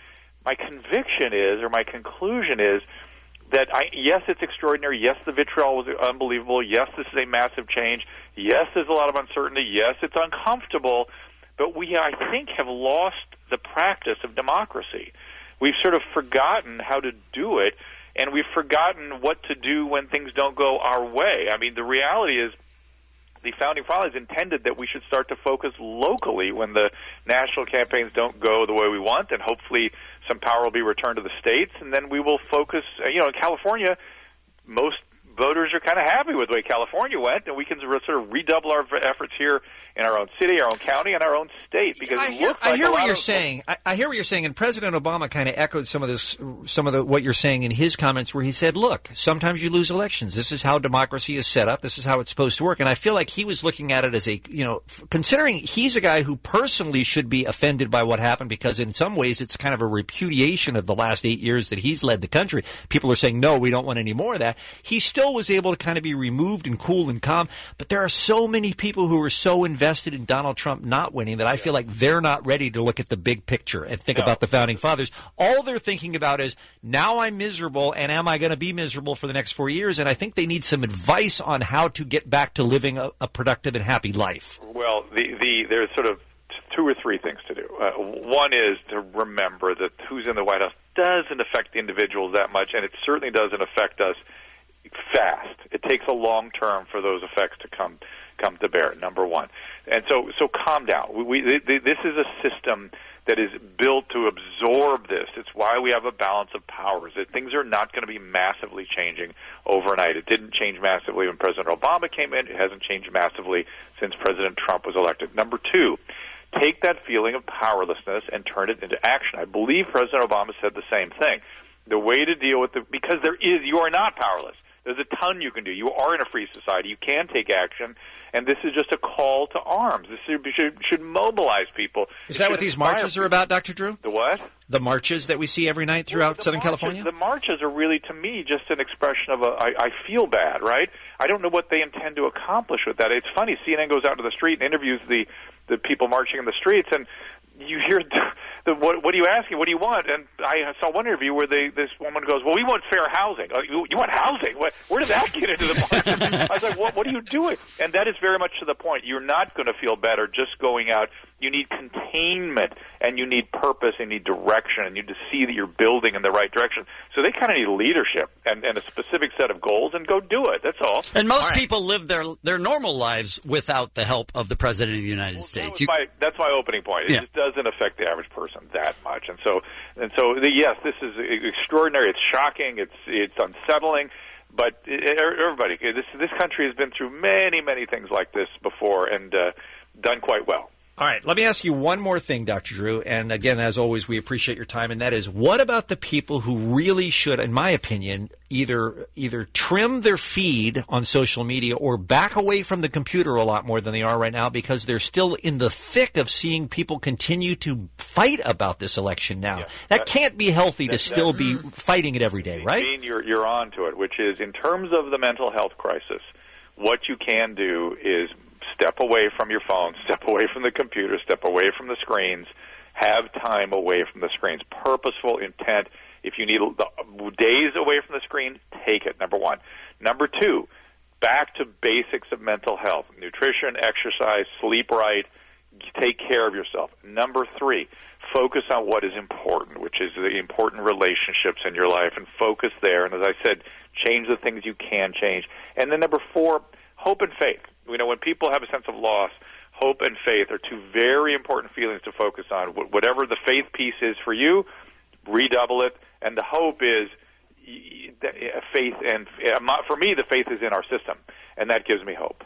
my conviction is, or my conclusion is, that I, yes, it's extraordinary. Yes, the vitriol was unbelievable. Yes, this is a massive change. Yes, there's a lot of uncertainty. Yes, it's uncomfortable. But we, I think, have lost the practice of democracy. We've sort of forgotten how to do it, and we've forgotten what to do when things don't go our way. I mean, the reality is the Founding Fathers intended that we should start to focus locally when the national campaigns don't go the way we want, and hopefully some power will be returned to the states, and then we will focus, you know, in California, most voters are kind of happy with the way California went, and we can sort of redouble our efforts here in our own city, our own county, and our own state. Because I it hear, looks I like hear a what lot you're of, saying. I, I hear what you're saying, and President Obama kind of echoed some of this, some of the what you're saying in his comments, where he said, "Look, sometimes you lose elections. This is how democracy is set up. This is how it's supposed to work." And I feel like he was looking at it as a, you know, f- considering he's a guy who personally should be offended by what happened, because in some ways it's kind of a repudiation of the last eight years that he's led the country. People are saying, "No, we don't want any more of that." He still was able to kind of be removed and cool and calm. But there are so many people who are so invested in Donald Trump not winning that I feel like they're not ready to look at the big picture and think No. about the founding fathers. All they're thinking about is, now I'm miserable, and am I going to be miserable for the next four years? And I think they need some advice on how to get back to living a, a productive and happy life. Well, the, the there's sort of two or three things to do. Uh, one is to remember that who's in the White House doesn't affect the individuals that much, and it certainly doesn't affect us fast. It takes a long term for those effects to come come to bear. Number one, and so so calm down. We, we this is a system that is built to absorb this. It's why we have a balance of powers. That things are not going to be massively changing overnight. It didn't change massively when President Obama came in. It hasn't changed massively since President Trump was elected. Number two, take that feeling of powerlessness and turn it into action. I believe President Obama said the same thing. The way to deal with it, because there is, you are not powerless. There's a ton you can do. You are in a free society. You can take action, and this is just a call to arms. This should, should, should mobilize people. Is that what these marches are about, Doctor Drew? The what? The marches that we see every night throughout well, Southern marches, California? The marches are really, to me, just an expression of a, I, I feel bad, right? I don't know what they intend to accomplish with that. It's funny, C N N goes out to the street and interviews the, the people marching in the streets, and you hear the, the what, what are you asking? What do you want? And I saw one interview where they, this woman goes, "Well, we want fair housing." Oh, you, you want housing? What, where did that get into the market? I was like, "What? What are you doing?" And that is very much to the point. You're not going to feel better just going out. You need containment, and you need purpose, and you need direction, and you need to see that you're building in the right direction. So they kind of need leadership and, and a specific set of goals, and go do it. That's all. And most all right. people live their their normal lives without the help of the President of the United well, States. That was You, my, that's my opening point. It Yeah. just doesn't affect the average person that much, and so and so the, yes, this is extraordinary. It's shocking. It's it's unsettling. But everybody, this this country has been through many many things like this before, and uh, done quite well. All right, let me ask you one more thing, Doctor Drew. And again, as always, we appreciate your time. And that is, what about the people who really should, in my opinion, either either trim their feed on social media or back away from the computer a lot more than they are right now, because they're still in the thick of seeing people continue to fight about this election now. Yeah, that, that- can't be healthy that- to still that- be fighting it every day, right? Dean, you're you're on to it, which is in terms of the mental health crisis. What you can do is step away from your phone, step away from the computer, step away from the screens, have time away from the screens. Purposeful intent. If you need the days away from the screen, take it, number one. Number two, back to basics of mental health. Nutrition, exercise, sleep right, take care of yourself. Number three, focus on what is important, which is the important relationships in your life, and focus there. And as I said, change the things you can change. And then number four, hope and faith. You know, when people have a sense of loss, hope and faith are two very important feelings to focus on. Wh- Whatever the faith piece is for you, redouble it. And the hope is y- y- faith, and for me, the faith is in our system, and that gives me hope.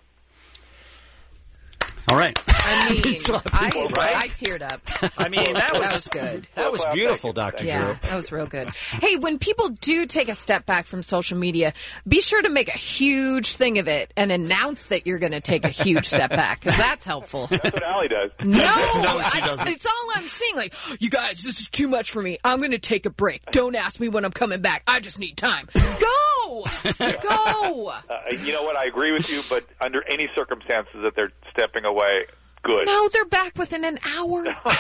all right. I mean, I, right? I teared up. I mean, that was, That was good. That was beautiful, Doctor Yeah, Drew. that was real good. Hey, when people do take a step back from social media, be sure to make a huge thing of it and announce that you're going to take a huge step back, because that's helpful. That's what Allie does. No, No, she I- doesn't. it's all I'm saying. Like, you guys, this is too much for me. I'm going to take a break. Don't ask me when I'm coming back. I just need time. Go! Go! Uh, you know what? I agree with you, but under any circumstances that they're stepping away, good. No, they're back within an hour.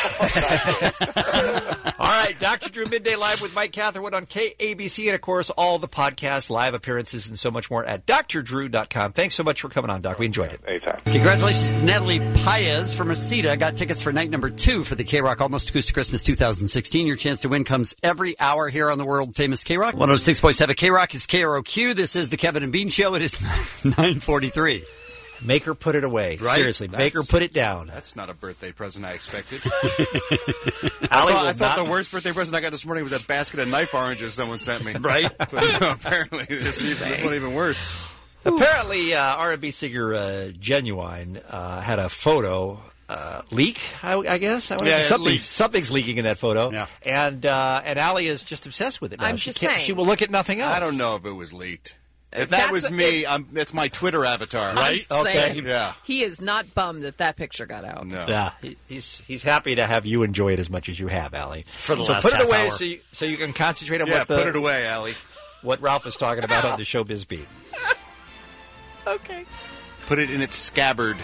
All right, Doctor Drew, Midday Live with Mike Catherwood on K A B C, and, of course, all the podcasts, live appearances, and so much more at D R drew dot com. Thanks so much for coming on, Doc. We enjoyed it. Anytime. Congratulations to Natalie Paez from Reseda. Got tickets for night number two for the K-Rock Almost Acoustic Christmas twenty sixteen. Your chance to win comes every hour here on the world-famous K-Rock. one oh six point seven K-Rock is K R O Q. This is the Kevin and Bean Show. It is nine forty-three. Make her put it away. Right? Seriously, make her That's- put it down. That's not a birthday present I expected. Allie I thought, will I thought not- the worst birthday present I got this morning was that basket of knife oranges someone sent me. Right? But no, apparently this, this one even worse. Apparently, uh, R and B singer uh, Genuine uh, had a photo uh, leak. I, I guess I Yeah, yeah, something's, leaked. something's leaking in that photo. Yeah. And uh, and Allie is just obsessed with it now. I'm she just can't- saying. She will look at nothing else. I don't know if it was leaked. If That's that was a- me, I'm, it's my Twitter avatar. I'm saying, Yeah. He is not bummed that that picture got out. No. Yeah, he, he's he's happy to have you enjoy it as much as you have, Allie. For the so last put it half away hour. so you, so you can concentrate on Yeah, what the, put it away, Allie. what Ralph is talking about on the Showbiz Beat. Okay. Put it in its scabbard.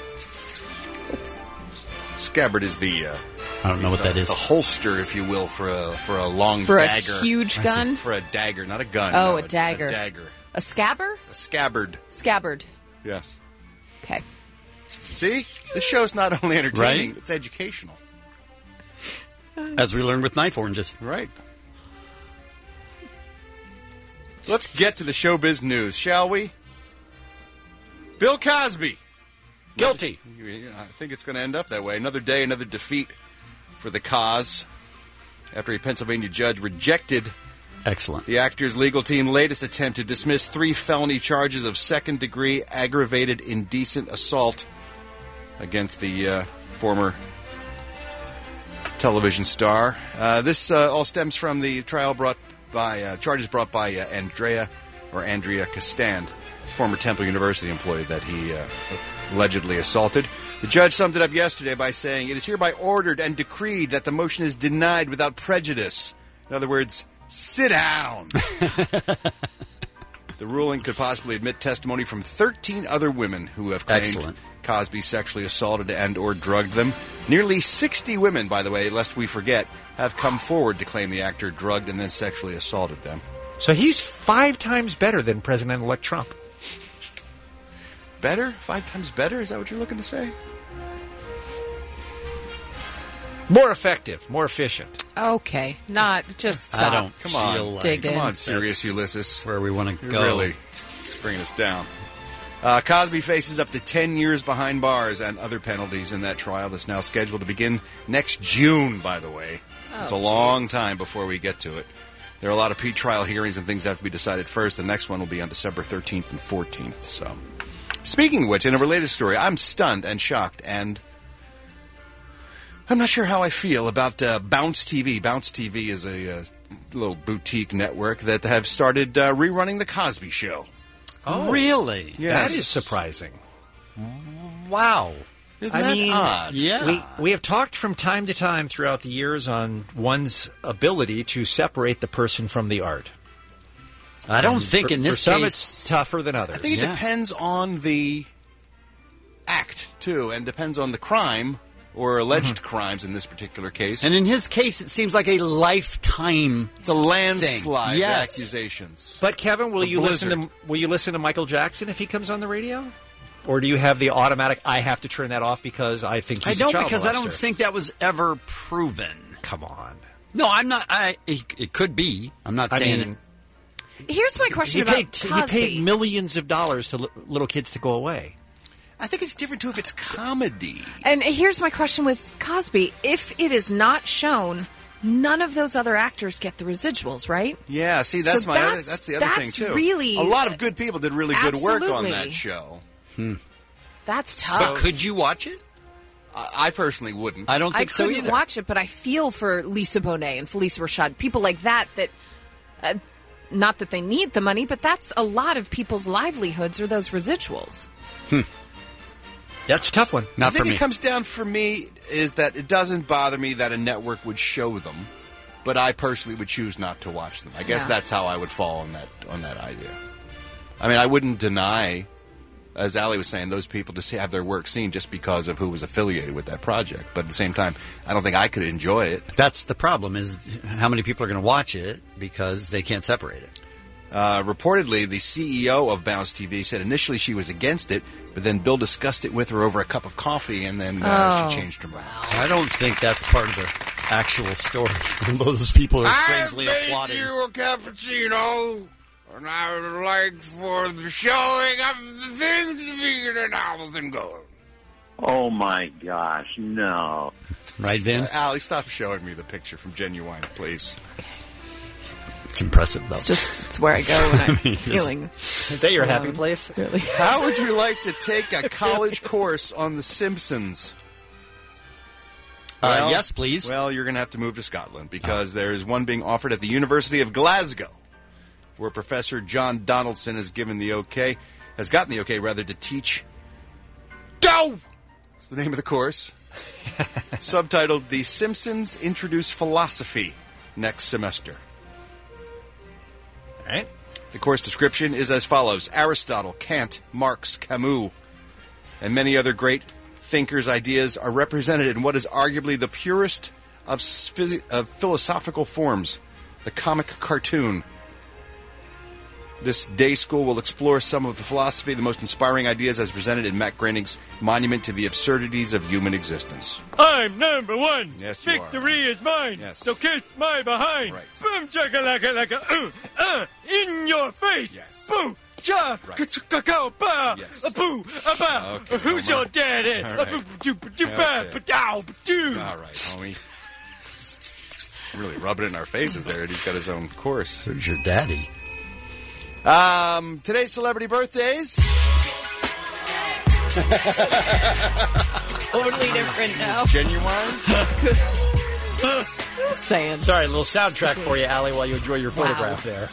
Scabbard is the. Uh, I don't know what that is. A holster, if you will, for a for a long For a dagger. huge I see. gun? For a dagger, not a gun. Oh, no, a dagger. A dagger. A scabber? A scabbard. Scabbard. Yes. Okay. See, this show's not only entertaining; Right? it's educational. As we learned with knife oranges. Right. Let's get to the showbiz news, shall we? Bill Cosby. Guilty. I think it's going to end up that way. Another day, another defeat for the cause. After a Pennsylvania judge rejected Excellent. the actor's legal team's latest attempt to dismiss three felony charges of second-degree aggravated indecent assault against the uh, former television star. Uh, this uh, all stems from the trial brought by uh, charges brought by uh, Andrea or Andrea Castand, former Temple University employee that he uh, allegedly assaulted. The judge summed it up yesterday by saying, "It is hereby ordered and decreed that the motion is denied without prejudice." In other words, sit down. The ruling could possibly admit testimony from thirteen other women who have claimed Excellent. Cosby sexually assaulted and or drugged them. Nearly sixty women, by the way, lest we forget, have come forward to claim the actor drugged and then sexually assaulted them. So he's five times better than President-elect Trump. Better? Five times better? Is that what you're looking to say? More effective, more efficient. Okay. Not just stop. I don't Come on. feel like Dig Come in. on, serious That's Ulysses. where we want to You're go. really bringing us down. Uh, Cosby faces up to ten years behind bars and other penalties in that trial that's now scheduled to begin next June, by the way. Oh, it's a long time before we get to it. There are a lot of pre-trial hearings and things that have to be decided first. The next one will be on December thirteenth and fourteenth. So, speaking of which, in a related story, I'm stunned and shocked, and I'm not sure how I feel about uh, Bounce T V. Bounce T V is a uh, little boutique network that have started uh, rerunning The Cosby Show. Oh, Really? Yes. That is surprising. Wow. Isn't I that mean, odd? Yeah. we we have talked from time to time throughout the years on one's ability to separate the person from the art. I don't And think for, in this for some case. it's tougher than others. I think it Yeah. depends on the act, too, and depends on the crime or alleged crimes in this particular case. And in his case, it seems like a lifetime. It's a landslide Thing. Yes. of accusations. But Kevin, will It's a you listen blizzard. to will you listen to Michael Jackson if he comes on the radio? Or do you have the automatic I have to turn that off because I think I he's don't a child because I don't molester"? think that was ever proven. Come on. No, I'm not. I. It, it could be. I'm not I saying mean, it. Here's my question he about paid Cosby. he paid millions of dollars to li- little kids to go away. I think it's different, too, if it's comedy. And here's my question with Cosby. If it is not shown, none of those other actors get the residuals, right? Yeah, see, that's So my other, that's- that's the other thing, that's too. really- A lot of good people did really good work on that Absolutely. show. That's tough. But could you watch it? I, I personally wouldn't. I don't I think so couldn't either. watch it, but I feel for Lisa Bonet and Felicia Rashad, people like that. That, uh, not that they need the money, but that's a lot of people's livelihoods are those residuals. That's a tough one. I Not think for me. it comes down for me is that it doesn't bother me that a network would show them, but I personally would choose not to watch them. I guess Yeah. that's how I would fall on that on that idea. I mean, I wouldn't deny, as Ali was saying, those people to see, have their work seen just because of who was affiliated with that project. But at the same time, I don't think I could enjoy it. That's the problem. Is how many people are going to watch it because they can't separate it. Uh, reportedly, the C E O of Bounce T V said initially she was against it, but then Bill discussed it with her over a cup of coffee, and then uh, Oh. she changed her mind. I don't think that's part of the actual story. Those people are strangely applauding. a cappuccino. And I would like for the showing of the things to be announced and go. Oh, my gosh, no. Right, Vin? Uh, Allie, stop showing me the picture from Genuine, please. It's impressive, though. It's just it's where I go when I'm I mean, feeling. Is that your happy place? Really? How would you like to take a college course on The Simpsons? Uh, yes, please. Well, you're going to have to move to Scotland because oh. there is one being offered at the University of Glasgow, where Professor John Donaldson has given the okay, has gotten the okay rather to teach. Go! It's the name of the course, subtitled "The Simpsons Introduce Philosophy" next semester. All right. The course description is as follows: Aristotle, Kant, Marx, Camus, and many other great thinkers' ideas are represented in what is arguably the purest of, phys- of philosophical forms, the comic cartoon. This day school will explore some of the philosophy, the most inspiring ideas as presented in Matt Groening's Monument to the Absurdities of Human Existence. I'm number one. Yes, you Victory are. is mine. Yes. So kiss my behind. Right. Boom, chaka laka laka, uh, uh, in your face. Yes. Boo, cha, ka ba, Yes. a boo, a ba. Okay, Who's Homer. your daddy? All A right. boo, doo, doo, ba, Okay. ba, dow, ba, doo. All right, homie. Really rubbing it in our faces there. He's got his own course. Who's your daddy? Um, today's celebrity birthdays. Totally different now. Genuine. Just saying. Sorry, a little soundtrack for you, Allie, while you enjoy your photograph there.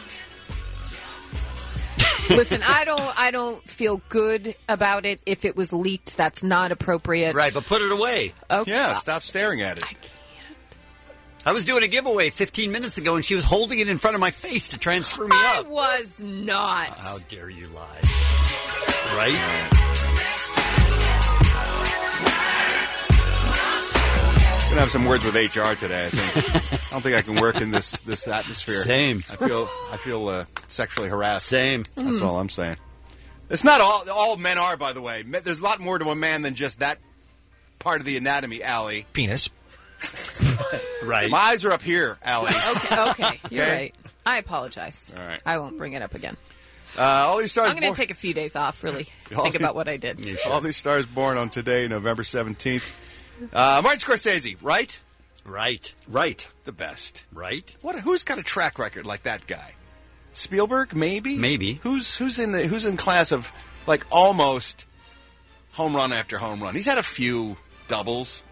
Listen, I don't I don't feel good about it. If it was leaked, that's not appropriate. Right, but put it away. Okay. Yeah, stop staring at it. I can't. I was doing a giveaway fifteen minutes ago, and she was holding it in front of my face to try and screw me I up. was not. How dare you lie? Right? I'm gonna have some words with H R today. I think. I don't think I can work in this this atmosphere. Same. I feel I feel uh, sexually harassed. Same. That's all I'm saying. It's not all all men are, by the way. There's a lot more to a man than just that part of the anatomy, Allie. Penis. Right. My eyes are up here, Allie. Okay, okay, you're Okay. right. I apologize. All right. I won't bring it up again. Uh, all these stars. I'm going born- to take a few days off, really All think the- about what I did. All these stars born on today, November seventeenth. Uh, Martin Scorsese, right? Right. Right. The best. Right. What? Who's got a track record like that guy? Spielberg, maybe. Maybe. Who's who's in the who's in class of like almost home run after home run? He's had a few doubles,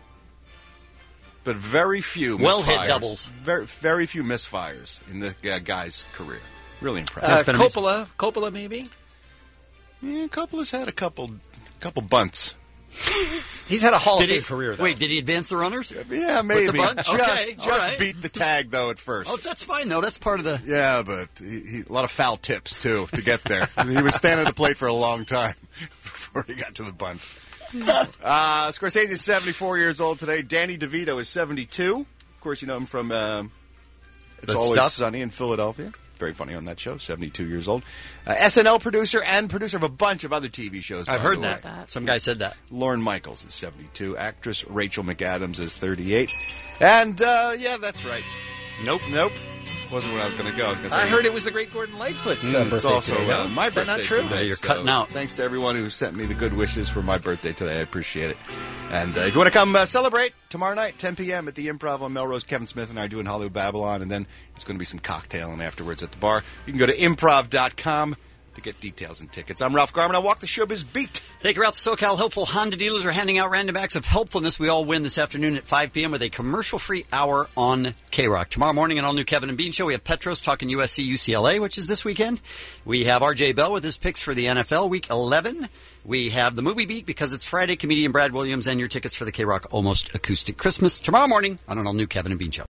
but very few Well hit misfires. doubles. Very very few misfires in the uh, guy's career. Really impressive. Uh, That's been amazing. Coppola. Coppola, maybe? Yeah, Coppola's had a couple couple bunts. He's had a Hall Did of he, Fame career, though. wait, did he advance the runners? Yeah, maybe. With the bunt? Just, Okay, just all right. beat the tag though at first. Oh, that's fine, though. That's part of the... Yeah, but he, he, a lot of foul tips, too, to get there. He was standing at the plate for a long time before he got to the bunt. Uh, Scorsese is seventy-four years old today. Danny DeVito is seventy-two. Of course, you know him from um, It's Good Always stuff. Sunny in Philadelphia. Very funny on that show, seventy-two years old. Uh, S N L producer and producer of a bunch of other T V shows. I've by heard the that. way. Some guy said that. Lorne Michaels is seventy-two. Actress Rachel McAdams is thirty-eight. And, uh, yeah, that's right. Nope. Nope. Wasn't where I was going to go. I was going to say. I heard it was the great Gordon Lightfoot's uh, Mm, it's birthday also today, uh, no? my Is that birthday not true? today. Yeah, you're so cutting out. Thanks to everyone who sent me the good wishes for my birthday today. I appreciate it. And uh, if you want to come uh, celebrate tomorrow night, ten p.m. at the Improv on Melrose, Kevin Smith and I are doing Hollywood Babylon, and then there's going to be some cocktailing afterwards at the bar. You can go to improv dot com to get details and tickets. I'm Ralph Garman. I walk the showbiz beat. Take her out. The SoCal Helpful Honda dealers are handing out random acts of helpfulness. We all win this afternoon at five p.m. with a commercial-free hour on K-Rock. Tomorrow morning, an all-new Kevin and Bean show. We have Petros talking U S C U C L A, which is this weekend. We have R J Bell with his picks for the N F L Week eleven. We have the Movie Beat because it's Friday. Comedian Brad Williams and your tickets for the K-Rock Almost Acoustic Christmas tomorrow morning on an all-new Kevin and Bean show.